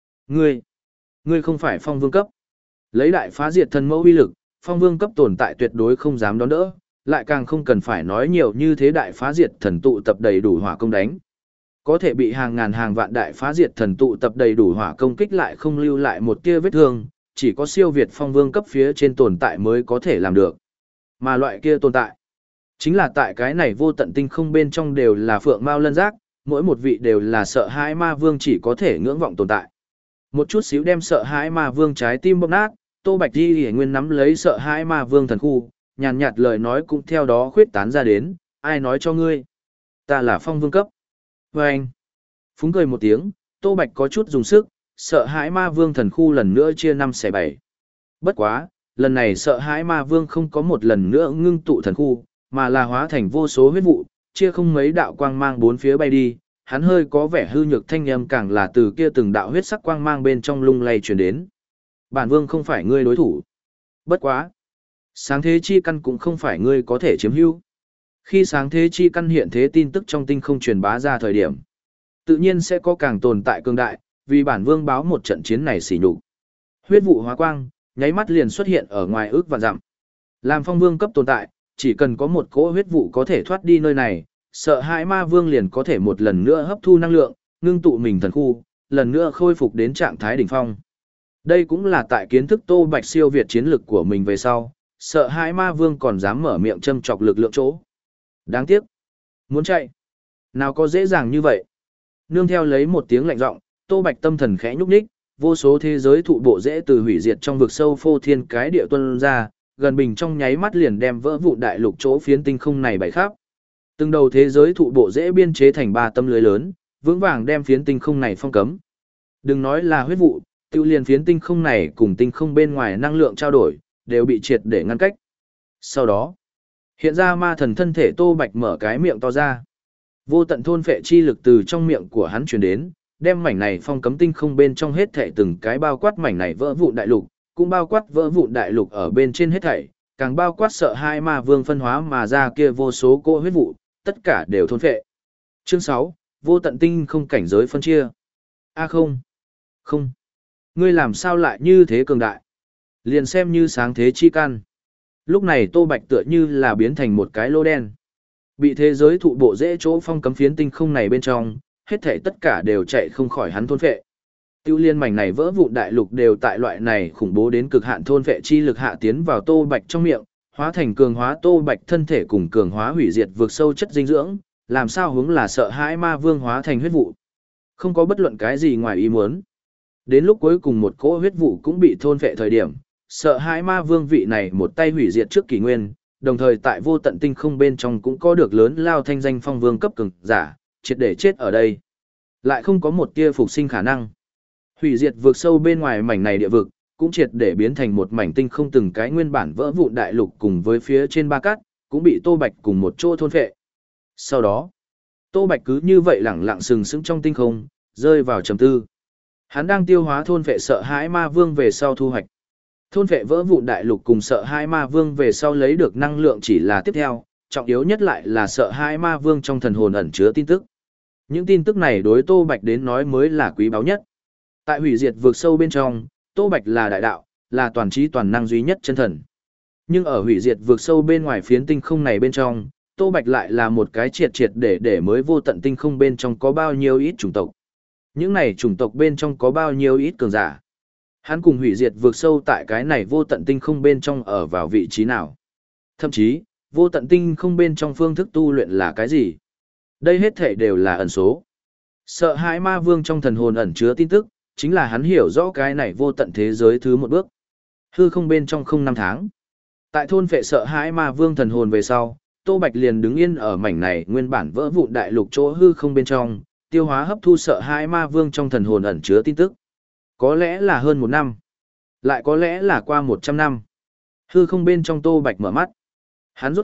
Ngươi không phải phong vương cấp. Lấy đại phá diệt thần mẫu uy lực, phong vương cấp tồn tại tuyệt đối không dám đón đỡ, lại càng không cần phải nói nhiều như thế đại phá diệt thần tụ tập đầy đủ hỏa công đánh. Có thể bị hàng ngàn hàng vạn đại phá diệt thần tụ tập đầy đủ hỏa công kích lại không lưu lại một tia vết thương, chỉ có siêu việt phong vương cấp phía trên tồn tại mới có thể làm được. Mà loại kia tồn tại, chính là tại cái này vô tận tinh không bên trong đều là phượng mao lân giác, mỗi một vị đều là sợ hãi ma vương chỉ có thể ngưỡng vọng tồn tại. Một chút xíu đem sợ hãi ma vương trái tim bóp nát, Tô Bạch Di Hề Nguyên nắm lấy sợ hãi ma vương thần khu, nhàn nhạt lời nói cũng theo đó khuyết tán ra đến, ai nói cho ngươi? Ta là phong vương cấp. Và anh, phúng cười một tiếng, Tô Bạch có chút dùng sức, sợ hãi ma vương thần khu lần nữa chia 5/7. Bất quá, lần này sợ hãi ma vương không có một lần nữa ngưng tụ thần khu, mà là hóa thành vô số huyết vụ, chia không mấy đạo quang mang bốn phía bay đi, hắn hơi có vẻ hư nhược thanh âm càng là từ kia từng đạo huyết sắc quang mang bên trong lung lay truyền đến. Bản vương không phải ngươi đối thủ. Bất quá, sáng thế chi căn cũng không phải ngươi có thể chiếm hữu. Khi sáng thế chi căn hiện thế tin tức trong tinh không truyền bá ra thời điểm, tự nhiên sẽ có càng tồn tại cường đại, vì bản vương báo một trận chiến này xỉ nhục. Huyết vụ hóa quang, nháy mắt liền xuất hiện ở ngoài ước vạn dặm. Làm phong vương cấp tồn tại, chỉ cần có một cỗ huyết vụ có thể thoát đi nơi này, sợ hãi ma vương liền có thể một lần nữa hấp thu năng lượng, ngưng tụ mình thần khu, lần nữa khôi phục đến trạng thái đỉnh phong. Đây cũng là tại kiến thức Tô Bạch siêu việt chiến lực của mình về sau, sợ hãi ma vương còn dám mở miệng châm chọc lực lượng chỗ. Đáng tiếc. Muốn chạy. Nào có dễ dàng như vậy. Nương theo lấy một tiếng lạnh giọng, Tô Bạch tâm thần khẽ nhúc nhích, vô số thế giới thụ bộ rễ từ hủy diệt trong vực sâu phô thiên cái địa tuân ra, gần bình trong nháy mắt liền đem vỡ vụn đại lục chỗ phiến tinh không này bày khắp. Từng đầu thế giới thụ bộ rễ biên chế thành 3 tấm lưới lớn, vững vàng đem phiến tinh không này phong cấm. Đừng nói là huyết vụ, tiêu liền phiến tinh không này cùng tinh không bên ngoài năng lượng trao đổi, đều bị triệt để ngăn cách. Sau đó, hiện ra ma thần thân thể Tô Bạch mở cái miệng to ra. Vô tận thôn phệ chi lực từ trong miệng của hắn truyền đến, đem mảnh này phong cấm tinh không bên trong hết thảy từng cái bao quát mảnh này vỡ vụn đại lục, cũng bao quát vỡ vụn đại lục ở bên trên hết thảy, càng bao quát sợ hai ma vương phân hóa mà ra kia vô số cỗ huyết vụ, tất cả đều thôn phệ. Chương 6, vô tận tinh không cảnh giới phân chia. A không, không, ngươi làm sao lại như thế cường đại? Liền xem như sáng thế chi căn. Lúc này Tô Bạch tựa như là biến thành một cái lô đen. Bị thế giới thụ bộ dễ chỗ phong cấm phiến tinh không này bên trong, hết thảy tất cả đều chạy không khỏi hắn thôn phệ. Tiêu liên mảnh này vỡ vụn đại lục đều tại loại này khủng bố đến cực hạn thôn phệ chi lực hạ tiến vào Tô Bạch trong miệng, hóa thành cường hóa Tô Bạch thân thể cùng cường hóa hủy diệt vượt sâu chất dinh dưỡng, làm sao hướng là sợ hãi ma vương hóa thành huyết vụ. Không có bất luận cái gì ngoài ý muốn. Đến lúc cuối cùng một cỗ huyết vụ cũng bị thôn phệ thời điểm, sợ hãi ma vương vị này một tay hủy diệt trước kỷ nguyên, đồng thời tại vô tận tinh không bên trong cũng có được lớn lao thanh danh phong vương cấp cường giả, triệt để chết ở đây. Lại không có một tia phục sinh khả năng. Hủy diệt vượt sâu bên ngoài mảnh này địa vực, cũng triệt để biến thành một mảnh tinh không từng cái nguyên bản vỡ vụn đại lục cùng với phía trên ba cát, cũng bị Tô Bạch cùng một chỗ thôn phệ. Sau đó, Tô Bạch cứ như vậy lẳng lặng sừng sững trong tinh không, rơi vào trầm tư. Hắn đang tiêu hóa thôn phệ sợ hãi ma vương về sau thu hoạch. Thôn phệ vỡ vụn đại lục cùng sợ hãi ma vương về sau lấy được năng lượng chỉ là tiếp theo, trọng yếu nhất lại là sợ hãi ma vương trong thần hồn ẩn chứa tin tức. Những tin tức này đối Tô Bạch đến nói mới là quý báu nhất. Tại hủy diệt vượt sâu bên trong, Tô Bạch là đại đạo, là toàn trí toàn năng duy nhất chân thần. Nhưng ở hủy diệt vượt sâu bên ngoài phiến tinh không này bên trong, Tô Bạch lại là một cái triệt triệt để mới vô tận tinh không bên trong có bao nhiêu ít chủng tộc. Những này chủng tộc bên trong có bao nhiêu ít cường giả. Hắn cùng hủy diệt vượt sâu tại cái này vô tận tinh không bên trong ở vào vị trí nào. Thậm chí, vô tận tinh không bên trong phương thức tu luyện là cái gì. Đây hết thể đều là ẩn số. Sợ hãi ma vương trong thần hồn ẩn chứa tin tức, chính là hắn hiểu rõ cái này vô tận thế giới thứ một bước. Hư không bên trong không năm tháng. Tại thôn phệ sợ hãi ma vương thần hồn về sau, Tô Bạch liền đứng yên ở mảnh này nguyên bản vỡ vụn đại lục chỗ hư không bên trong, tiêu hóa hấp thu sợ hãi ma vương trong thần hồn ẩn chứa tin tức. Có lẽ là hơn 1 năm, lại có lẽ là qua 100 năm. Hư không bên trong Tô Bạch mở mắt. Hắn rốt cục,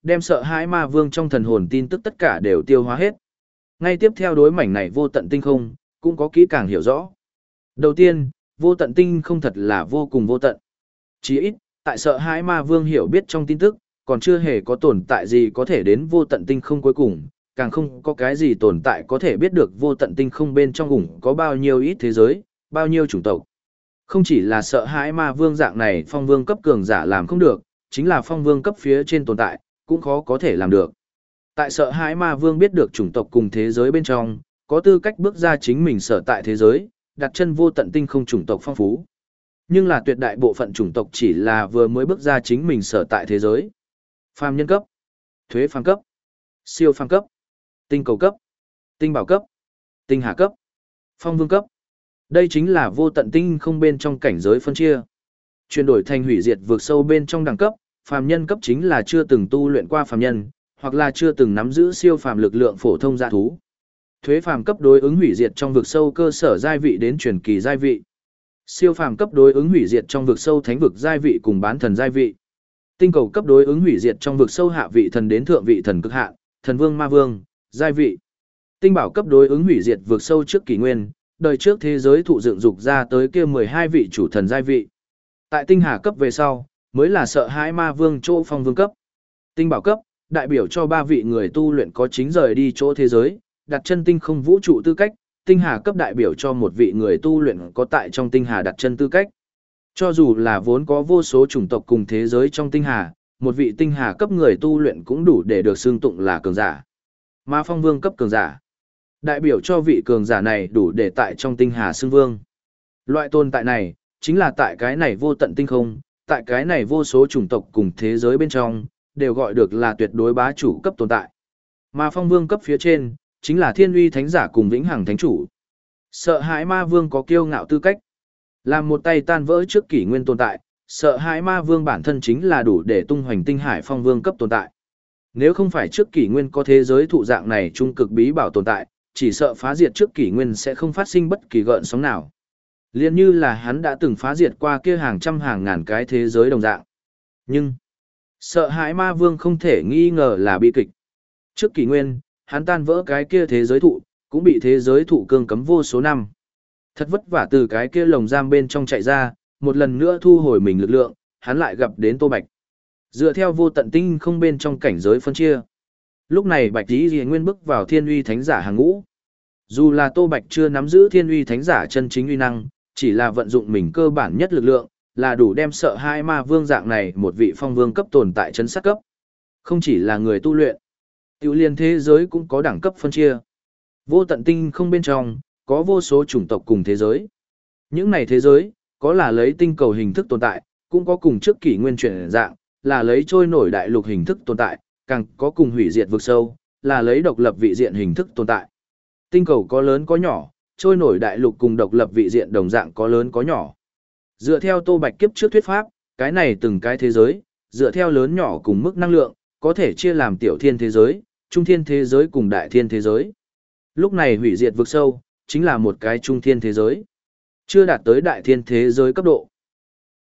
đem sợ hãi ma vương trong thần hồn tin tức tất cả đều tiêu hóa hết. Ngay tiếp theo đối mảnh này vô tận tinh không, cũng có kỹ càng hiểu rõ. Đầu tiên, vô tận tinh không thật là vô cùng vô tận. Chỉ ít, tại sợ hãi ma vương hiểu biết trong tin tức, còn chưa hề có tồn tại gì có thể đến vô tận tinh không cuối cùng, càng không có cái gì tồn tại có thể biết được vô tận tinh không bên trong ủng có bao nhiêu ít thế giới, bao nhiêu chủng tộc. Không chỉ là sợ hãi ma vương dạng này phong vương cấp cường giả làm không được, chính là phong vương cấp phía trên tồn tại, cũng khó có thể làm được. Tại sợ hãi ma vương biết được chủng tộc cùng thế giới bên trong, có tư cách bước ra chính mình sở tại thế giới, đặt chân vô tận tinh không chủng tộc phong phú. Nhưng là tuyệt đại bộ phận chủng tộc chỉ là vừa mới bước ra chính mình sở tại thế giới. Phàm nhân cấp, thuế phàm cấp, siêu phàm cấp, tinh cầu cấp, tinh bảo cấp, tinh hà cấp, phong vương cấp. Đây chính là vô tận tinh không bên trong cảnh giới phân chia. Chuyển đổi thành hủy diệt vượt sâu bên trong đẳng cấp, phàm nhân cấp chính là chưa từng tu luyện qua phàm nhân, hoặc là chưa từng nắm giữ siêu phàm lực lượng phổ thông dã thú. Thuế phàm cấp đối ứng hủy diệt trong vực sâu cơ sở giai vị đến truyền kỳ giai vị. Siêu phàm cấp đối ứng hủy diệt trong vực sâu thánh vực giai vị cùng bán thần giai vị. Tinh cầu cấp đối ứng hủy diệt trong vực sâu hạ vị thần đến thượng vị thần cực hạn, thần vương ma vương, giai vị. Tinh bảo cấp đối ứng hủy diệt vực sâu trước kỷ nguyên, đời trước thế giới thụ dựng dục ra tới kia 12 vị chủ thần giai vị. Tại tinh hà cấp về sau, mới là sợ hãi ma vương chỗ phong vương cấp. Tinh bảo cấp, đại biểu cho 3 vị người tu luyện có chính rời đi chỗ thế giới, đặt chân tinh không vũ trụ tư cách. Tinh hà cấp đại biểu cho một vị người tu luyện có tại trong tinh hà đặt chân tư cách. Cho dù là vốn có vô số chủng tộc cùng thế giới trong tinh hà, một vị tinh hà cấp người tu luyện cũng đủ để được xưng tụng là cường giả. Mà phong vương cấp cường giả, đại biểu cho vị cường giả này đủ để tại trong tinh hà xưng vương. Loại tồn tại này, chính là tại cái này vô tận tinh không, tại cái này vô số chủng tộc cùng thế giới bên trong, đều gọi được là tuyệt đối bá chủ cấp tồn tại. Mà phong vương cấp phía trên, chính là thiên uy thánh giả cùng vĩnh hằng thánh chủ. Sợ hãi ma vương có kiêu ngạo tư cách. Làm một tay tan vỡ trước kỷ nguyên tồn tại, sợ hãi ma vương bản thân chính là đủ để tung hoành tinh hải phong vương cấp tồn tại. Nếu không phải trước kỷ nguyên có thế giới thụ dạng này trung cực bí bảo tồn tại, chỉ sợ phá diệt trước kỷ nguyên sẽ không phát sinh bất kỳ gợn sóng nào. Liên như là hắn đã từng phá diệt qua kia hàng trăm hàng ngàn cái thế giới đồng dạng. Nhưng, sợ hãi ma vương không thể nghi ngờ là bi kịch. Trước kỷ nguyên, hắn tan vỡ cái kia thế giới thụ, cũng bị thế giới thụ cương cấm vô số năm. Thật vất vả từ cái kia lồng giam bên trong chạy ra, một lần nữa thu hồi mình lực lượng, hắn lại gặp đến Tô Bạch. Dựa theo vô tận tinh không bên trong cảnh giới phân chia. Lúc này Bạch Tí Dì Nguyên bước vào thiên uy thánh giả hàng ngũ. Dù là Tô Bạch chưa nắm giữ thiên uy thánh giả chân chính uy năng, chỉ là vận dụng mình cơ bản nhất lực lượng, là đủ đem sợ hai ma vương dạng này một vị phong vương cấp tồn tại chấn sát cấp. Không chỉ là người tu luyện, tiểu liên thế giới cũng có đẳng cấp phân chia. Vô tận tinh không bên trong, có vô số chủng tộc cùng thế giới. Những này thế giới, có là lấy tinh cầu hình thức tồn tại, cũng có cùng trước kỷ nguyên chuyển dạng, là lấy trôi nổi đại lục hình thức tồn tại, càng có cùng hủy diệt vực sâu, là lấy độc lập vị diện hình thức tồn tại. Tinh cầu có lớn có nhỏ, trôi nổi đại lục cùng độc lập vị diện đồng dạng có lớn có nhỏ. Dựa theo Tô Bạch kiếp trước thuyết pháp, cái này từng cái thế giới, dựa theo lớn nhỏ cùng mức năng lượng, có thể chia làm tiểu thiên thế giới, trung thiên thế giới cùng đại thiên thế giới. Lúc này hủy diệt vực sâu, chính là một cái trung thiên thế giới. Chưa đạt tới đại thiên thế giới cấp độ.